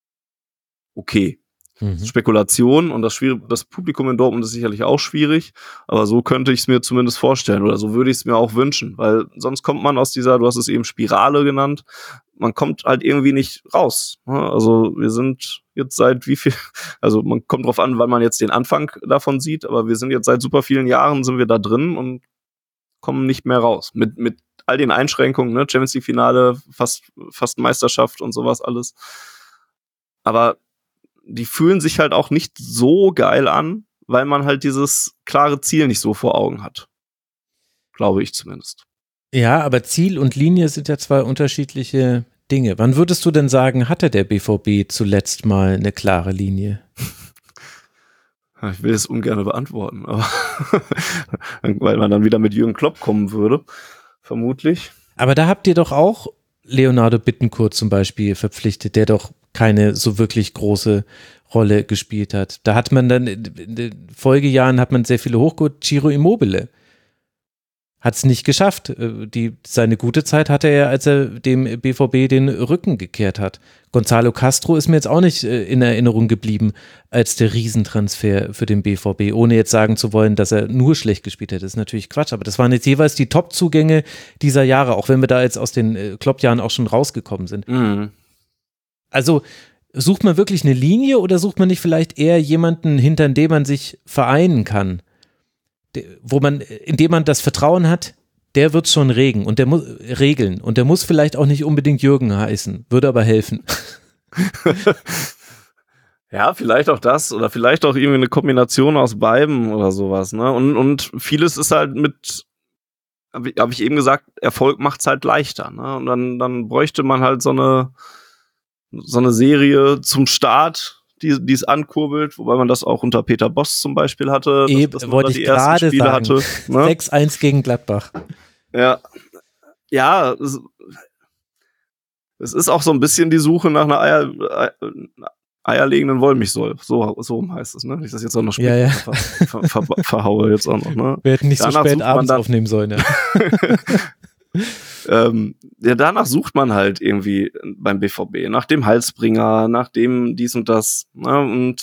okay. Spekulation und das Publikum in Dortmund ist sicherlich auch schwierig, aber so könnte ich es mir zumindest vorstellen oder so würde ich es mir auch wünschen, weil sonst kommt man aus dieser, du hast es eben Spirale genannt, man kommt halt irgendwie nicht raus. Also wir sind jetzt seit wie viel, also man kommt drauf an, wann man jetzt den Anfang davon sieht, aber wir sind jetzt seit super vielen Jahren sind wir da drin und kommen nicht mehr raus. Mit all den Einschränkungen, ne, Champions League Finale, fast Meisterschaft und sowas alles. Aber die fühlen sich halt auch nicht so geil an, weil man halt dieses klare Ziel nicht so vor Augen hat. Glaube ich zumindest. Ja, aber Ziel und Linie sind ja zwei unterschiedliche Dinge. Wann würdest du denn sagen, hatte der BVB zuletzt mal eine klare Linie? Ich will es ungern beantworten, aber weil man dann wieder mit Jürgen Klopp kommen würde, vermutlich. Aber da habt ihr doch auch Leonardo Bittencourt zum Beispiel verpflichtet, der doch keine so wirklich große Rolle gespielt hat. Da hat man dann in den Folgejahren hat man sehr viele hochgeholt. Ciro Immobile hat es nicht geschafft. Seine gute Zeit hatte er, als er dem BVB den Rücken gekehrt hat. Gonzalo Castro ist mir jetzt auch nicht in Erinnerung geblieben als der Riesentransfer für den BVB, ohne jetzt sagen zu wollen, dass er nur schlecht gespielt hat. Das ist natürlich Quatsch, aber das waren jetzt jeweils die Top-Zugänge dieser Jahre, auch wenn wir da jetzt aus den Klopp-Jahren auch schon rausgekommen sind. Mhm. Also sucht man wirklich eine Linie oder sucht man nicht vielleicht eher jemanden, hinter dem man sich vereinen kann? Indem man das Vertrauen hat, der wird schon regeln und der muss vielleicht auch nicht unbedingt Jürgen heißen, würde aber helfen. Ja, vielleicht auch das oder vielleicht auch irgendwie eine Kombination aus beiden oder sowas, ne? Und vieles ist halt hab ich eben gesagt, Erfolg macht's halt leichter, ne? Und dann bräuchte man halt so eine Serie zum Start, die es ankurbelt, wobei man das auch unter Peter Bosz zum Beispiel hatte, dass man wollte da die ich ersten gerade Spiele sagen. hatte. Ne? 6-1 gegen Gladbach. Ja, es ist auch so ein bisschen die Suche nach einer eierlegenden Wollmilchsäule. So heißt es, ne? Nicht, dass ich jetzt auch noch später verhaue jetzt auch noch, ne? Wir hätten nicht danach so spät abends aufnehmen sollen, ja. Danach sucht man halt irgendwie beim BVB, nach dem Halsbringer, nach dem dies und das, ne? Und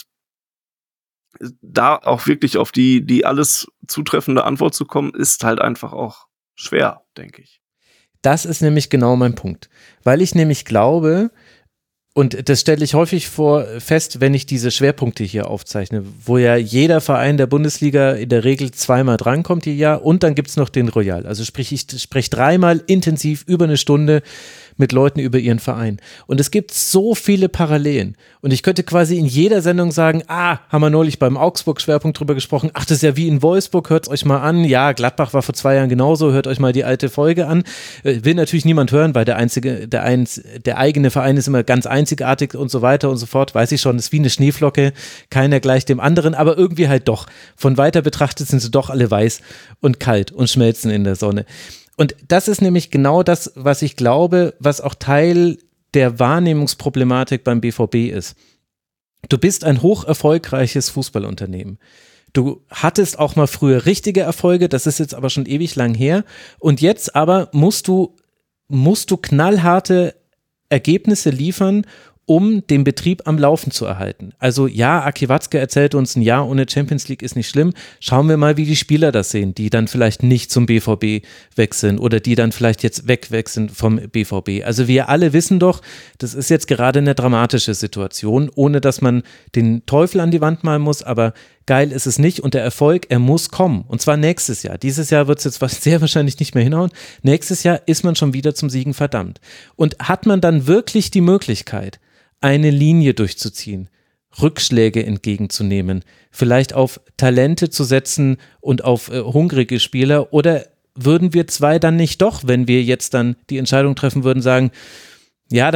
da auch wirklich auf die alles zutreffende Antwort zu kommen, ist halt einfach auch schwer, denke ich. Das ist nämlich genau mein Punkt, weil ich nämlich glaube, und das stelle ich häufig fest, wenn ich diese Schwerpunkte hier aufzeichne, wo ja jeder Verein der Bundesliga in der Regel zweimal drankommt je Jahr und dann gibt es noch den Royal. Also sprich, ich spreche dreimal intensiv über eine Stunde mit Leuten über ihren Verein. Und es gibt so viele Parallelen. Und ich könnte quasi in jeder Sendung sagen, haben wir neulich beim Augsburg-Schwerpunkt drüber gesprochen, das ist ja wie in Wolfsburg, hört es euch mal an. Ja, Gladbach war vor 2 Jahren genauso, hört euch mal die alte Folge an. Will natürlich niemand hören, weil der eigene Verein ist immer ganz einzigartig und so weiter und so fort. Weiß ich schon, ist wie eine Schneeflocke, keiner gleich dem anderen, aber irgendwie halt doch. Von weiter betrachtet sind sie doch alle weiß und kalt und schmelzen in der Sonne. Und das ist nämlich genau das, was ich glaube, was auch Teil der Wahrnehmungsproblematik beim BVB ist. Du bist ein hoch erfolgreiches Fußballunternehmen. Du hattest auch mal früher richtige Erfolge, das ist jetzt aber schon ewig lang her. Und jetzt aber musst du knallharte Ergebnisse liefern, um den Betrieb am Laufen zu erhalten. Also ja, Aki Watzke erzählt uns, ein Jahr ohne Champions League ist nicht schlimm. Schauen wir mal, wie die Spieler das sehen, die dann vielleicht nicht zum BVB wechseln oder die dann vielleicht jetzt wegwechseln vom BVB. Also wir alle wissen doch, das ist jetzt gerade eine dramatische Situation, ohne dass man den Teufel an die Wand malen muss, aber geil ist es nicht und der Erfolg, er muss kommen. Und zwar nächstes Jahr. Dieses Jahr wird es jetzt sehr wahrscheinlich nicht mehr hinhauen. Nächstes Jahr ist man schon wieder zum Siegen verdammt. Und hat man dann wirklich die Möglichkeit, eine Linie durchzuziehen, Rückschläge entgegenzunehmen, vielleicht auf Talente zu setzen und auf hungrige Spieler, oder würden wir zwei dann nicht doch, wenn wir jetzt dann die Entscheidung treffen würden, sagen, ja, dann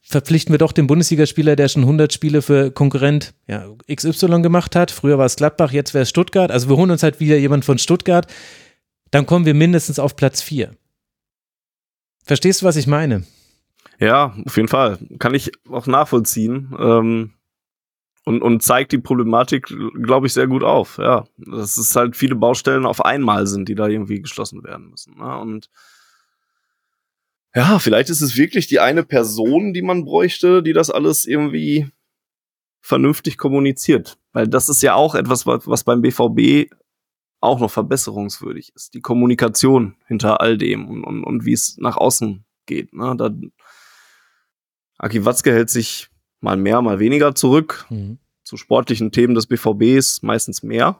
verpflichten wir doch den Bundesligaspieler, der schon 100 Spiele für Konkurrent XY gemacht hat. Früher war es Gladbach, jetzt wäre es Stuttgart. Also wir holen uns halt wieder jemand von Stuttgart. Dann kommen wir mindestens auf Platz 4. Verstehst du, was ich meine? Ja, auf jeden Fall. Kann ich auch nachvollziehen. Und zeigt die Problematik, glaube ich, sehr gut auf. Ja, dass es halt viele Baustellen auf einmal sind, die da irgendwie geschlossen werden müssen. Ne? Und ja, vielleicht ist es wirklich die eine Person, die man bräuchte, die das alles irgendwie vernünftig kommuniziert. Weil das ist ja auch etwas, was beim BVB auch noch verbesserungswürdig ist. Die Kommunikation hinter all dem und wie es nach außen geht. Ne? Aki Watzke hält sich mal mehr, mal weniger zurück. Zu sportlichen Themen des BVBs meistens mehr.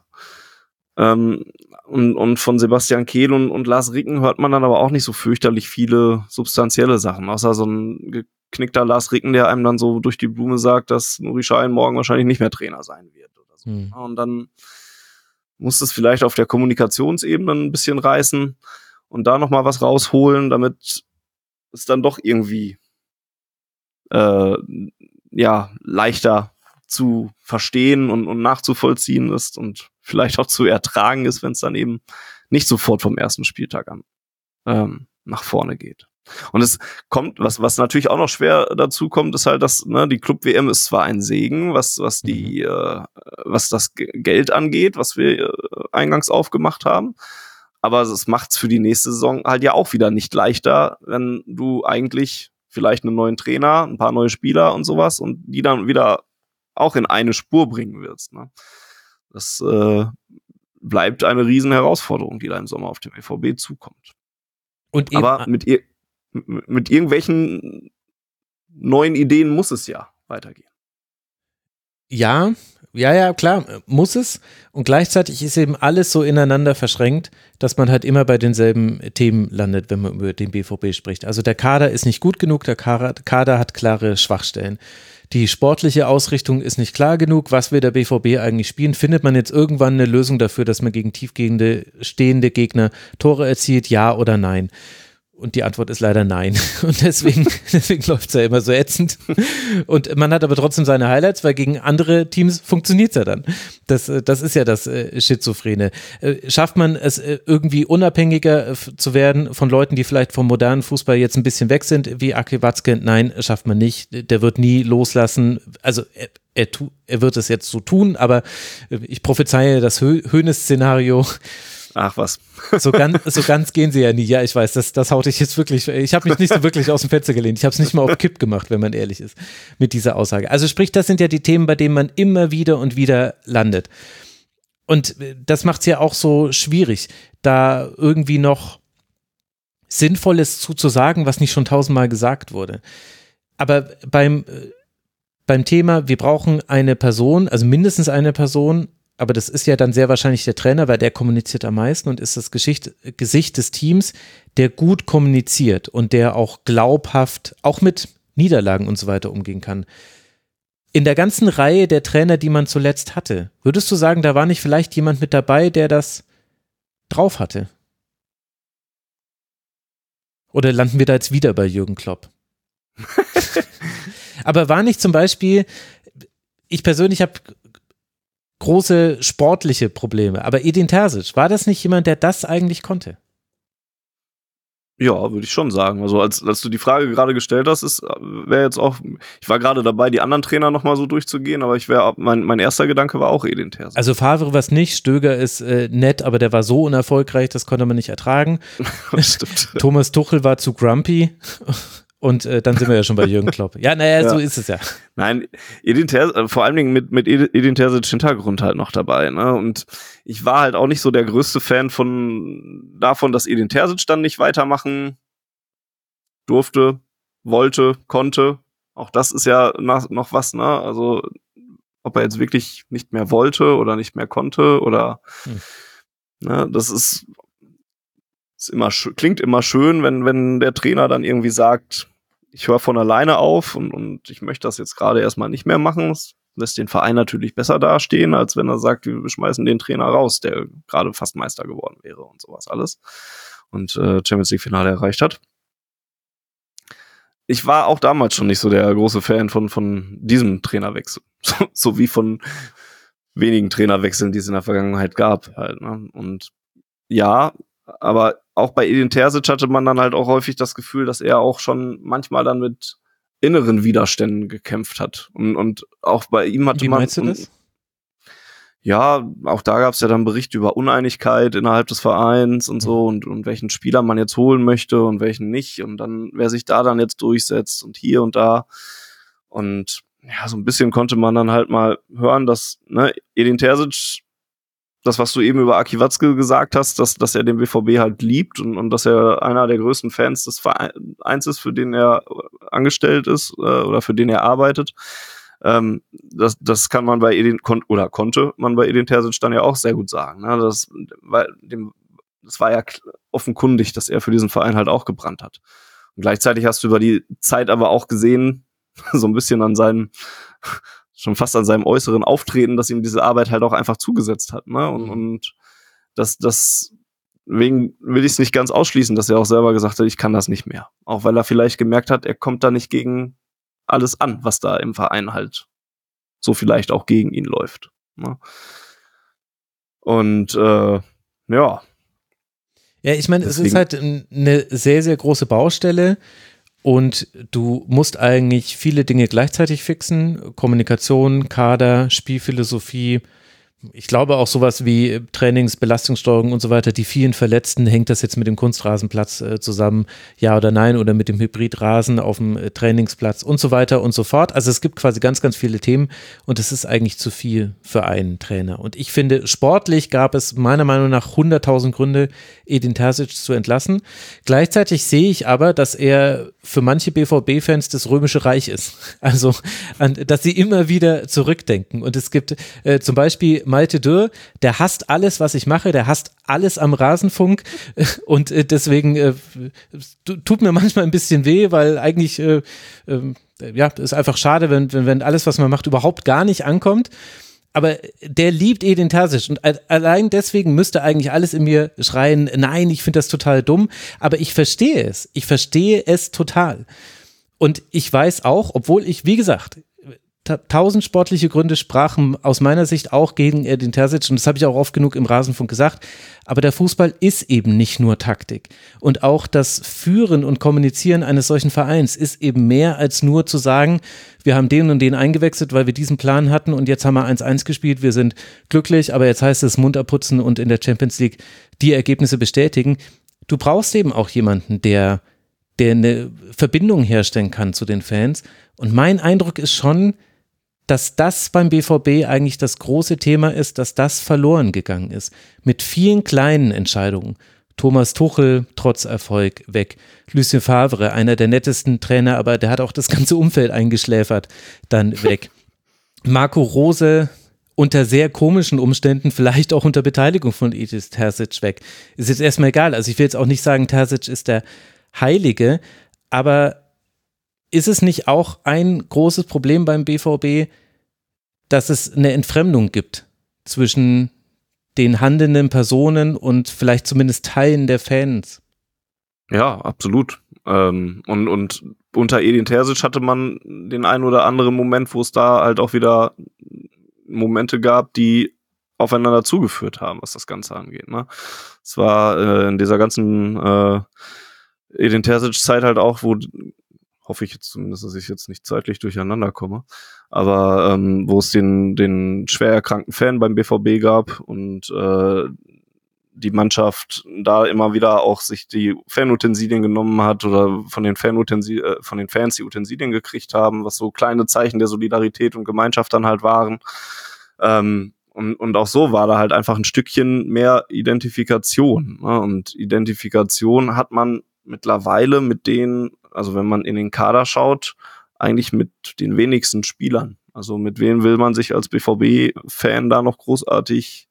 Und von Sebastian Kehl und Lars Ricken hört man dann aber auch nicht so fürchterlich viele substanzielle Sachen. Außer so ein geknickter Lars Ricken, der einem dann so durch die Blume sagt, dass Nuri Sahin morgen wahrscheinlich nicht mehr Trainer sein wird. Oder so. Und dann muss es vielleicht auf der Kommunikationsebene ein bisschen reißen und da nochmal was rausholen, damit es dann doch irgendwie leichter zu verstehen und nachzuvollziehen ist und vielleicht auch zu ertragen ist, wenn es dann eben nicht sofort vom ersten Spieltag an nach vorne geht. Und es kommt, was natürlich auch noch schwer dazu kommt, ist halt, dass die Club-WM ist zwar ein Segen, was das Geld angeht, was wir eingangs aufgemacht haben, aber es macht's für die nächste Saison halt ja auch wieder nicht leichter, wenn du eigentlich vielleicht einen neuen Trainer, ein paar neue Spieler und sowas und die dann wieder auch in eine Spur bringen willst. Ne? Das bleibt eine riesen Herausforderung, die da im Sommer auf dem BVB zukommt. Und aber mit irgendwelchen neuen Ideen muss es ja weitergehen. Ja, klar, muss es. Und gleichzeitig ist eben alles so ineinander verschränkt, dass man halt immer bei denselben Themen landet, wenn man über den BVB spricht. Also der Kader ist nicht gut genug, der Kader hat klare Schwachstellen. Die sportliche Ausrichtung ist nicht klar genug. Was will der BVB eigentlich spielen? Findet man jetzt irgendwann eine Lösung dafür, dass man gegen tiefgehende stehende Gegner Tore erzielt? Ja oder nein? Und die Antwort ist leider nein. Und deswegen läuft es ja immer so ätzend. Und man hat aber trotzdem seine Highlights, weil gegen andere Teams funktioniert es ja dann. Das ist ja das Schizophrene. Schafft man es irgendwie unabhängiger zu werden von Leuten, die vielleicht vom modernen Fußball jetzt ein bisschen weg sind, wie Aki Watzke? Nein, schafft man nicht. Der wird nie loslassen. Also er wird es jetzt so tun, aber ich prophezeie das Hoeneß-Szenario. Ach was. So ganz gehen sie ja nie. Ja, ich weiß, das haut ich jetzt wirklich, ich habe mich nicht so wirklich aus dem Fenster gelehnt. Ich habe es nicht mal auf Kipp gemacht, wenn man ehrlich ist, mit dieser Aussage. Also sprich, das sind ja die Themen, bei denen man immer wieder und wieder landet. Und das macht es ja auch so schwierig, da irgendwie noch Sinnvolles zuzusagen, was nicht schon 1000-mal gesagt wurde. Aber beim Thema, wir brauchen eine Person, also mindestens eine Person, aber das ist ja dann sehr wahrscheinlich der Trainer, weil der kommuniziert am meisten und ist das Gesicht des Teams, der gut kommuniziert und der auch glaubhaft, auch mit Niederlagen und so weiter umgehen kann. In der ganzen Reihe der Trainer, die man zuletzt hatte, würdest du sagen, da war nicht vielleicht jemand mit dabei, der das drauf hatte? Oder landen wir da jetzt wieder bei Jürgen Klopp? Aber war nicht zum Beispiel, ich persönlich habe große sportliche Probleme. Aber Edin Terzic, war das nicht jemand, der das eigentlich konnte? Ja, würde ich schon sagen. Also als du die Frage gerade gestellt hast, wäre jetzt auch, ich war gerade dabei, die anderen Trainer nochmal so durchzugehen, aber mein erster Gedanke war auch Edin Terzic. Also Favre war es nicht, Stöger ist nett, aber der war so unerfolgreich, das konnte man nicht ertragen. Stimmt. Thomas Tuchel war zu grumpy. Und dann sind wir ja schon bei Jürgen Klopp. Ja, naja, so ist es ja. Nein, Edin Terzic, vor allen Dingen mit Edin Terzic Hintergrund halt noch dabei. Ne? Und ich war halt auch nicht so der größte Fan davon, dass Edin Terzic dann nicht weitermachen durfte, wollte, konnte. Auch das ist ja noch was, ne? Also ob er jetzt wirklich nicht mehr wollte oder nicht mehr konnte oder ne, das ist immer klingt immer schön, wenn der Trainer dann irgendwie sagt, ich höre von alleine auf und ich möchte das jetzt gerade erstmal nicht mehr machen. Das lässt den Verein natürlich besser dastehen, als wenn er sagt, wir schmeißen den Trainer raus, der gerade fast Meister geworden wäre und sowas alles und Champions League Finale erreicht hat. ich war auch damals schon nicht so der große Fan von diesem Trainerwechsel. So wie von wenigen Trainerwechseln, die es in der Vergangenheit gab. Halt, ne? Und ja, aber auch bei Edin Terzic hatte man dann halt auch häufig das Gefühl, dass er auch schon manchmal dann mit inneren Widerständen gekämpft hat. Und auch bei ihm hatte Wie man... meinst du das? Ja, auch da gab es ja dann Berichte über Uneinigkeit innerhalb des Vereins und so und welchen Spieler man jetzt holen möchte und welchen nicht und dann, wer sich da dann jetzt durchsetzt und hier und da. Und ja, so ein bisschen konnte man dann halt mal hören, dass Edin Terzic, das, was du eben über Aki Watzke gesagt hast, dass er den BVB halt liebt und dass er einer der größten Fans des Vereins ist, für den er angestellt ist oder für den er arbeitet. Das kann man bei konnte man bei Edin Terzic dann ja auch sehr gut sagen. Ne? Das war ja offenkundig, dass er für diesen Verein halt auch gebrannt hat. Und gleichzeitig hast du über die Zeit aber auch gesehen, so ein bisschen schon fast an seinem äußeren Auftreten, dass ihm diese Arbeit halt auch einfach zugesetzt hat. Ne? Und deswegen will ich es nicht ganz ausschließen, dass er auch selber gesagt hat, ich kann das nicht mehr. Auch weil er vielleicht gemerkt hat, er kommt da nicht gegen alles an, was da im Verein halt so vielleicht auch gegen ihn läuft. Ne? Und ja. Ja, ich meine, es ist halt eine sehr, sehr große Baustelle und du musst eigentlich viele Dinge gleichzeitig fixen. Kommunikation, Kader, Spielphilosophie. Ich glaube auch sowas wie Trainingsbelastungssteuerung und so weiter, die vielen Verletzten, hängt das jetzt mit dem Kunstrasenplatz zusammen, ja oder nein, oder mit dem Hybridrasen auf dem Trainingsplatz und so weiter und so fort. Also es gibt quasi ganz, ganz viele Themen und es ist eigentlich zu viel für einen Trainer. Und ich finde, sportlich gab es meiner Meinung nach 100.000 Gründe, Edin Terzic zu entlassen. Gleichzeitig sehe ich aber, dass er für manche BVB-Fans das Römische Reich ist. Also, dass sie immer wieder zurückdenken. Und es gibt zum Beispiel Malte Dürr, der hasst alles, was ich mache, der hasst alles am Rasenfunk und deswegen tut mir manchmal ein bisschen weh, weil eigentlich ist einfach schade, wenn alles, was man macht, überhaupt gar nicht ankommt. Aber der liebt Edin Terzic und allein deswegen müsste eigentlich alles in mir schreien, nein, ich finde das total dumm, aber ich verstehe es total. Und ich weiß auch, obwohl ich, wie gesagt, 1000 sportliche Gründe sprachen aus meiner Sicht auch gegen Edin Terzic und das habe ich auch oft genug im Rasenfunk gesagt, aber der Fußball ist eben nicht nur Taktik und auch das Führen und Kommunizieren eines solchen Vereins ist eben mehr als nur zu sagen, wir haben den und den eingewechselt, weil wir diesen Plan hatten und jetzt haben wir 1-1 gespielt, wir sind glücklich, aber jetzt heißt es Mund abputzen und in der Champions League die Ergebnisse bestätigen. Du brauchst eben auch jemanden, der eine Verbindung herstellen kann zu den Fans und mein Eindruck ist schon, dass das beim BVB eigentlich das große Thema ist, dass das verloren gegangen ist. Mit vielen kleinen Entscheidungen. Thomas Tuchel, trotz Erfolg, weg. Lucien Favre, einer der nettesten Trainer, aber der hat auch das ganze Umfeld eingeschläfert, dann weg. Marco Rose, unter sehr komischen Umständen, vielleicht auch unter Beteiligung von Edin Terzic, weg. Ist jetzt erstmal egal. Also ich will jetzt auch nicht sagen, Terzic ist der Heilige, aber ist es nicht auch ein großes Problem beim BVB, dass es eine Entfremdung gibt zwischen den handelnden Personen und vielleicht zumindest Teilen der Fans? Ja, absolut. Und unter Edin Terzic hatte man den einen oder anderen Moment, wo es da halt auch wieder Momente gab, die aufeinander zugeführt haben, was das Ganze angeht. Ne? Es war in dieser ganzen Edin Terzic-Zeit halt auch, wo hoffe ich jetzt zumindest, dass ich jetzt nicht zeitlich durcheinander komme, aber wo es den schwer erkrankten Fan beim BVB gab und die Mannschaft da immer wieder auch sich die Fanutensilien genommen hat oder von den Fans die Utensilien gekriegt haben, was so kleine Zeichen der Solidarität und Gemeinschaft dann halt waren. Und auch so war da halt einfach ein Stückchen mehr Identifikation. Ne? Und Identifikation hat man mittlerweile mit denen, also wenn man in den Kader schaut, eigentlich mit den wenigsten Spielern. Also mit wem will man sich als BVB-Fan da noch großartig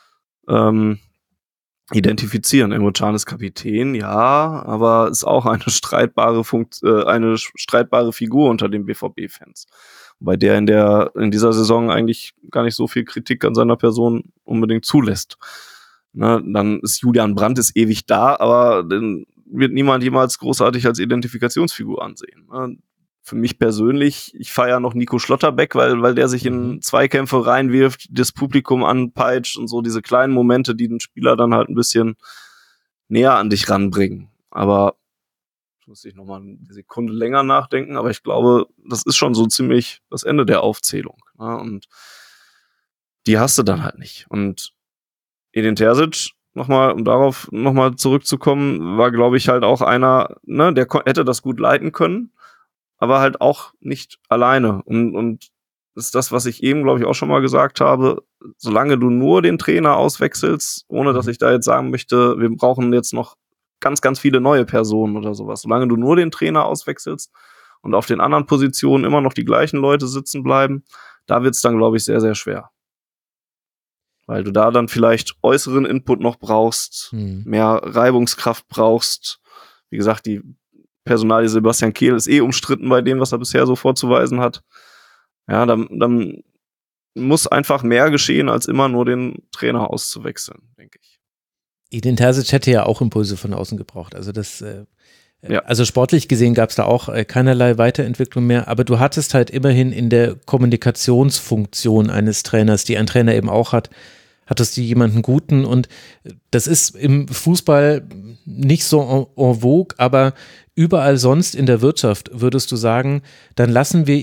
identifizieren? Emre Can ist Kapitän, ja, aber ist auch eine streitbare Figur unter den BVB-Fans. Wobei der in dieser Saison eigentlich gar nicht so viel Kritik an seiner Person unbedingt zulässt. Ne, dann ist Julian Brandt ewig da, aber wird niemand jemals großartig als Identifikationsfigur ansehen. Für mich persönlich, ich feiere noch Nico Schlotterbeck, weil der sich in Zweikämpfe reinwirft, das Publikum anpeitscht und so diese kleinen Momente, die den Spieler dann halt ein bisschen näher an dich ranbringen. Aber muss ich nochmal eine Sekunde länger nachdenken, aber ich glaube, das ist schon so ziemlich das Ende der Aufzählung. Ne? Und die hast du dann halt nicht. Und Edin Terzic, um darauf nochmal zurückzukommen, war, glaube ich, halt auch einer, ne, der hätte das gut leiten können, aber halt auch nicht alleine. Und das ist das, was ich eben, glaube ich, auch schon mal gesagt habe, solange du nur den Trainer auswechselst, ohne dass ich da jetzt sagen möchte, wir brauchen jetzt noch ganz, ganz viele neue Personen oder sowas. Solange du nur den Trainer auswechselst und auf den anderen Positionen immer noch die gleichen Leute sitzen bleiben, da wird's dann, glaube ich, sehr, sehr schwer. Weil du da dann vielleicht äußeren Input noch brauchst, mehr Reibungskraft brauchst. Wie gesagt, die Personalie Sebastian Kehl ist umstritten bei dem, was er bisher so vorzuweisen hat. Ja, dann muss einfach mehr geschehen, als immer nur den Trainer auszuwechseln, denke ich. Edin Terzic hätte ja auch Impulse von außen gebraucht. Also also sportlich gesehen gab es da auch keinerlei Weiterentwicklung mehr, aber du hattest halt immerhin in der Kommunikationsfunktion eines Trainers, die ein Trainer eben auch hat, hattest du jemanden Guten, und das ist im Fußball nicht so en vogue, aber überall sonst in der Wirtschaft würdest du sagen, dann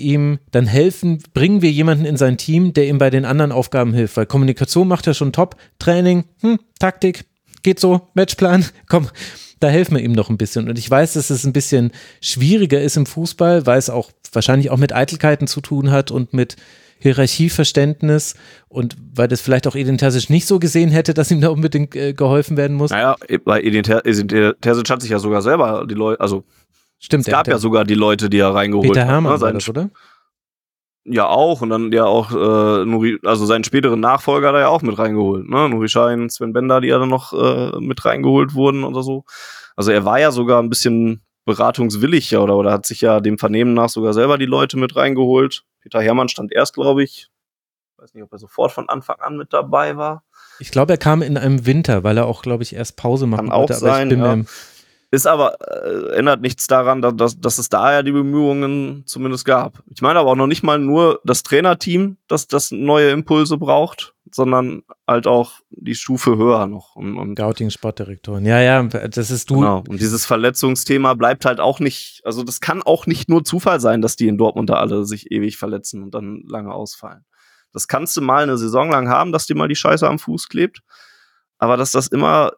bringen wir jemanden in sein Team, der ihm bei den anderen Aufgaben hilft, weil Kommunikation macht er schon top, Training, Taktik, geht so, Matchplan, komm, da helfen wir ihm noch ein bisschen. Und ich weiß, dass es ein bisschen schwieriger ist im Fußball, weil es auch wahrscheinlich auch mit Eitelkeiten zu tun hat und mit Hierarchieverständnis, und weil das vielleicht auch Edin Terzic nicht so gesehen hätte, dass ihm da unbedingt geholfen werden muss. Naja, bei Edin Terzic hat sich ja sogar selber die Leute, also stimmt, es gab ja sogar die Leute, die er reingeholt Peter hat. Hermann war das, oder? Ja, auch. Und dann ja auch seinen späteren Nachfolger da ja auch mit reingeholt. Ne? Nuri Sahin, Sven Bender, die ja dann noch mit reingeholt wurden oder so. Also er war ja sogar ein bisschen beratungswillig, ja, oder hat sich ja dem Vernehmen nach sogar selber die Leute mit reingeholt. Peter Hermann stand erst, glaube ich, weiß nicht, ob er sofort von Anfang an mit dabei war. Ich glaube, er kam in einem Winter, weil er auch, glaube ich, erst Pause machen wollte. Kann auch sein, ja. Ist aber, ändert nichts daran, dass es da ja die Bemühungen zumindest gab. Ich meine aber auch noch nicht mal nur das Trainerteam, das neue Impulse braucht, sondern halt auch die Stufe höher noch. Und Scouting, Sportdirektoren. Ja, das ist du. Genau. Und dieses Verletzungsthema bleibt halt auch nicht, also das kann auch nicht nur Zufall sein, dass die in Dortmund da alle sich ewig verletzen und dann lange ausfallen. Das kannst du mal eine Saison lang haben, dass dir mal die Scheiße am Fuß klebt. Aber dass das immer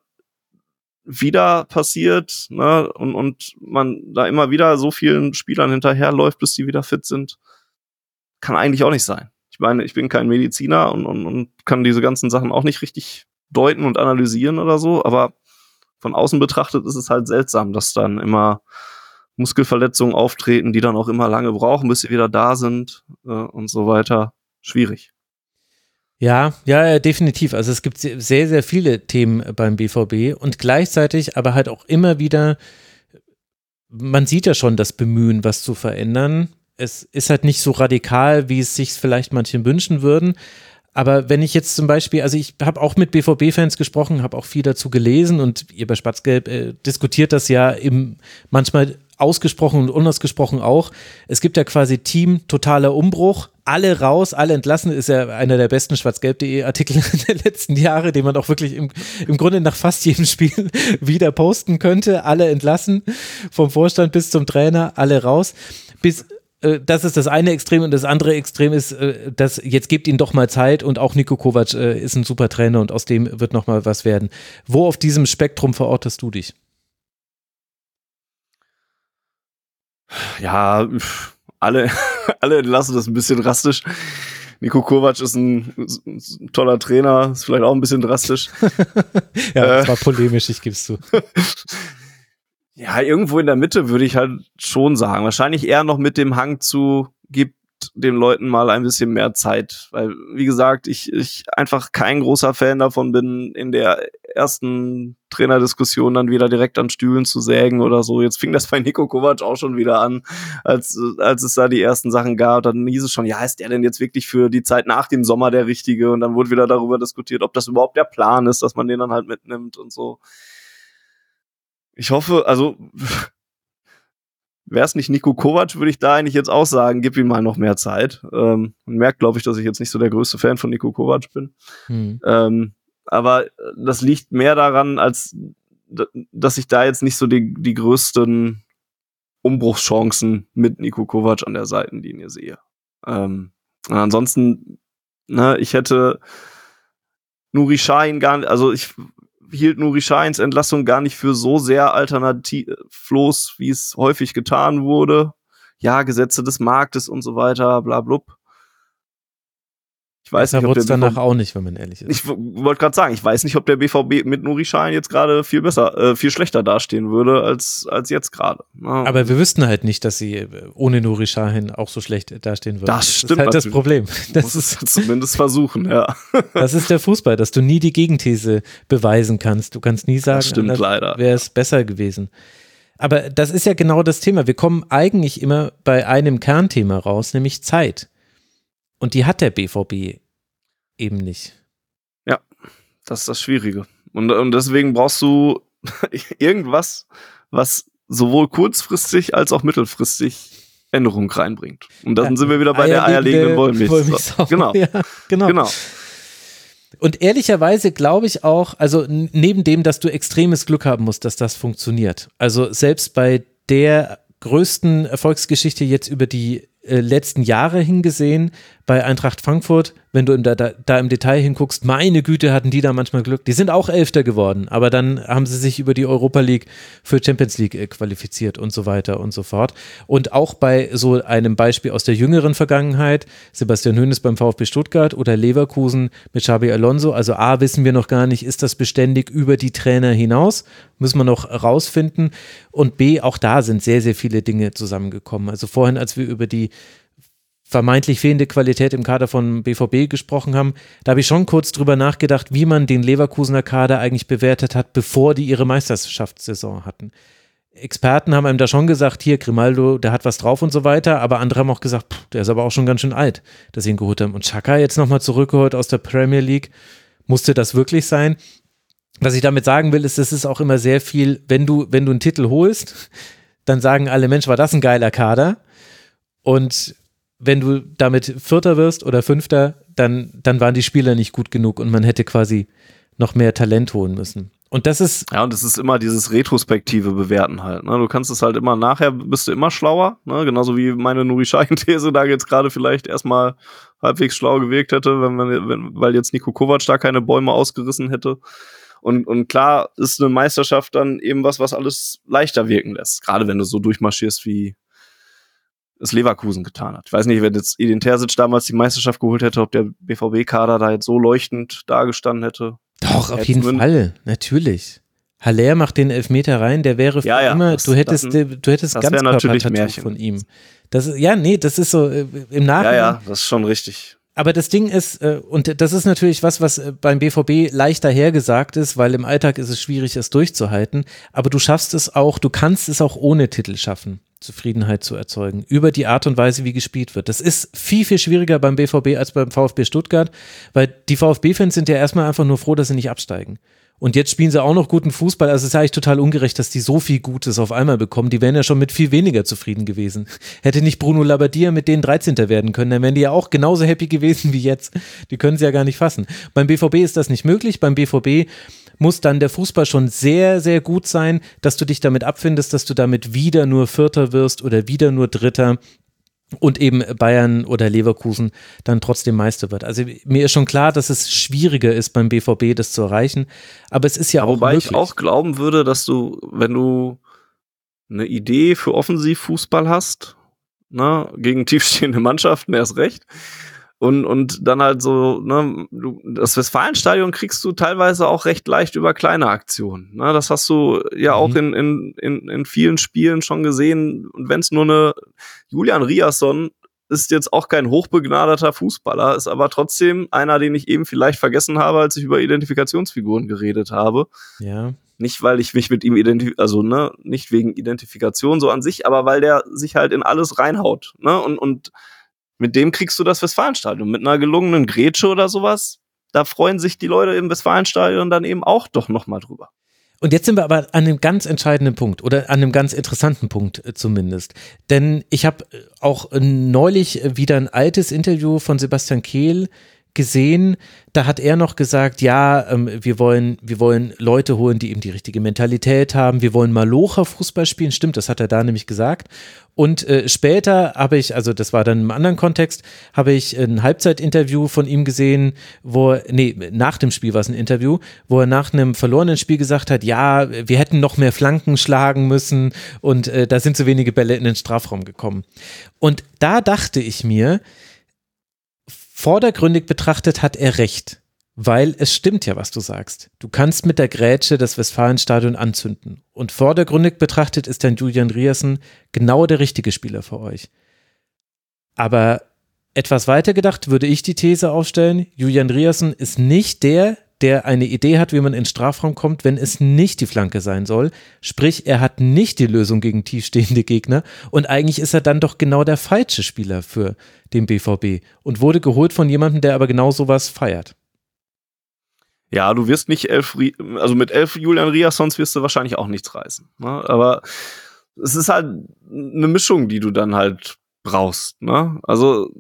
wieder passiert, ne, und man da immer wieder so vielen Spielern hinterherläuft, bis die wieder fit sind, kann eigentlich auch nicht sein. Ich meine, ich bin kein Mediziner und kann diese ganzen Sachen auch nicht richtig deuten und analysieren oder so, aber von außen betrachtet ist es halt seltsam, dass dann immer Muskelverletzungen auftreten, die dann auch immer lange brauchen, bis sie wieder da sind und so weiter. Schwierig. Ja, definitiv. Also es gibt sehr, sehr viele Themen beim BVB und gleichzeitig aber halt auch immer wieder, man sieht ja schon das Bemühen, was zu verändern. Es ist halt nicht so radikal, wie es sich vielleicht manche wünschen würden. Aber wenn ich jetzt zum Beispiel, also ich habe auch mit BVB-Fans gesprochen, habe auch viel dazu gelesen, und ihr bei Schwarz-Gelb diskutiert das ja manchmal ausgesprochen und unausgesprochen auch. Es gibt ja quasi Team totaler Umbruch, alle raus, alle entlassen, ist ja einer der besten schwarzgelb.de Artikel der letzten Jahre, den man auch wirklich im Grunde nach fast jedem Spiel wieder posten könnte. Alle entlassen, vom Vorstand bis zum Trainer, alle raus. Das ist das eine Extrem, und das andere Extrem ist, dass jetzt gebt ihnen doch mal Zeit, und auch Niko Kovac ist ein super Trainer und aus dem wird noch mal was werden. Wo auf diesem Spektrum verortest du dich? Ja, alle entlassen das ein bisschen drastisch. Niko Kovac ist ein toller Trainer, ist vielleicht auch ein bisschen drastisch. Ja, das war polemisch, ich geb's zu. Ja, irgendwo in der Mitte würde ich halt schon sagen. Wahrscheinlich eher noch mit dem Hang zu, gibt den Leuten mal ein bisschen mehr Zeit. Weil, wie gesagt, ich einfach kein großer Fan davon bin, in der ersten Trainerdiskussion dann wieder direkt an Stühlen zu sägen oder so. Jetzt fing das bei Niko Kovac auch schon wieder an, als es da die ersten Sachen gab. Dann hieß es schon, ja, ist der denn jetzt wirklich für die Zeit nach dem Sommer der Richtige? Und dann wurde wieder darüber diskutiert, ob das überhaupt der Plan ist, dass man den dann halt mitnimmt und so. Ich hoffe, also wäre es nicht Niko Kovac, würde ich da eigentlich jetzt auch sagen, gib ihm mal noch mehr Zeit. Man merkt, glaube ich, dass ich jetzt nicht so der größte Fan von Niko Kovac bin. Aber das liegt mehr daran, als dass ich da jetzt nicht so die größten Umbruchschancen mit Niko Kovac an der Seitenlinie sehe. Und ansonsten, ne, ich hätte Nuri Sahin ich hielt Nuri Sahins Entlassung gar nicht für so sehr alternativlos, wie es häufig getan wurde. Ja, Gesetze des Marktes und so weiter, bla blub. Ich weiß nicht, ob der danach auch nicht, wenn man ehrlich ist. Ich wollte gerade sagen, ich weiß nicht, ob der BVB mit Nuri Sahin jetzt gerade viel schlechter dastehen würde als jetzt gerade. Aber wir wüssten halt nicht, dass sie ohne Nuri Sahin auch so schlecht dastehen würden. Das stimmt. Das ist halt das Problem. Das ist zumindest versuchen, ja. Das ist der Fußball, dass du nie die Gegenthese beweisen kannst. Du kannst nie sagen, wäre es besser gewesen. Aber das ist ja genau das Thema. Wir kommen eigentlich immer bei einem Kernthema raus, nämlich Zeit. Und die hat der BVB eben nicht. Ja, das ist das Schwierige. Und deswegen brauchst du irgendwas, was sowohl kurzfristig als auch mittelfristig Änderungen reinbringt. Und dann sind wir wieder bei der eierlegenden Wollmilchsau. Genau. Ja, genau. Und ehrlicherweise glaube ich auch, also neben dem, dass du extremes Glück haben musst, dass das funktioniert. Also selbst bei der größten Erfolgsgeschichte jetzt über die letzten Jahre hingesehen, bei Eintracht Frankfurt, wenn du da im Detail hinguckst, meine Güte, hatten die da manchmal Glück. Die sind auch Elfter geworden, aber dann haben sie sich über die Europa League für Champions League qualifiziert und so weiter und so fort. Und auch bei so einem Beispiel aus der jüngeren Vergangenheit, Sebastian Hoeneß beim VfB Stuttgart oder Leverkusen mit Xabi Alonso, also A, wissen wir noch gar nicht, ist das beständig über die Trainer hinaus, müssen wir noch rausfinden, und B, auch da sind sehr, sehr viele Dinge zusammengekommen. Also vorhin, als wir über die vermeintlich fehlende Qualität im Kader von BVB gesprochen haben, da habe ich schon kurz drüber nachgedacht, wie man den Leverkusener Kader eigentlich bewertet hat, bevor die ihre Meisterschaftssaison hatten. Experten haben einem da schon gesagt, hier Grimaldo, der hat was drauf und so weiter, aber andere haben auch gesagt, der ist aber auch schon ganz schön alt, dass sie ihn geholt haben. Und Xhaka jetzt nochmal zurückgeholt aus der Premier League, musste das wirklich sein? Was ich damit sagen will, ist, es ist auch immer sehr viel, wenn du einen Titel holst, dann sagen alle, Mensch, war das ein geiler Kader, und wenn du damit Vierter wirst oder Fünfter, dann waren die Spieler nicht gut genug und man hätte quasi noch mehr Talent holen müssen. Und das ist... Ja, und es ist immer dieses retrospektive Bewerten halt. Ne? Du kannst es halt immer, nachher bist du immer schlauer, ne? Genauso wie meine Nuri Sahin-These da jetzt gerade vielleicht erstmal halbwegs schlau gewirkt hätte, weil jetzt Niko Kovac da keine Bäume ausgerissen hätte. Und klar ist eine Meisterschaft dann eben was alles leichter wirken lässt. Gerade wenn du so durchmarschierst, wie es Leverkusen getan hat. Ich weiß nicht, wenn jetzt Edin Terzic damals die Meisterschaft geholt hätte, ob der BVB-Kader da jetzt so leuchtend dagestanden hätte. Doch, auf jeden Fall, natürlich. Haller macht den Elfmeter rein, der wäre immer, du hättest Ganzkörper-Tattoo von ihm. Das ist so im Nachhinein. Ja, das ist schon richtig. Aber das Ding ist, und das ist natürlich was beim BVB leichter hergesagt ist, weil im Alltag ist es schwierig, es durchzuhalten, aber du kannst es auch ohne Titel schaffen, Zufriedenheit zu erzeugen, über die Art und Weise, wie gespielt wird. Das ist viel, viel schwieriger beim BVB als beim VfB Stuttgart, weil die VfB-Fans sind ja erstmal einfach nur froh, dass sie nicht absteigen. Und jetzt spielen sie auch noch guten Fußball. Also es ist eigentlich total ungerecht, dass die so viel Gutes auf einmal bekommen. Die wären ja schon mit viel weniger zufrieden gewesen. Hätte nicht Bruno Labbadia mit denen 13. werden können, dann wären die ja auch genauso happy gewesen wie jetzt. Die können sie ja gar nicht fassen. Beim BVB ist das nicht möglich. Beim BVB muss dann der Fußball schon sehr, sehr gut sein, dass du dich damit abfindest, dass du damit wieder nur Vierter wirst oder wieder nur Dritter. Und eben Bayern oder Leverkusen dann trotzdem Meister wird. Also mir ist schon klar, dass es schwieriger ist beim BVB, das zu erreichen, aber es ist ja auch wobei möglich. Ich auch glauben würde, dass du, wenn du eine Idee für Offensivfußball hast, ne, gegen tiefstehende Mannschaften erst recht, und dann halt so, ne, das Westfalenstadion kriegst du teilweise auch recht leicht über kleine Aktionen. Ne? Das hast du ja auch in vielen Spielen schon gesehen. Und wenn es nur eine Julian Riasson ist jetzt auch kein hochbegnadeter Fußballer, ist aber trotzdem einer, den ich eben vielleicht vergessen habe, als ich über Identifikationsfiguren geredet habe. Ja. Nicht, weil ich mich mit ihm nicht wegen Identifikation so an sich, aber weil der sich halt in alles reinhaut. Ne? Und mit dem kriegst du das Westfalenstadion. Mit einer gelungenen Grätsche oder sowas, da freuen sich die Leute im Westfalenstadion dann eben auch doch nochmal drüber. Und jetzt sind wir aber an einem ganz entscheidenden Punkt oder an einem ganz interessanten Punkt zumindest. Denn ich habe auch neulich wieder ein altes Interview von Sebastian Kehl gesehen, da hat er noch gesagt, ja, wir wollen Leute holen, die eben die richtige Mentalität haben, wir wollen Malocher Fußball spielen, stimmt, das hat er da nämlich gesagt. Und später habe ich, also das war dann im anderen Kontext, habe ich ein Halbzeitinterview von ihm gesehen, nach dem Spiel war es ein Interview, wo er nach einem verlorenen Spiel gesagt hat, ja, wir hätten noch mehr Flanken schlagen müssen und da sind so wenige Bälle in den Strafraum gekommen. Und da dachte ich mir, vordergründig betrachtet hat er recht, weil es stimmt ja, was du sagst. Du kannst mit der Grätsche das Westfalenstadion anzünden. Und vordergründig betrachtet ist dann Julian Riasson genau der richtige Spieler für euch. Aber etwas weiter gedacht würde ich die These aufstellen, Julian Riasson ist nicht der eine Idee hat, wie man in den Strafraum kommt, wenn es nicht die Flanke sein soll. Sprich, er hat nicht die Lösung gegen tiefstehende Gegner und eigentlich ist er dann doch genau der falsche Spieler für den BVB und wurde geholt von jemandem, der aber genau sowas feiert. Ja, du wirst nicht mit 11 Julian Riassons wirst du wahrscheinlich auch nichts reißen. Ne? Aber es ist halt eine Mischung, die du dann halt brauchst. Ne? Also,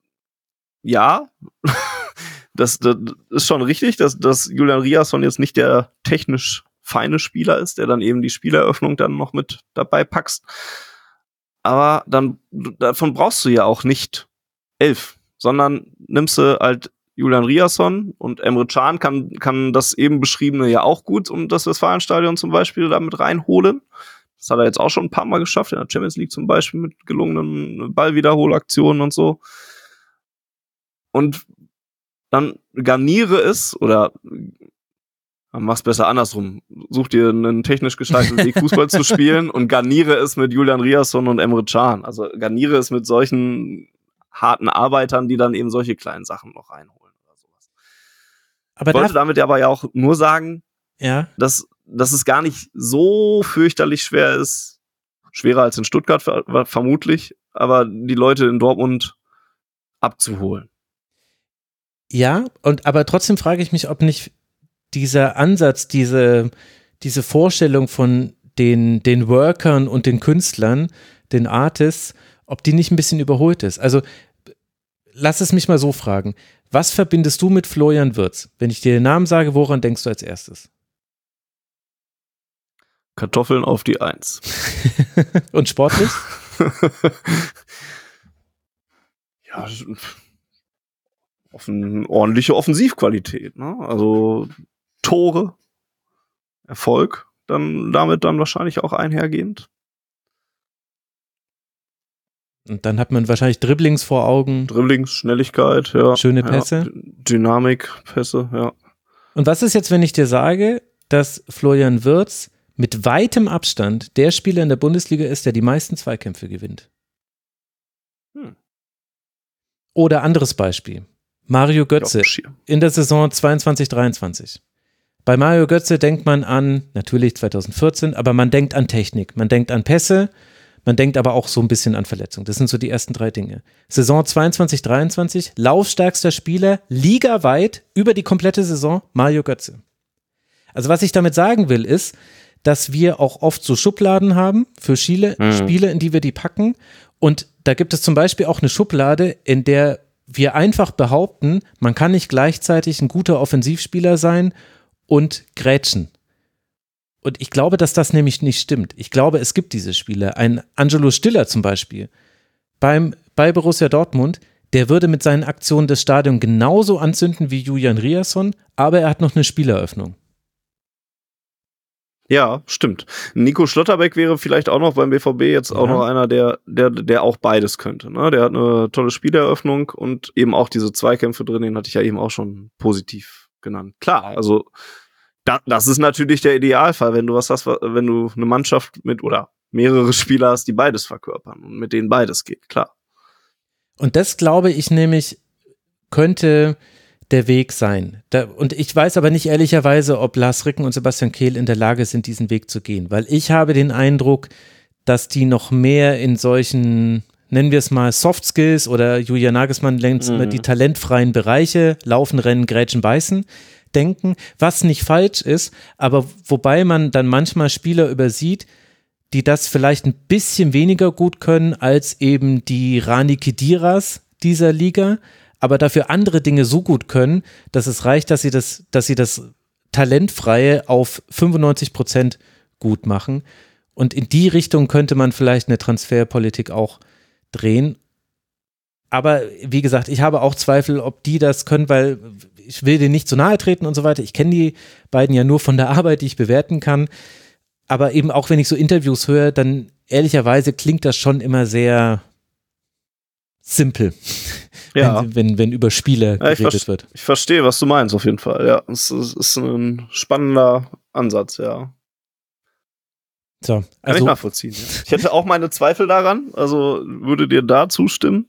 ja, das ist schon richtig, dass Julian Riasson jetzt nicht der technisch feine Spieler ist, der dann eben die Spieleröffnung dann noch mit dabei packst. Aber davon brauchst du ja auch nicht 11, sondern nimmst du halt Julian Riasson und Emre Can kann das eben beschriebene ja auch gut um das Westfalenstadion zum Beispiel damit reinholen. Das hat er jetzt auch schon ein paar Mal geschafft, in der Champions League zum Beispiel mit gelungenen Ballwiederholaktionen und so. Und dann garniere es oder mach's besser andersrum. Such dir einen technisch gestalteten Weg, Fußball zu spielen und garniere es mit Julian Riasson und Emre Can. Also garniere es mit solchen harten Arbeitern, die dann eben solche kleinen Sachen noch reinholen oder sowas. Aber ich wollte damit aber ja auch nur sagen, ja, dass es gar nicht so fürchterlich schwer ist, schwerer als in Stuttgart vermutlich, aber die Leute in Dortmund abzuholen. Ja, aber trotzdem frage ich mich, ob nicht dieser Ansatz, diese Vorstellung von den Workern und den Künstlern, den Artists, ob die nicht ein bisschen überholt ist. Also lass es mich mal so fragen. Was verbindest du mit Florian Wirtz? Wenn ich dir den Namen sage, woran denkst du als erstes? Kartoffeln auf die 1. Und sportlich? Ja, eine ordentliche Offensivqualität, ne? Also Tore, Erfolg, damit wahrscheinlich auch einhergehend. Und dann hat man wahrscheinlich Dribblings vor Augen. Dribblings, Schnelligkeit, ja. Schöne Pässe. Ja, Dynamik, Pässe, ja. Und was ist jetzt, wenn ich dir sage, dass Florian Wirtz mit weitem Abstand der Spieler in der Bundesliga ist, der die meisten Zweikämpfe gewinnt? Oder anderes Beispiel. Mario Götze in der Saison 22/23. Bei Mario Götze denkt man an, natürlich 2014, aber man denkt an Technik, man denkt an Pässe, man denkt aber auch so ein bisschen an Verletzungen. Das sind so die ersten 3 Dinge. Saison 22/23, laufstärkster Spieler, ligaweit über die komplette Saison, Mario Götze. Also was ich damit sagen will, ist, dass wir auch oft so Schubladen haben für Spiele, in die wir die packen. Und da gibt es zum Beispiel auch eine Schublade, in der wir einfach behaupten, man kann nicht gleichzeitig ein guter Offensivspieler sein und grätschen. Und ich glaube, dass das nämlich nicht stimmt. Ich glaube, es gibt diese Spieler. Ein Angelo Stiller zum Beispiel bei Borussia Dortmund, der würde mit seinen Aktionen das Stadion genauso anzünden wie Julian Riasson, aber er hat noch eine Spieleröffnung. Ja, stimmt. Nico Schlotterbeck wäre vielleicht auch noch beim BVB jetzt auch noch einer, der auch beides könnte. Ne? Der hat eine tolle Spieleröffnung und eben auch diese Zweikämpfe drin, den hatte ich ja eben auch schon positiv genannt. Klar, also das ist natürlich der Idealfall, wenn du was hast, wenn du eine Mannschaft mit oder mehrere Spieler hast, die beides verkörpern und mit denen beides geht, klar. Und das, glaube ich, nämlich könnte der Weg sein. Und ich weiß aber nicht ehrlicherweise, ob Lars Ricken und Sebastian Kehl in der Lage sind, diesen Weg zu gehen, weil ich habe den Eindruck, dass die noch mehr in solchen, nennen wir es mal Soft Skills oder Julian Nagelsmann nennt es immer die talentfreien Bereiche, laufen, rennen, grätschen, beißen, denken, was nicht falsch ist, aber wobei man dann manchmal Spieler übersieht, die das vielleicht ein bisschen weniger gut können als eben die Rani Khediras dieser Liga, aber dafür andere Dinge so gut können, dass es reicht, dass sie das Talentfreie auf 95% gut machen. Und in die Richtung könnte man vielleicht eine Transferpolitik auch drehen. Aber wie gesagt, ich habe auch Zweifel, ob die das können, weil ich will denen nicht zu nahe treten und so weiter. Ich kenne die beiden ja nur von der Arbeit, die ich bewerten kann. Aber eben auch, wenn ich so Interviews höre, dann ehrlicherweise klingt das schon immer sehr simpel, Ja. wenn über Spieler geredet wird. Ich verstehe, was du meinst, auf jeden Fall. Ja, es ist ein spannender Ansatz, ja. So, Kann ich nachvollziehen. Ja. Ich hätte auch meine Zweifel daran, also würde dir da zustimmen.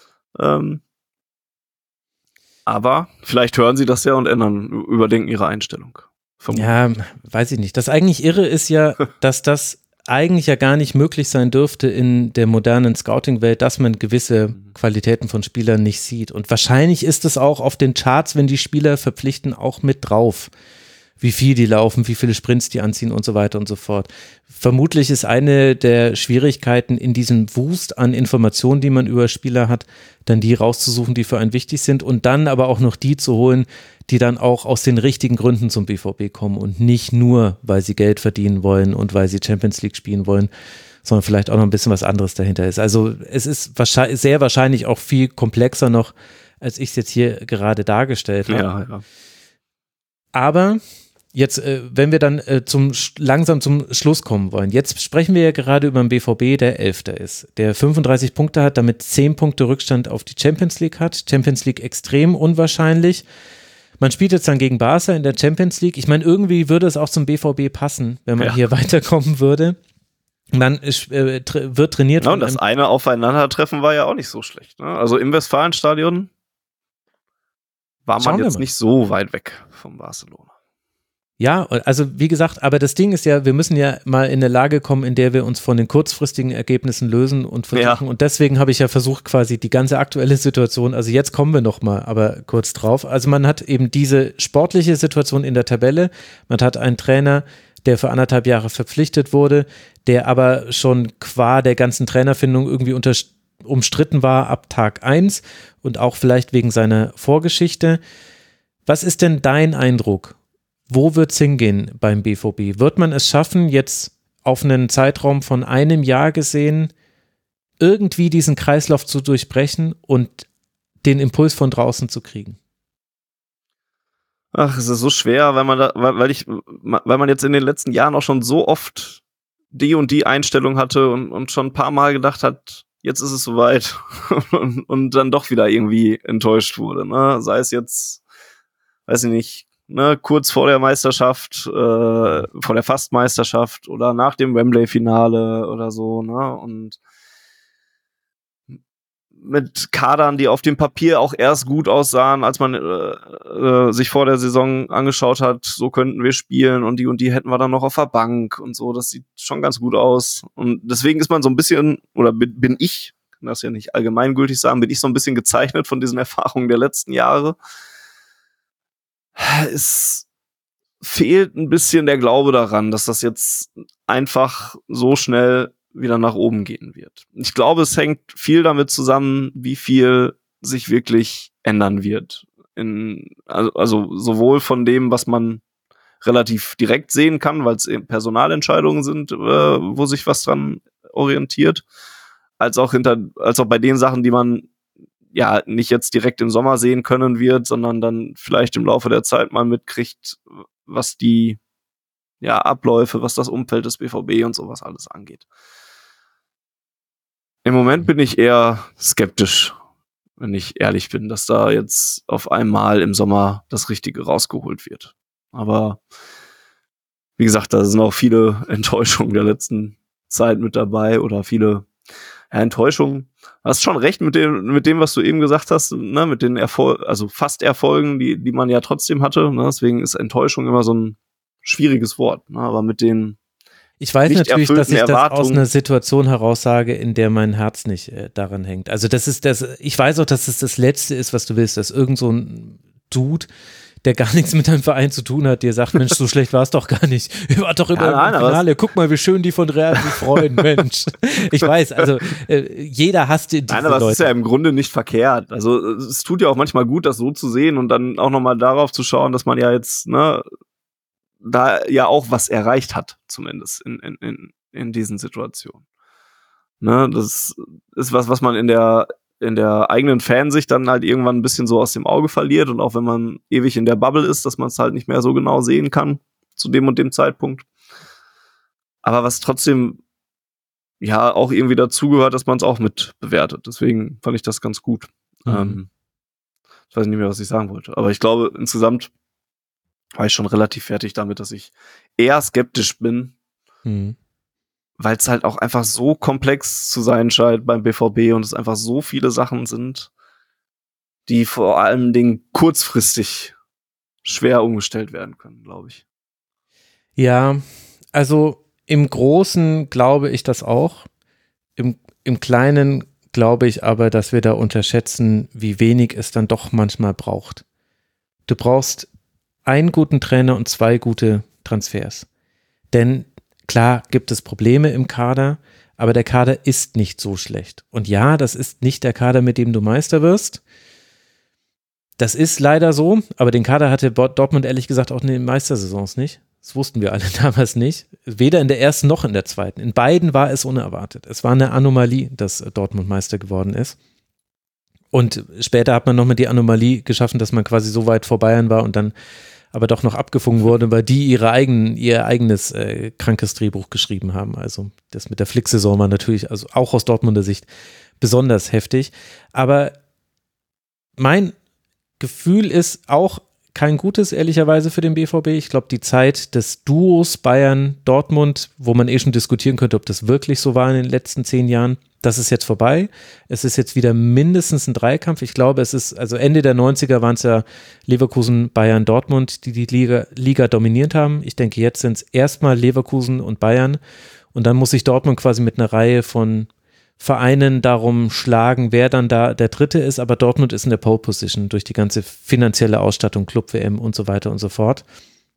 Aber vielleicht hören sie das ja und überdenken ihre Einstellung. Ja, weiß ich nicht. Das eigentlich Irre ist ja, dass das eigentlich ja gar nicht möglich sein dürfte in der modernen Scouting-Welt, dass man gewisse Qualitäten von Spielern nicht sieht. Und wahrscheinlich ist es auch auf den Charts, wenn die Spieler verpflichten, auch mit drauf. Wie viel die laufen, wie viele Sprints die anziehen und so weiter und so fort. Vermutlich ist eine der Schwierigkeiten in diesem Wust an Informationen, die man über Spieler hat, dann die rauszusuchen, die für einen wichtig sind und dann aber auch noch die zu holen, die dann auch aus den richtigen Gründen zum BVB kommen und nicht nur, weil sie Geld verdienen wollen und weil sie Champions League spielen wollen, sondern vielleicht auch noch ein bisschen was anderes dahinter ist. Also es ist sehr wahrscheinlich auch viel komplexer noch, als ich es jetzt hier gerade dargestellt habe. Ja. Aber jetzt, wenn wir dann langsam zum Schluss kommen wollen, jetzt sprechen wir ja gerade über den BVB, der 11. ist, der 35 Punkte hat, damit 10 Punkte Rückstand auf die Champions League hat. Champions League extrem unwahrscheinlich. Man spielt jetzt dann gegen Barca in der Champions League. Ich meine, irgendwie würde es auch zum BVB passen, wenn man hier weiterkommen würde. Man wird trainiert. Ja, und das eine Aufeinandertreffen war ja auch nicht so schlecht. Ne? Also im Westfalenstadion war man jetzt nicht so weit weg vom Barcelona. Ja, also wie gesagt, aber das Ding ist ja, wir müssen ja mal in eine Lage kommen, in der wir uns von den kurzfristigen Ergebnissen lösen und versuchen. Ja. Und deswegen habe ich ja versucht, quasi die ganze aktuelle Situation, also jetzt kommen wir nochmal, aber kurz drauf. Also man hat eben diese sportliche Situation in der Tabelle, man hat einen Trainer, der für 1,5 Jahre verpflichtet wurde, der aber schon qua der ganzen Trainerfindung irgendwie umstritten war ab Tag 1 und auch vielleicht wegen seiner Vorgeschichte. Was ist denn dein Eindruck? Wo wird es hingehen beim BVB? Wird man es schaffen, jetzt auf einen Zeitraum von einem Jahr gesehen, irgendwie diesen Kreislauf zu durchbrechen und den Impuls von draußen zu kriegen? Ach, es ist so schwer, weil man jetzt in den letzten Jahren auch schon so oft die und die Einstellung hatte und schon ein paar Mal gedacht hat, jetzt ist es soweit und dann doch wieder irgendwie enttäuscht wurde. Ne? Sei es jetzt, weiß ich nicht, ne, kurz vor der Meisterschaft, vor der Fastmeisterschaft oder nach dem Wembley-Finale oder so, ne, und mit Kadern, die auf dem Papier auch erst gut aussahen, als man sich vor der Saison angeschaut hat, so könnten wir spielen und die hätten wir dann noch auf der Bank und so, das sieht schon ganz gut aus und deswegen ist man so ein bisschen, oder bin ich, kann das ja nicht allgemeingültig sagen, bin ich so ein bisschen gezeichnet von diesen Erfahrungen der letzten Jahre. Es fehlt ein bisschen der Glaube daran, dass das jetzt einfach so schnell wieder nach oben gehen wird. Ich glaube, es hängt viel damit zusammen, wie viel sich wirklich ändern wird. Also sowohl von dem, was man relativ direkt sehen kann, weil es eben Personalentscheidungen sind, wo sich was dran orientiert, als auch bei den Sachen, die man ja nicht jetzt direkt im Sommer sehen können wird, sondern dann vielleicht im Laufe der Zeit mal mitkriegt, was die Abläufe, was das Umfeld des BVB und sowas alles angeht. Im Moment bin ich eher skeptisch, wenn ich ehrlich bin, dass da jetzt auf einmal im Sommer das Richtige rausgeholt wird. Aber wie gesagt, da sind auch viele Enttäuschungen der letzten Zeit mit dabei oder viele Enttäuschungen. Du hast schon recht mit dem, was du eben gesagt hast, ne, mit den Fast-Erfolgen, die man ja trotzdem hatte. Ne, deswegen ist Enttäuschung immer so ein schwieriges Wort. Ne, aber mit den Ich weiß natürlich, dass ich das aus einer Situation heraus sage, in der mein Herz nicht daran hängt. Also ich weiß auch, dass es das Letzte ist, was du willst, dass irgend so ein Dude der gar nichts mit deinem Verein zu tun hat, dir sagt, Mensch, so schlecht war es doch gar nicht. Ihr wart doch immer im Finale. Guck mal, wie schön die von Real sich freuen, Mensch. Ich weiß, also jeder hasst diese Leute. Nein, aber es ist ja im Grunde nicht verkehrt. Also es tut ja auch manchmal gut, das so zu sehen und dann auch nochmal darauf zu schauen, dass man ja jetzt, ne, da ja auch was erreicht hat, zumindest in diesen Situationen. Ne, das ist was man in der eigenen Fansicht dann halt irgendwann ein bisschen so aus dem Auge verliert und auch wenn man ewig in der Bubble ist, dass man es halt nicht mehr so genau sehen kann zu dem und dem Zeitpunkt. Aber was trotzdem ja auch irgendwie dazugehört, dass man es auch mit bewertet. Deswegen fand ich das ganz gut. Ich weiß nicht mehr, was ich sagen wollte. Aber ich glaube, insgesamt war ich schon relativ fertig damit, dass ich eher skeptisch bin, weil es halt auch einfach so komplex zu sein scheint beim BVB und es einfach so viele Sachen sind, die vor allen Dingen kurzfristig schwer umgestellt werden können, glaube ich. Ja, also im Großen glaube ich das auch. Im Kleinen glaube ich aber, dass wir da unterschätzen, wie wenig es dann doch manchmal braucht. Du brauchst einen guten Trainer und 2 gute Transfers. Denn klar gibt es Probleme im Kader, aber der Kader ist nicht so schlecht. Und ja, das ist nicht der Kader, mit dem du Meister wirst. Das ist leider so, aber den Kader hatte Dortmund ehrlich gesagt auch in den Meistersaisons nicht. Das wussten wir alle damals nicht. Weder in der ersten noch in der zweiten. In beiden war es unerwartet. Es war eine Anomalie, dass Dortmund Meister geworden ist. Und später hat man nochmal die Anomalie geschaffen, dass man quasi so weit vor Bayern war und dann aber doch noch abgefunken wurde, weil die ihr eigenes krankes Drehbuch geschrieben haben. Also das mit der Flick-Saison war natürlich also auch aus Dortmunder Sicht besonders heftig. Aber mein Gefühl ist auch kein gutes, ehrlicherweise, für den BVB. Ich glaube, die Zeit des Duos Bayern-Dortmund, wo man schon diskutieren könnte, ob das wirklich so war in den letzten 10 Jahren, das ist jetzt vorbei. Es ist jetzt wieder mindestens ein Dreikampf. Ich glaube, es ist, also Ende der 90er waren es ja Leverkusen, Bayern, Dortmund, die Liga dominiert haben. Ich denke, jetzt sind es erstmal Leverkusen und Bayern und dann muss sich Dortmund quasi mit einer Reihe von Vereinen darum schlagen, wer dann da der Dritte ist, aber Dortmund ist in der Pole Position durch die ganze finanzielle Ausstattung, Club-WM und so weiter und so fort.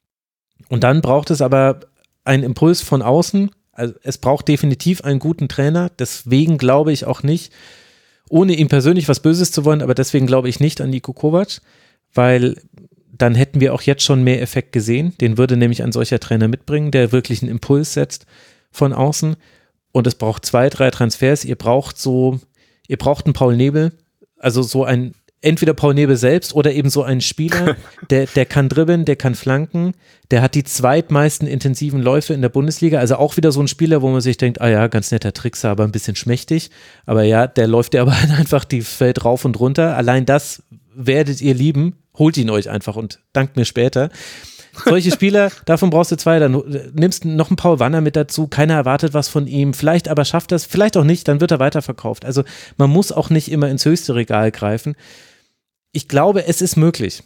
Und dann braucht es aber einen Impuls von außen. Also es braucht definitiv einen guten Trainer, deswegen glaube ich auch nicht, ohne ihm persönlich was Böses zu wollen, aber deswegen glaube ich nicht an Niko Kovac, weil dann hätten wir auch jetzt schon mehr Effekt gesehen. Den würde nämlich ein solcher Trainer mitbringen, der wirklich einen Impuls setzt von außen. Und es braucht 2, 3 Transfers. Ihr braucht einen Paul Nebel, also so ein, entweder Paul Nebel selbst oder eben so einen Spieler, der kann dribbeln, der kann flanken, der hat die zweitmeisten intensiven Läufe in der Bundesliga, also auch wieder so ein Spieler, wo man sich denkt, ah ja, ganz netter Trickser, aber ein bisschen schmächtig, aber ja, der läuft ja aber einfach die Feld rauf und runter. Allein das werdet ihr lieben, holt ihn euch einfach und dankt mir später. Solche Spieler, davon brauchst du 2, dann nimmst du noch einen Paul Wanner mit dazu, keiner erwartet was von ihm, vielleicht aber schafft das, vielleicht auch nicht, dann wird er weiterverkauft. Also man muss auch nicht immer ins höchste Regal greifen. Ich glaube, es ist möglich.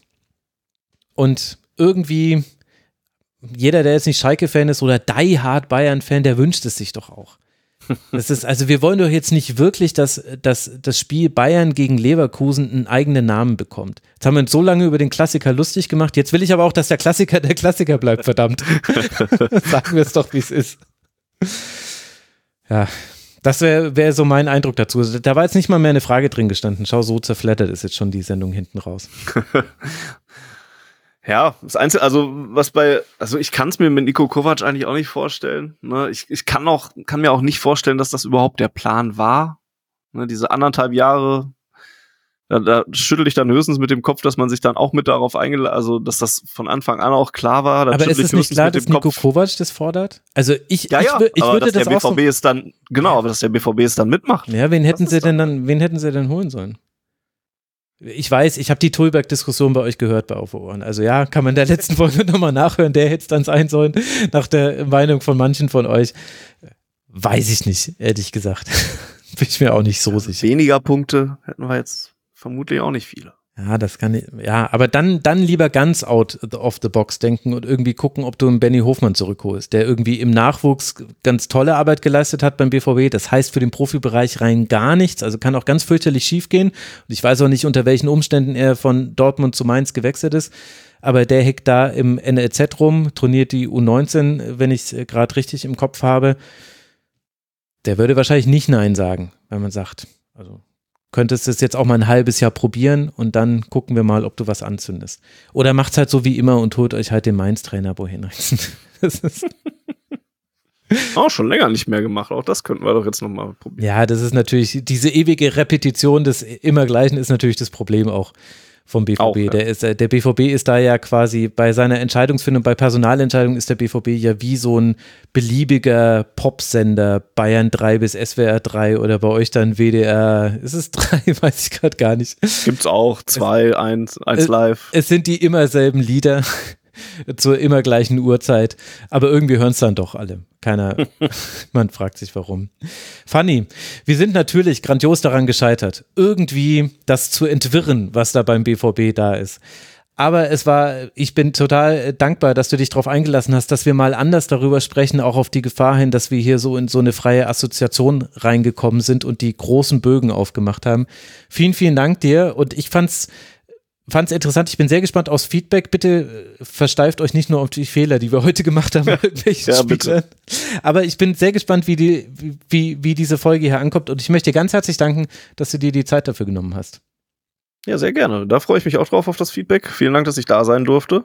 Und irgendwie, jeder, der jetzt nicht Schalke-Fan ist oder die-hard Bayern-Fan, der wünscht es sich doch auch. Das ist, also wir wollen doch jetzt nicht wirklich, dass das Spiel Bayern gegen Leverkusen einen eigenen Namen bekommt. Jetzt haben wir uns so lange über den Klassiker lustig gemacht, jetzt will ich aber auch, dass der Klassiker bleibt, verdammt. Sagen wir es doch, wie es ist. Ja, das wär so mein Eindruck dazu. Da war jetzt nicht mal mehr eine Frage drin gestanden. Schau, so zerflattert ist jetzt schon die Sendung hinten raus. Ja, das Einzige, ich kann es mir mit Niko Kovac eigentlich auch nicht vorstellen. Ne? Ich kann mir auch nicht vorstellen, dass das überhaupt der Plan war. Ne? Diese 1,5 Jahre, da schüttel ich dann höchstens mit dem Kopf, dass man sich dann auch mit darauf eingeladen, also dass das von Anfang an auch klar war. Aber ist es nicht klar, dass Niko Kovac das fordert? Also ich würde das auch so... Aber dass der BVB es dann mitmacht. Ja, wen hätten sie denn holen sollen? Ich weiß, ich habe die Tulberg-Diskussion bei euch gehört bei Auf Ohren. Also ja, kann man in der letzten Folge nochmal nachhören, der hätte es dann sein sollen, nach der Meinung von manchen von euch. Weiß ich nicht, ehrlich gesagt. Bin ich mir auch nicht so sicher. Weniger Punkte hätten wir jetzt vermutlich auch nicht viele. Ja, das kann ich, ja, aber dann lieber ganz out of the box denken und irgendwie gucken, ob du einen Benny Hofmann zurückholst, der irgendwie im Nachwuchs ganz tolle Arbeit geleistet hat beim BVB. Das heißt für den Profibereich rein gar nichts, also kann auch ganz fürchterlich schief gehen. Und ich weiß auch nicht, unter welchen Umständen er von Dortmund zu Mainz gewechselt ist, aber der hängt da im NLZ rum, trainiert die U19, wenn ich es gerade richtig im Kopf habe. Der würde wahrscheinlich nicht Nein sagen, wenn man sagt, also könntest du es jetzt auch mal ein halbes Jahr probieren und dann gucken wir mal, ob du was anzündest. Oder macht's halt so wie immer und holt euch halt den Mainz-Trainer Bohin. Das ist auch schon länger nicht mehr gemacht. Auch das könnten wir doch jetzt nochmal probieren. Ja, das ist natürlich, diese ewige Repetition des Immergleichen ist natürlich das Problem auch vom BVB. Auch, ja. Der BVB ist da ja quasi bei seiner Entscheidungsfindung, bei Personalentscheidungen ist der BVB ja wie so ein beliebiger Popsender, Bayern 3 bis SWR 3 oder bei euch dann WDR, ist es 3? Weiß ich gerade gar nicht. Gibt's auch 2, 1 live. Es sind die immer selben Lieder zur immer gleichen Uhrzeit, aber irgendwie hören es dann doch alle. Man fragt sich warum. Fanny, wir sind natürlich grandios daran gescheitert, irgendwie das zu entwirren, was da beim BVB da ist. Aber ich bin total dankbar, dass du dich darauf eingelassen hast, dass wir mal anders darüber sprechen, auch auf die Gefahr hin, dass wir hier so in so eine freie Assoziation reingekommen sind und die großen Bögen aufgemacht haben. Vielen, vielen Dank dir und ich fand's interessant, ich bin sehr gespannt aufs Feedback. Bitte versteift euch nicht nur auf die Fehler, die wir heute gemacht haben, ja, bitte. Aber ich bin sehr gespannt, wie diese Folge hier ankommt und ich möchte dir ganz herzlich danken, dass du dir die Zeit dafür genommen hast. Ja, sehr gerne. Da freue ich mich auch drauf auf das Feedback. Vielen Dank, dass ich da sein durfte.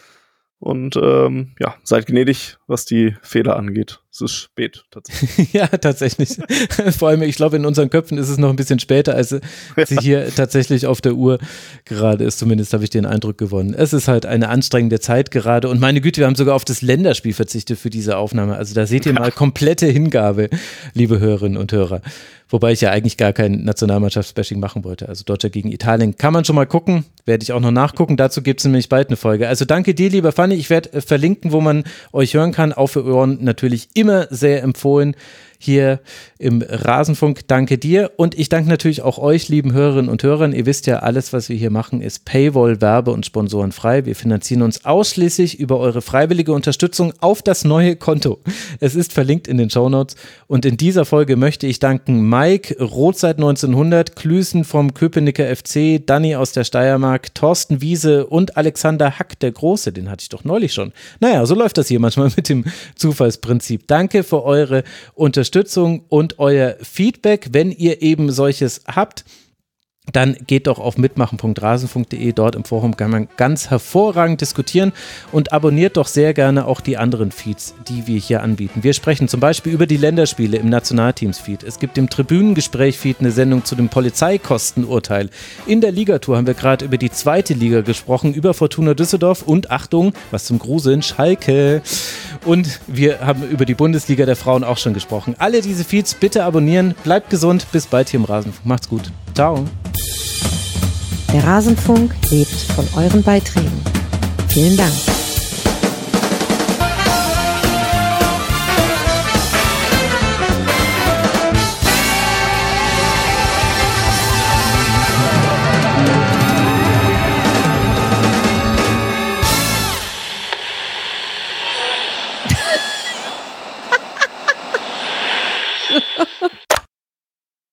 Und ja, seid gnädig, was die Fehler angeht. Es ist spät, tatsächlich. Ja, tatsächlich. Vor allem, ich glaube, in unseren Köpfen ist es noch ein bisschen später, als sie hier tatsächlich auf der Uhr gerade ist. Zumindest habe ich den Eindruck gewonnen. Es ist halt eine anstrengende Zeit gerade. Und meine Güte, wir haben sogar auf das Länderspiel verzichtet für diese Aufnahme. Also da seht ihr mal komplette Hingabe, liebe Hörerinnen und Hörer. Wobei ich ja eigentlich gar kein Nationalmannschaftsbashing machen wollte. Also Deutschland gegen Italien kann man schon mal gucken. Werde ich auch noch nachgucken. Dazu gibt es nämlich bald eine Folge. Also danke dir, lieber Fanny. Ich werde verlinken, wo man euch hören kann. Auf für Ohren natürlich immer sehr empfohlen. Hier im Rasenfunk. Danke dir und ich danke natürlich auch euch, lieben Hörerinnen und Hörern. Ihr wisst ja, alles, was wir hier machen, ist Paywall, Werbe- und Sponsorenfrei. Wir finanzieren uns ausschließlich über eure freiwillige Unterstützung auf das neue Konto. Es ist verlinkt in den Shownotes und in dieser Folge möchte ich danken Mike, Rotzeit 1900, Klüsen vom Köpenicker FC, Danny aus der Steiermark, Thorsten Wiese und Alexander Hack, der Große, den hatte ich doch neulich schon. Naja, so läuft das hier manchmal mit dem Zufallsprinzip. Danke für eure Unterstützung und euer Feedback. Wenn ihr eben solches habt, dann geht doch auf mitmachen.rasenfunk.de, dort im Forum kann man ganz hervorragend diskutieren und abonniert doch sehr gerne auch die anderen Feeds, die wir hier anbieten. Wir sprechen zum Beispiel über die Länderspiele im Nationalteams-Feed. Es gibt im Tribünengespräch-Feed eine Sendung zu dem Polizeikostenurteil. In der Ligatour haben wir gerade über die zweite Liga gesprochen, über Fortuna Düsseldorf und Achtung, was zum Gruseln, Schalke. Und wir haben über die Bundesliga der Frauen auch schon gesprochen. Alle diese Feeds bitte abonnieren. Bleibt gesund. Bis bald hier im Rasenfunk. Macht's gut. Ciao. Der Rasenfunk lebt von euren Beiträgen. Vielen Dank.